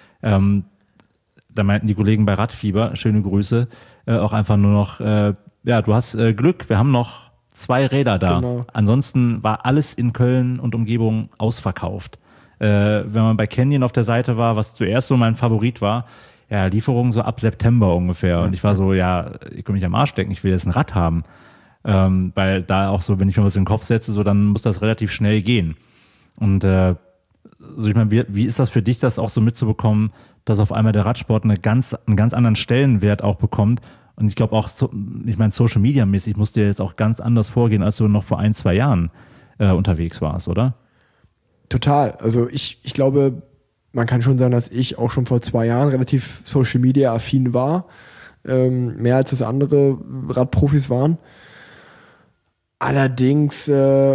Da meinten die Kollegen bei Radfieber, schöne Grüße, auch einfach nur noch, du hast Glück, wir haben noch 2 Räder da. Genau. Ansonsten war alles in Köln und Umgebung ausverkauft. Wenn man bei Canyon auf der Seite war, was zuerst so mein Favorit war, Lieferung so ab September ungefähr. Und ich war so, ich kann mich am Arsch stecken, ich will jetzt ein Rad haben. Weil da auch so, wenn ich mir was in den Kopf setze, so dann muss das relativ schnell gehen. Und also ich meine, wie ist das für dich, das auch so mitzubekommen, dass auf einmal der Radsport einen ganz anderen Stellenwert auch bekommt? Und ich glaube auch, Social Media mäßig musst du ja jetzt auch ganz anders vorgehen, als du noch vor 1-2 Jahren unterwegs warst, oder? Total. Also ich glaube, man kann schon sagen, dass ich auch schon vor 2 Jahren relativ Social Media affin war. Mehr als das andere Radprofis waren. Allerdings,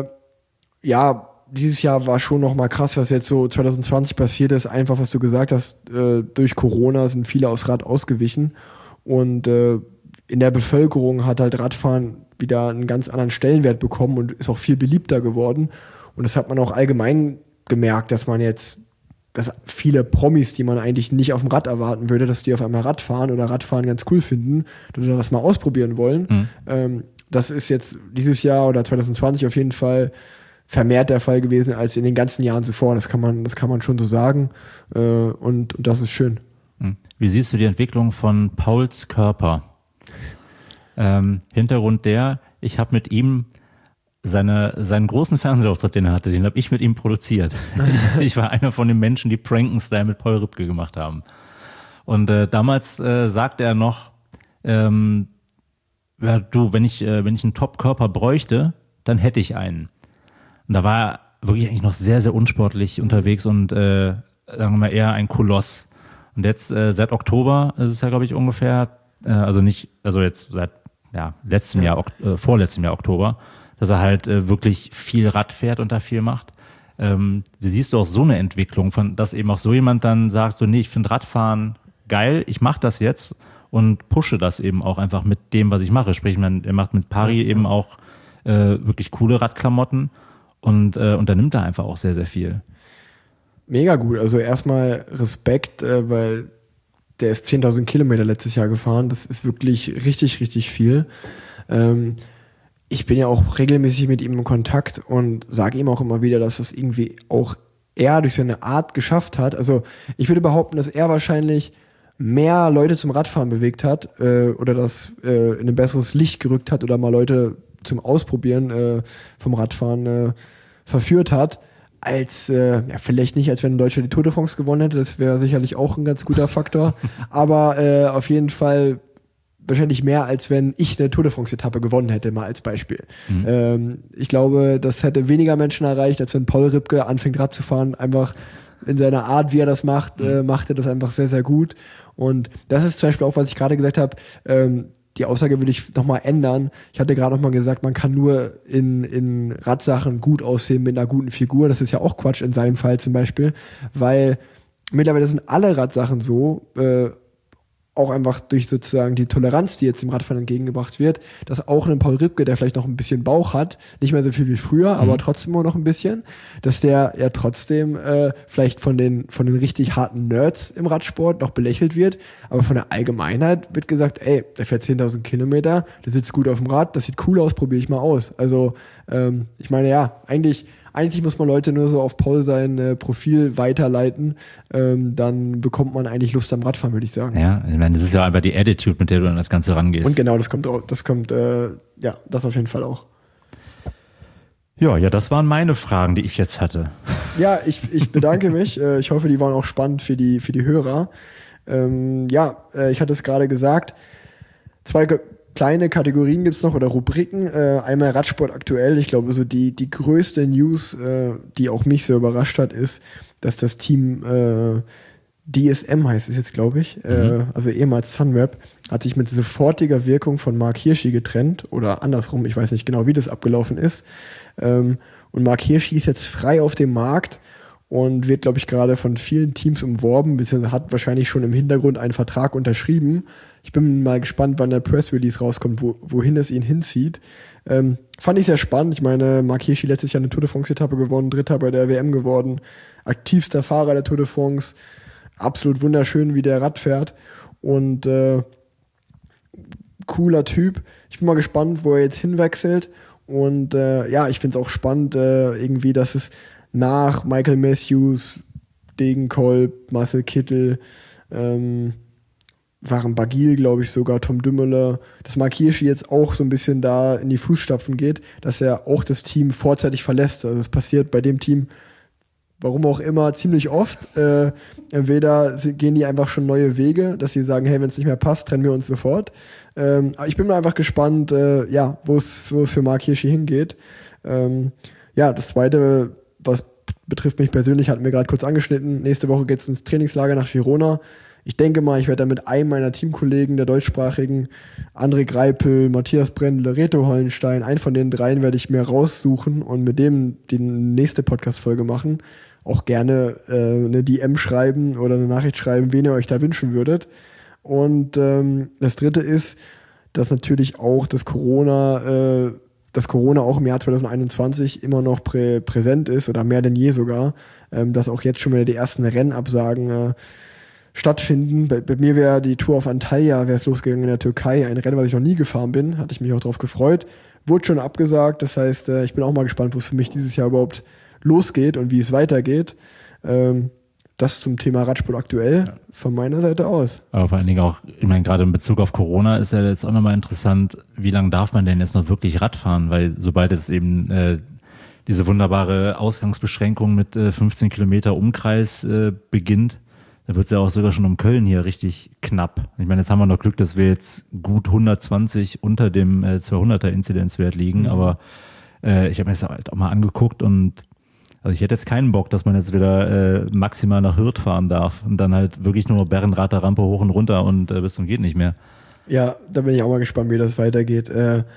dieses Jahr war schon nochmal krass, was jetzt so 2020 passiert ist. Einfach, was du gesagt hast, durch Corona sind viele aufs Rad ausgewichen. Und in der Bevölkerung hat halt Radfahren wieder einen ganz anderen Stellenwert bekommen und ist auch viel beliebter geworden. Und das hat man auch allgemein gemerkt, dass viele Promis, die man eigentlich nicht auf dem Rad erwarten würde, dass die auf einmal Radfahren oder Radfahren ganz cool finden oder das mal ausprobieren wollen. Das ist jetzt dieses Jahr oder 2020 auf jeden Fall vermehrt der Fall gewesen als in den ganzen Jahren zuvor. Das kann man schon so sagen. Und das ist schön. Wie siehst du die Entwicklung von Pauls Körper? Hintergrund ich habe mit ihm seinen großen Fernsehauftritt, den er hatte, den habe ich mit ihm produziert. Ich war einer von den Menschen, die Prankenstyle mit Paul Ripke gemacht haben. Und damals sagte er noch, wenn ich einen Top-Körper bräuchte, dann hätte ich einen. Und da war er wirklich eigentlich noch sehr, sehr unsportlich unterwegs und sagen wir mal eher ein Koloss. Und jetzt seit Oktober ist es ja, glaube ich, ungefähr, vorletztem Jahr Oktober, dass er halt wirklich viel Rad fährt und da viel macht. Wie siehst du auch so eine Entwicklung, dass eben auch so jemand dann sagt, so ich finde Radfahren geil, ich mache das jetzt und pushe das eben auch einfach mit dem, was ich mache. Sprich, er macht mit Pari eben auch wirklich coole Radklamotten und da nimmt er einfach auch sehr, sehr viel. Mega gut. Also erstmal Respekt, weil der ist 10.000 Kilometer letztes Jahr gefahren. Das ist wirklich richtig, richtig viel. Ich bin ja auch regelmäßig mit ihm in Kontakt und sage ihm auch immer wieder, dass das irgendwie auch er durch seine Art geschafft hat. Also ich würde behaupten, dass er wahrscheinlich mehr Leute zum Radfahren bewegt hat oder das in ein besseres Licht gerückt hat oder mal Leute zum Ausprobieren vom Radfahren verführt hat, als vielleicht nicht, als wenn Deutschland die Tour de France gewonnen hätte. Das wäre sicherlich auch ein ganz guter Faktor. Aber auf jeden Fall wahrscheinlich mehr, als wenn ich eine Tour de France-Etappe gewonnen hätte, mal als Beispiel. Ich glaube, das hätte weniger Menschen erreicht, als wenn Paul Ripke anfängt Rad zu fahren. Einfach in seiner Art, wie er das macht, macht er das einfach sehr, sehr gut. Und das ist zum Beispiel auch, was ich gerade gesagt habe, die Aussage würde ich nochmal ändern. Ich hatte gerade nochmal gesagt, man kann nur in Radsachen gut aussehen mit einer guten Figur. Das ist ja auch Quatsch in seinem Fall zum Beispiel, weil mittlerweile sind alle Radsachen so, auch einfach durch sozusagen die Toleranz, die jetzt dem Radfahren entgegengebracht wird, dass auch ein Paul Ripke, der vielleicht noch ein bisschen Bauch hat, nicht mehr so viel wie früher, aber trotzdem immer noch ein bisschen, dass der ja trotzdem vielleicht von den richtig harten Nerds im Radsport noch belächelt wird, aber von der Allgemeinheit wird gesagt, ey, der fährt 10.000 Kilometer, der sitzt gut auf dem Rad, das sieht cool aus, probiere ich mal aus. Also ich meine, ja, eigentlich muss man Leute nur so auf Paul sein Profil weiterleiten, dann bekommt man eigentlich Lust am Radfahren, würde ich sagen. Ja, ich meine, das ist ja einfach die Attitude, mit der du an das Ganze rangehst. Und genau, das kommt, ja, das auf jeden Fall auch. Ja, das waren meine Fragen, die ich jetzt hatte. Ja, ich bedanke mich. Ich hoffe, die waren auch spannend für die Hörer. Ich hatte es gerade gesagt, 2 kleine Kategorien gibt's noch oder Rubriken. Einmal Radsport aktuell. Ich glaube, so die größte News, die auch mich sehr überrascht hat, ist, dass das Team DSM heißt es jetzt, glaube ich, also ehemals Sunweb, hat sich mit sofortiger Wirkung von Mark Hirschi getrennt oder andersrum, ich weiß nicht genau, wie das abgelaufen ist. Und Mark Hirschi ist jetzt frei auf dem Markt und wird, glaube ich, gerade von vielen Teams umworben, beziehungsweise hat wahrscheinlich schon im Hintergrund einen Vertrag unterschrieben. Ich bin mal gespannt, wann der Press-Release rauskommt, wohin es ihn hinzieht. Fand ich sehr spannend. Ich meine, Mark Hirschi letztes Jahr eine Tour de France-Etappe gewonnen, Dritter bei der WM geworden, aktivster Fahrer der Tour de France, absolut wunderschön, wie der Rad fährt und cooler Typ. Ich bin mal gespannt, wo er jetzt hinwechselt und ich finde es auch spannend irgendwie, dass es nach Michael Matthews, Degenkolb, Marcel Kittel, waren Bagil, glaube ich sogar, Tom Dumoulin, dass Mark Hirschi jetzt auch so ein bisschen da in die Fußstapfen geht, dass er auch das Team vorzeitig verlässt. Also das passiert bei dem Team, warum auch immer, ziemlich oft. Entweder gehen die einfach schon neue Wege, dass sie sagen, hey, wenn es nicht mehr passt, trennen wir uns sofort. Aber ich bin mal einfach gespannt, wo es für Mark Hirschi hingeht. Das Zweite, was betrifft mich persönlich, hatten wir gerade kurz angeschnitten. Nächste Woche geht es ins Trainingslager nach Girona. Ich denke mal, ich werde da mit einem meiner Teamkollegen, der deutschsprachigen, André Greipel, Matthias Brendle, Reto Hollenstein, einen von den dreien werde ich mir raussuchen und mit dem die nächste Podcast-Folge machen. Auch gerne eine DM schreiben oder eine Nachricht schreiben, wen ihr euch da wünschen würdet. Und das Dritte ist, dass natürlich auch das Corona auch im Jahr 2021 immer noch präsent ist oder mehr denn je sogar, dass auch jetzt schon wieder die ersten Rennabsagen stattfinden. Bei mir wäre die Tour auf Antalya, wäre es losgegangen in der Türkei, ein Rennen, was ich noch nie gefahren bin, hatte ich mich auch drauf gefreut, wurde schon abgesagt, das heißt, ich bin auch mal gespannt, wo es für mich dieses Jahr überhaupt losgeht und wie es weitergeht. Das zum Thema Radsport aktuell von meiner Seite aus. Aber vor allen Dingen auch, ich meine, gerade in Bezug auf Corona ist ja jetzt auch nochmal interessant, wie lange darf man denn jetzt noch wirklich Rad fahren, weil sobald es eben diese wunderbare Ausgangsbeschränkung mit 15 Kilometer Umkreis beginnt, da wird es ja auch sogar schon um Köln hier richtig knapp. Ich meine, jetzt haben wir noch Glück, dass wir jetzt gut 120 unter dem 200er Inzidenzwert liegen, aber ich habe mir das halt auch mal angeguckt und also ich hätte jetzt keinen Bock, dass man jetzt wieder maximal nach Hürth fahren darf und dann halt wirklich nur Berrenrather Rampe hoch und runter und bis zum geht nicht mehr. Ja, da bin ich auch mal gespannt, wie das weitergeht.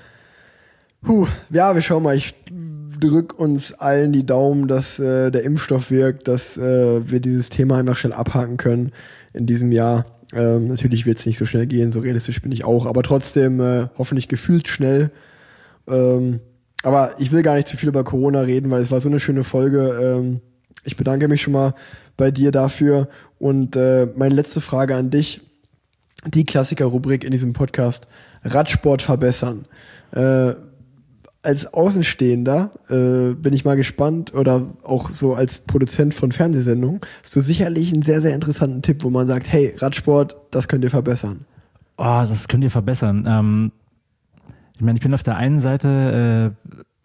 Wir schauen mal, ich drück uns allen die Daumen, dass der Impfstoff wirkt, dass wir dieses Thema einfach schnell abhaken können in diesem Jahr. Natürlich wird es nicht so schnell gehen, so realistisch bin ich auch, aber trotzdem hoffentlich gefühlt schnell. Aber ich will gar nicht zu viel über Corona reden, weil es war so eine schöne Folge. Ich bedanke mich schon mal bei dir dafür. Und meine letzte Frage an dich, die Klassiker-Rubrik in diesem Podcast, Radsport verbessern. Als Außenstehender bin ich mal gespannt oder auch so als Produzent von Fernsehsendungen hast du sicherlich einen sehr, sehr interessanten Tipp, wo man sagt, hey, Radsport, das könnt ihr verbessern. Oh, das könnt ihr verbessern. Ich meine, ich bin auf der einen Seite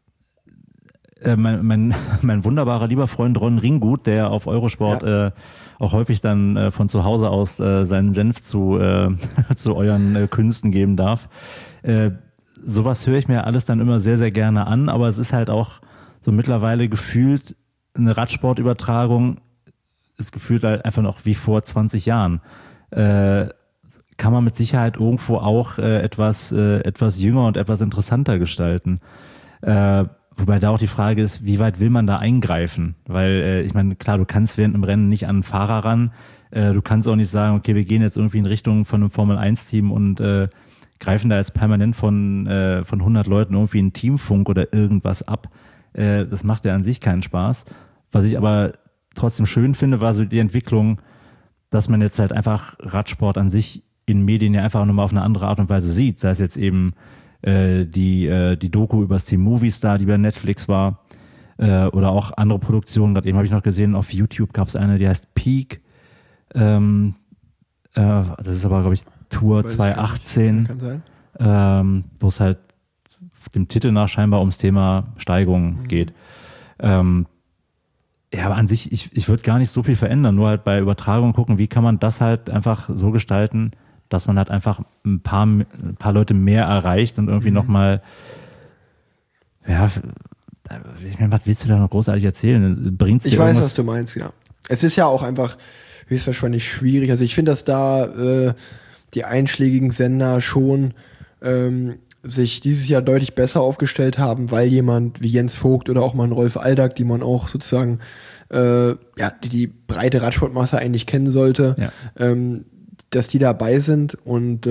mein wunderbarer lieber Freund Ron Ringgut, der auf Eurosport auch häufig dann von zu Hause aus seinen Senf zu euren Künsten geben darf. Sowas höre ich mir alles dann immer sehr, sehr gerne an, aber es ist halt auch so mittlerweile gefühlt eine Radsportübertragung, ist gefühlt halt einfach noch wie vor 20 Jahren. Kann man mit Sicherheit irgendwo auch etwas jünger und etwas interessanter gestalten. Wobei da auch die Frage ist, wie weit will man da eingreifen? Weil ich meine, klar, du kannst während einem Rennen nicht an einen Fahrer ran, Du kannst auch nicht sagen, okay, wir gehen jetzt irgendwie in Richtung von einem Formel-1-Team und greifen da jetzt permanent von 100 Leuten irgendwie einen Teamfunk oder irgendwas ab. Das macht ja an sich keinen Spaß. Was ich aber trotzdem schön finde, war so die Entwicklung, dass man jetzt halt einfach Radsport an sich in Medien ja einfach nochmal auf eine andere Art und Weise sieht. Sei es jetzt eben die Doku über das Team Movistar, die bei Netflix war, oder auch andere Produktionen. Gerade eben habe ich noch gesehen, auf YouTube gab es eine, die heißt Peak. Das ist aber, glaube ich, Tour 2018, Kann sein. wo es halt dem Titel nach scheinbar ums Thema Steigung geht. Ja, aber an sich, ich würde gar nicht so viel verändern, nur halt bei Übertragung gucken, wie kann man das halt einfach so gestalten, dass man halt einfach ein paar Leute mehr erreicht und irgendwie nochmal, ja, ich meine, was willst du da noch großartig erzählen? Bringt's dir Ich weiß, irgendwas? was du meinst, ja. Es ist ja auch einfach höchstwahrscheinlich schwierig. Also ich finde, dass da die einschlägigen Sender schon sich dieses Jahr deutlich besser aufgestellt haben, weil jemand wie Jens Vogt oder auch mal ein Rolf Aldag, die man auch sozusagen die breite Radsportmasse eigentlich kennen sollte, dass die dabei sind und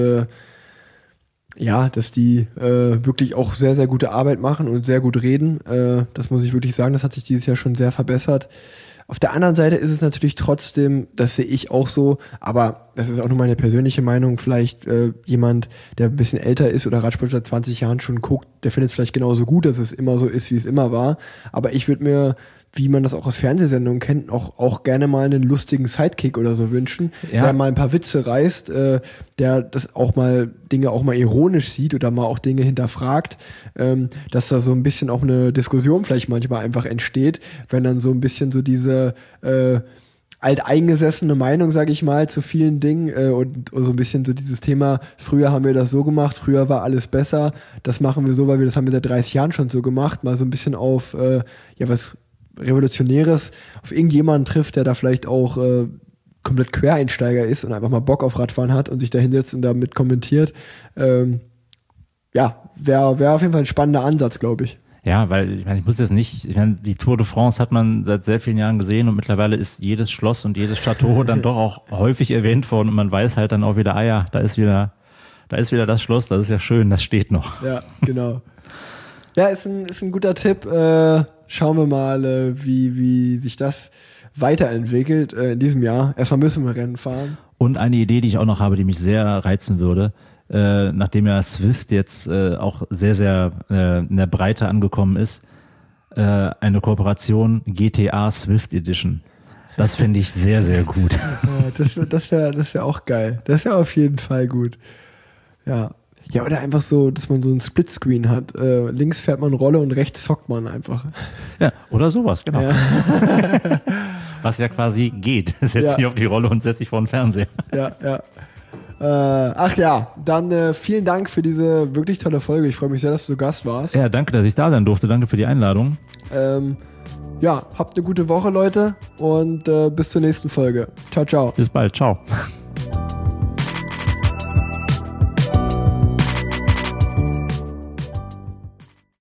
dass die wirklich auch sehr, sehr gute Arbeit machen und sehr gut reden. Das muss ich wirklich sagen, das hat sich dieses Jahr schon sehr verbessert. Auf der anderen Seite ist es natürlich trotzdem, das sehe ich auch so, aber das ist auch nur meine persönliche Meinung, vielleicht jemand, der ein bisschen älter ist oder Radsport seit 20 Jahren schon guckt, der findet es vielleicht genauso gut, dass es immer so ist, wie es immer war. Aber ich würde mir, wie man das auch aus Fernsehsendungen kennt, auch gerne mal einen lustigen Sidekick oder so wünschen, der mal ein paar Witze reißt, der das auch mal Dinge auch mal ironisch sieht oder mal auch Dinge hinterfragt, dass da so ein bisschen auch eine Diskussion vielleicht manchmal einfach entsteht, wenn dann so ein bisschen so diese alteingesessene Meinung, sage ich mal, zu vielen Dingen und so ein bisschen so dieses Thema, früher haben wir das so gemacht, früher war alles besser, das machen wir so, weil das haben wir seit 30 Jahren schon so gemacht, mal so ein bisschen auf was Revolutionäres, auf irgendjemanden trifft, der da vielleicht auch komplett Quereinsteiger ist und einfach mal Bock auf Radfahren hat und sich da hinsetzt und damit kommentiert. Wäre auf jeden Fall ein spannender Ansatz, glaube ich. Ja, weil ich muss jetzt nicht, die Tour de France hat man seit sehr vielen Jahren gesehen und mittlerweile ist jedes Schloss und jedes Chateau dann doch auch häufig erwähnt worden und man weiß halt dann auch wieder, da ist wieder das Schloss, das ist ja schön, das steht noch. Ja, genau. Ja, ist ein guter Tipp. Schauen wir mal, wie sich das weiterentwickelt in diesem Jahr. Erstmal müssen wir Rennen fahren. Und eine Idee, die ich auch noch habe, die mich sehr reizen würde, nachdem ja Swift jetzt auch sehr, sehr in der Breite angekommen ist, eine Kooperation GTA Swift Edition. Das finde ich sehr, sehr gut. Das wär auch geil. Das wäre auf jeden Fall gut. Ja. Ja, oder einfach so, dass man so ein Splitscreen hat. Links fährt man Rolle und rechts zockt man einfach. Ja, oder sowas, genau. Ja. Was ja quasi geht. Setz dich auf die Rolle und setz dich vor den Fernseher. Ja. Dann vielen Dank für diese wirklich tolle Folge. Ich freue mich sehr, dass du Gast warst. Ja, danke, dass ich da sein durfte. Danke für die Einladung. Habt eine gute Woche, Leute, und bis zur nächsten Folge. Ciao, ciao. Bis bald. Ciao.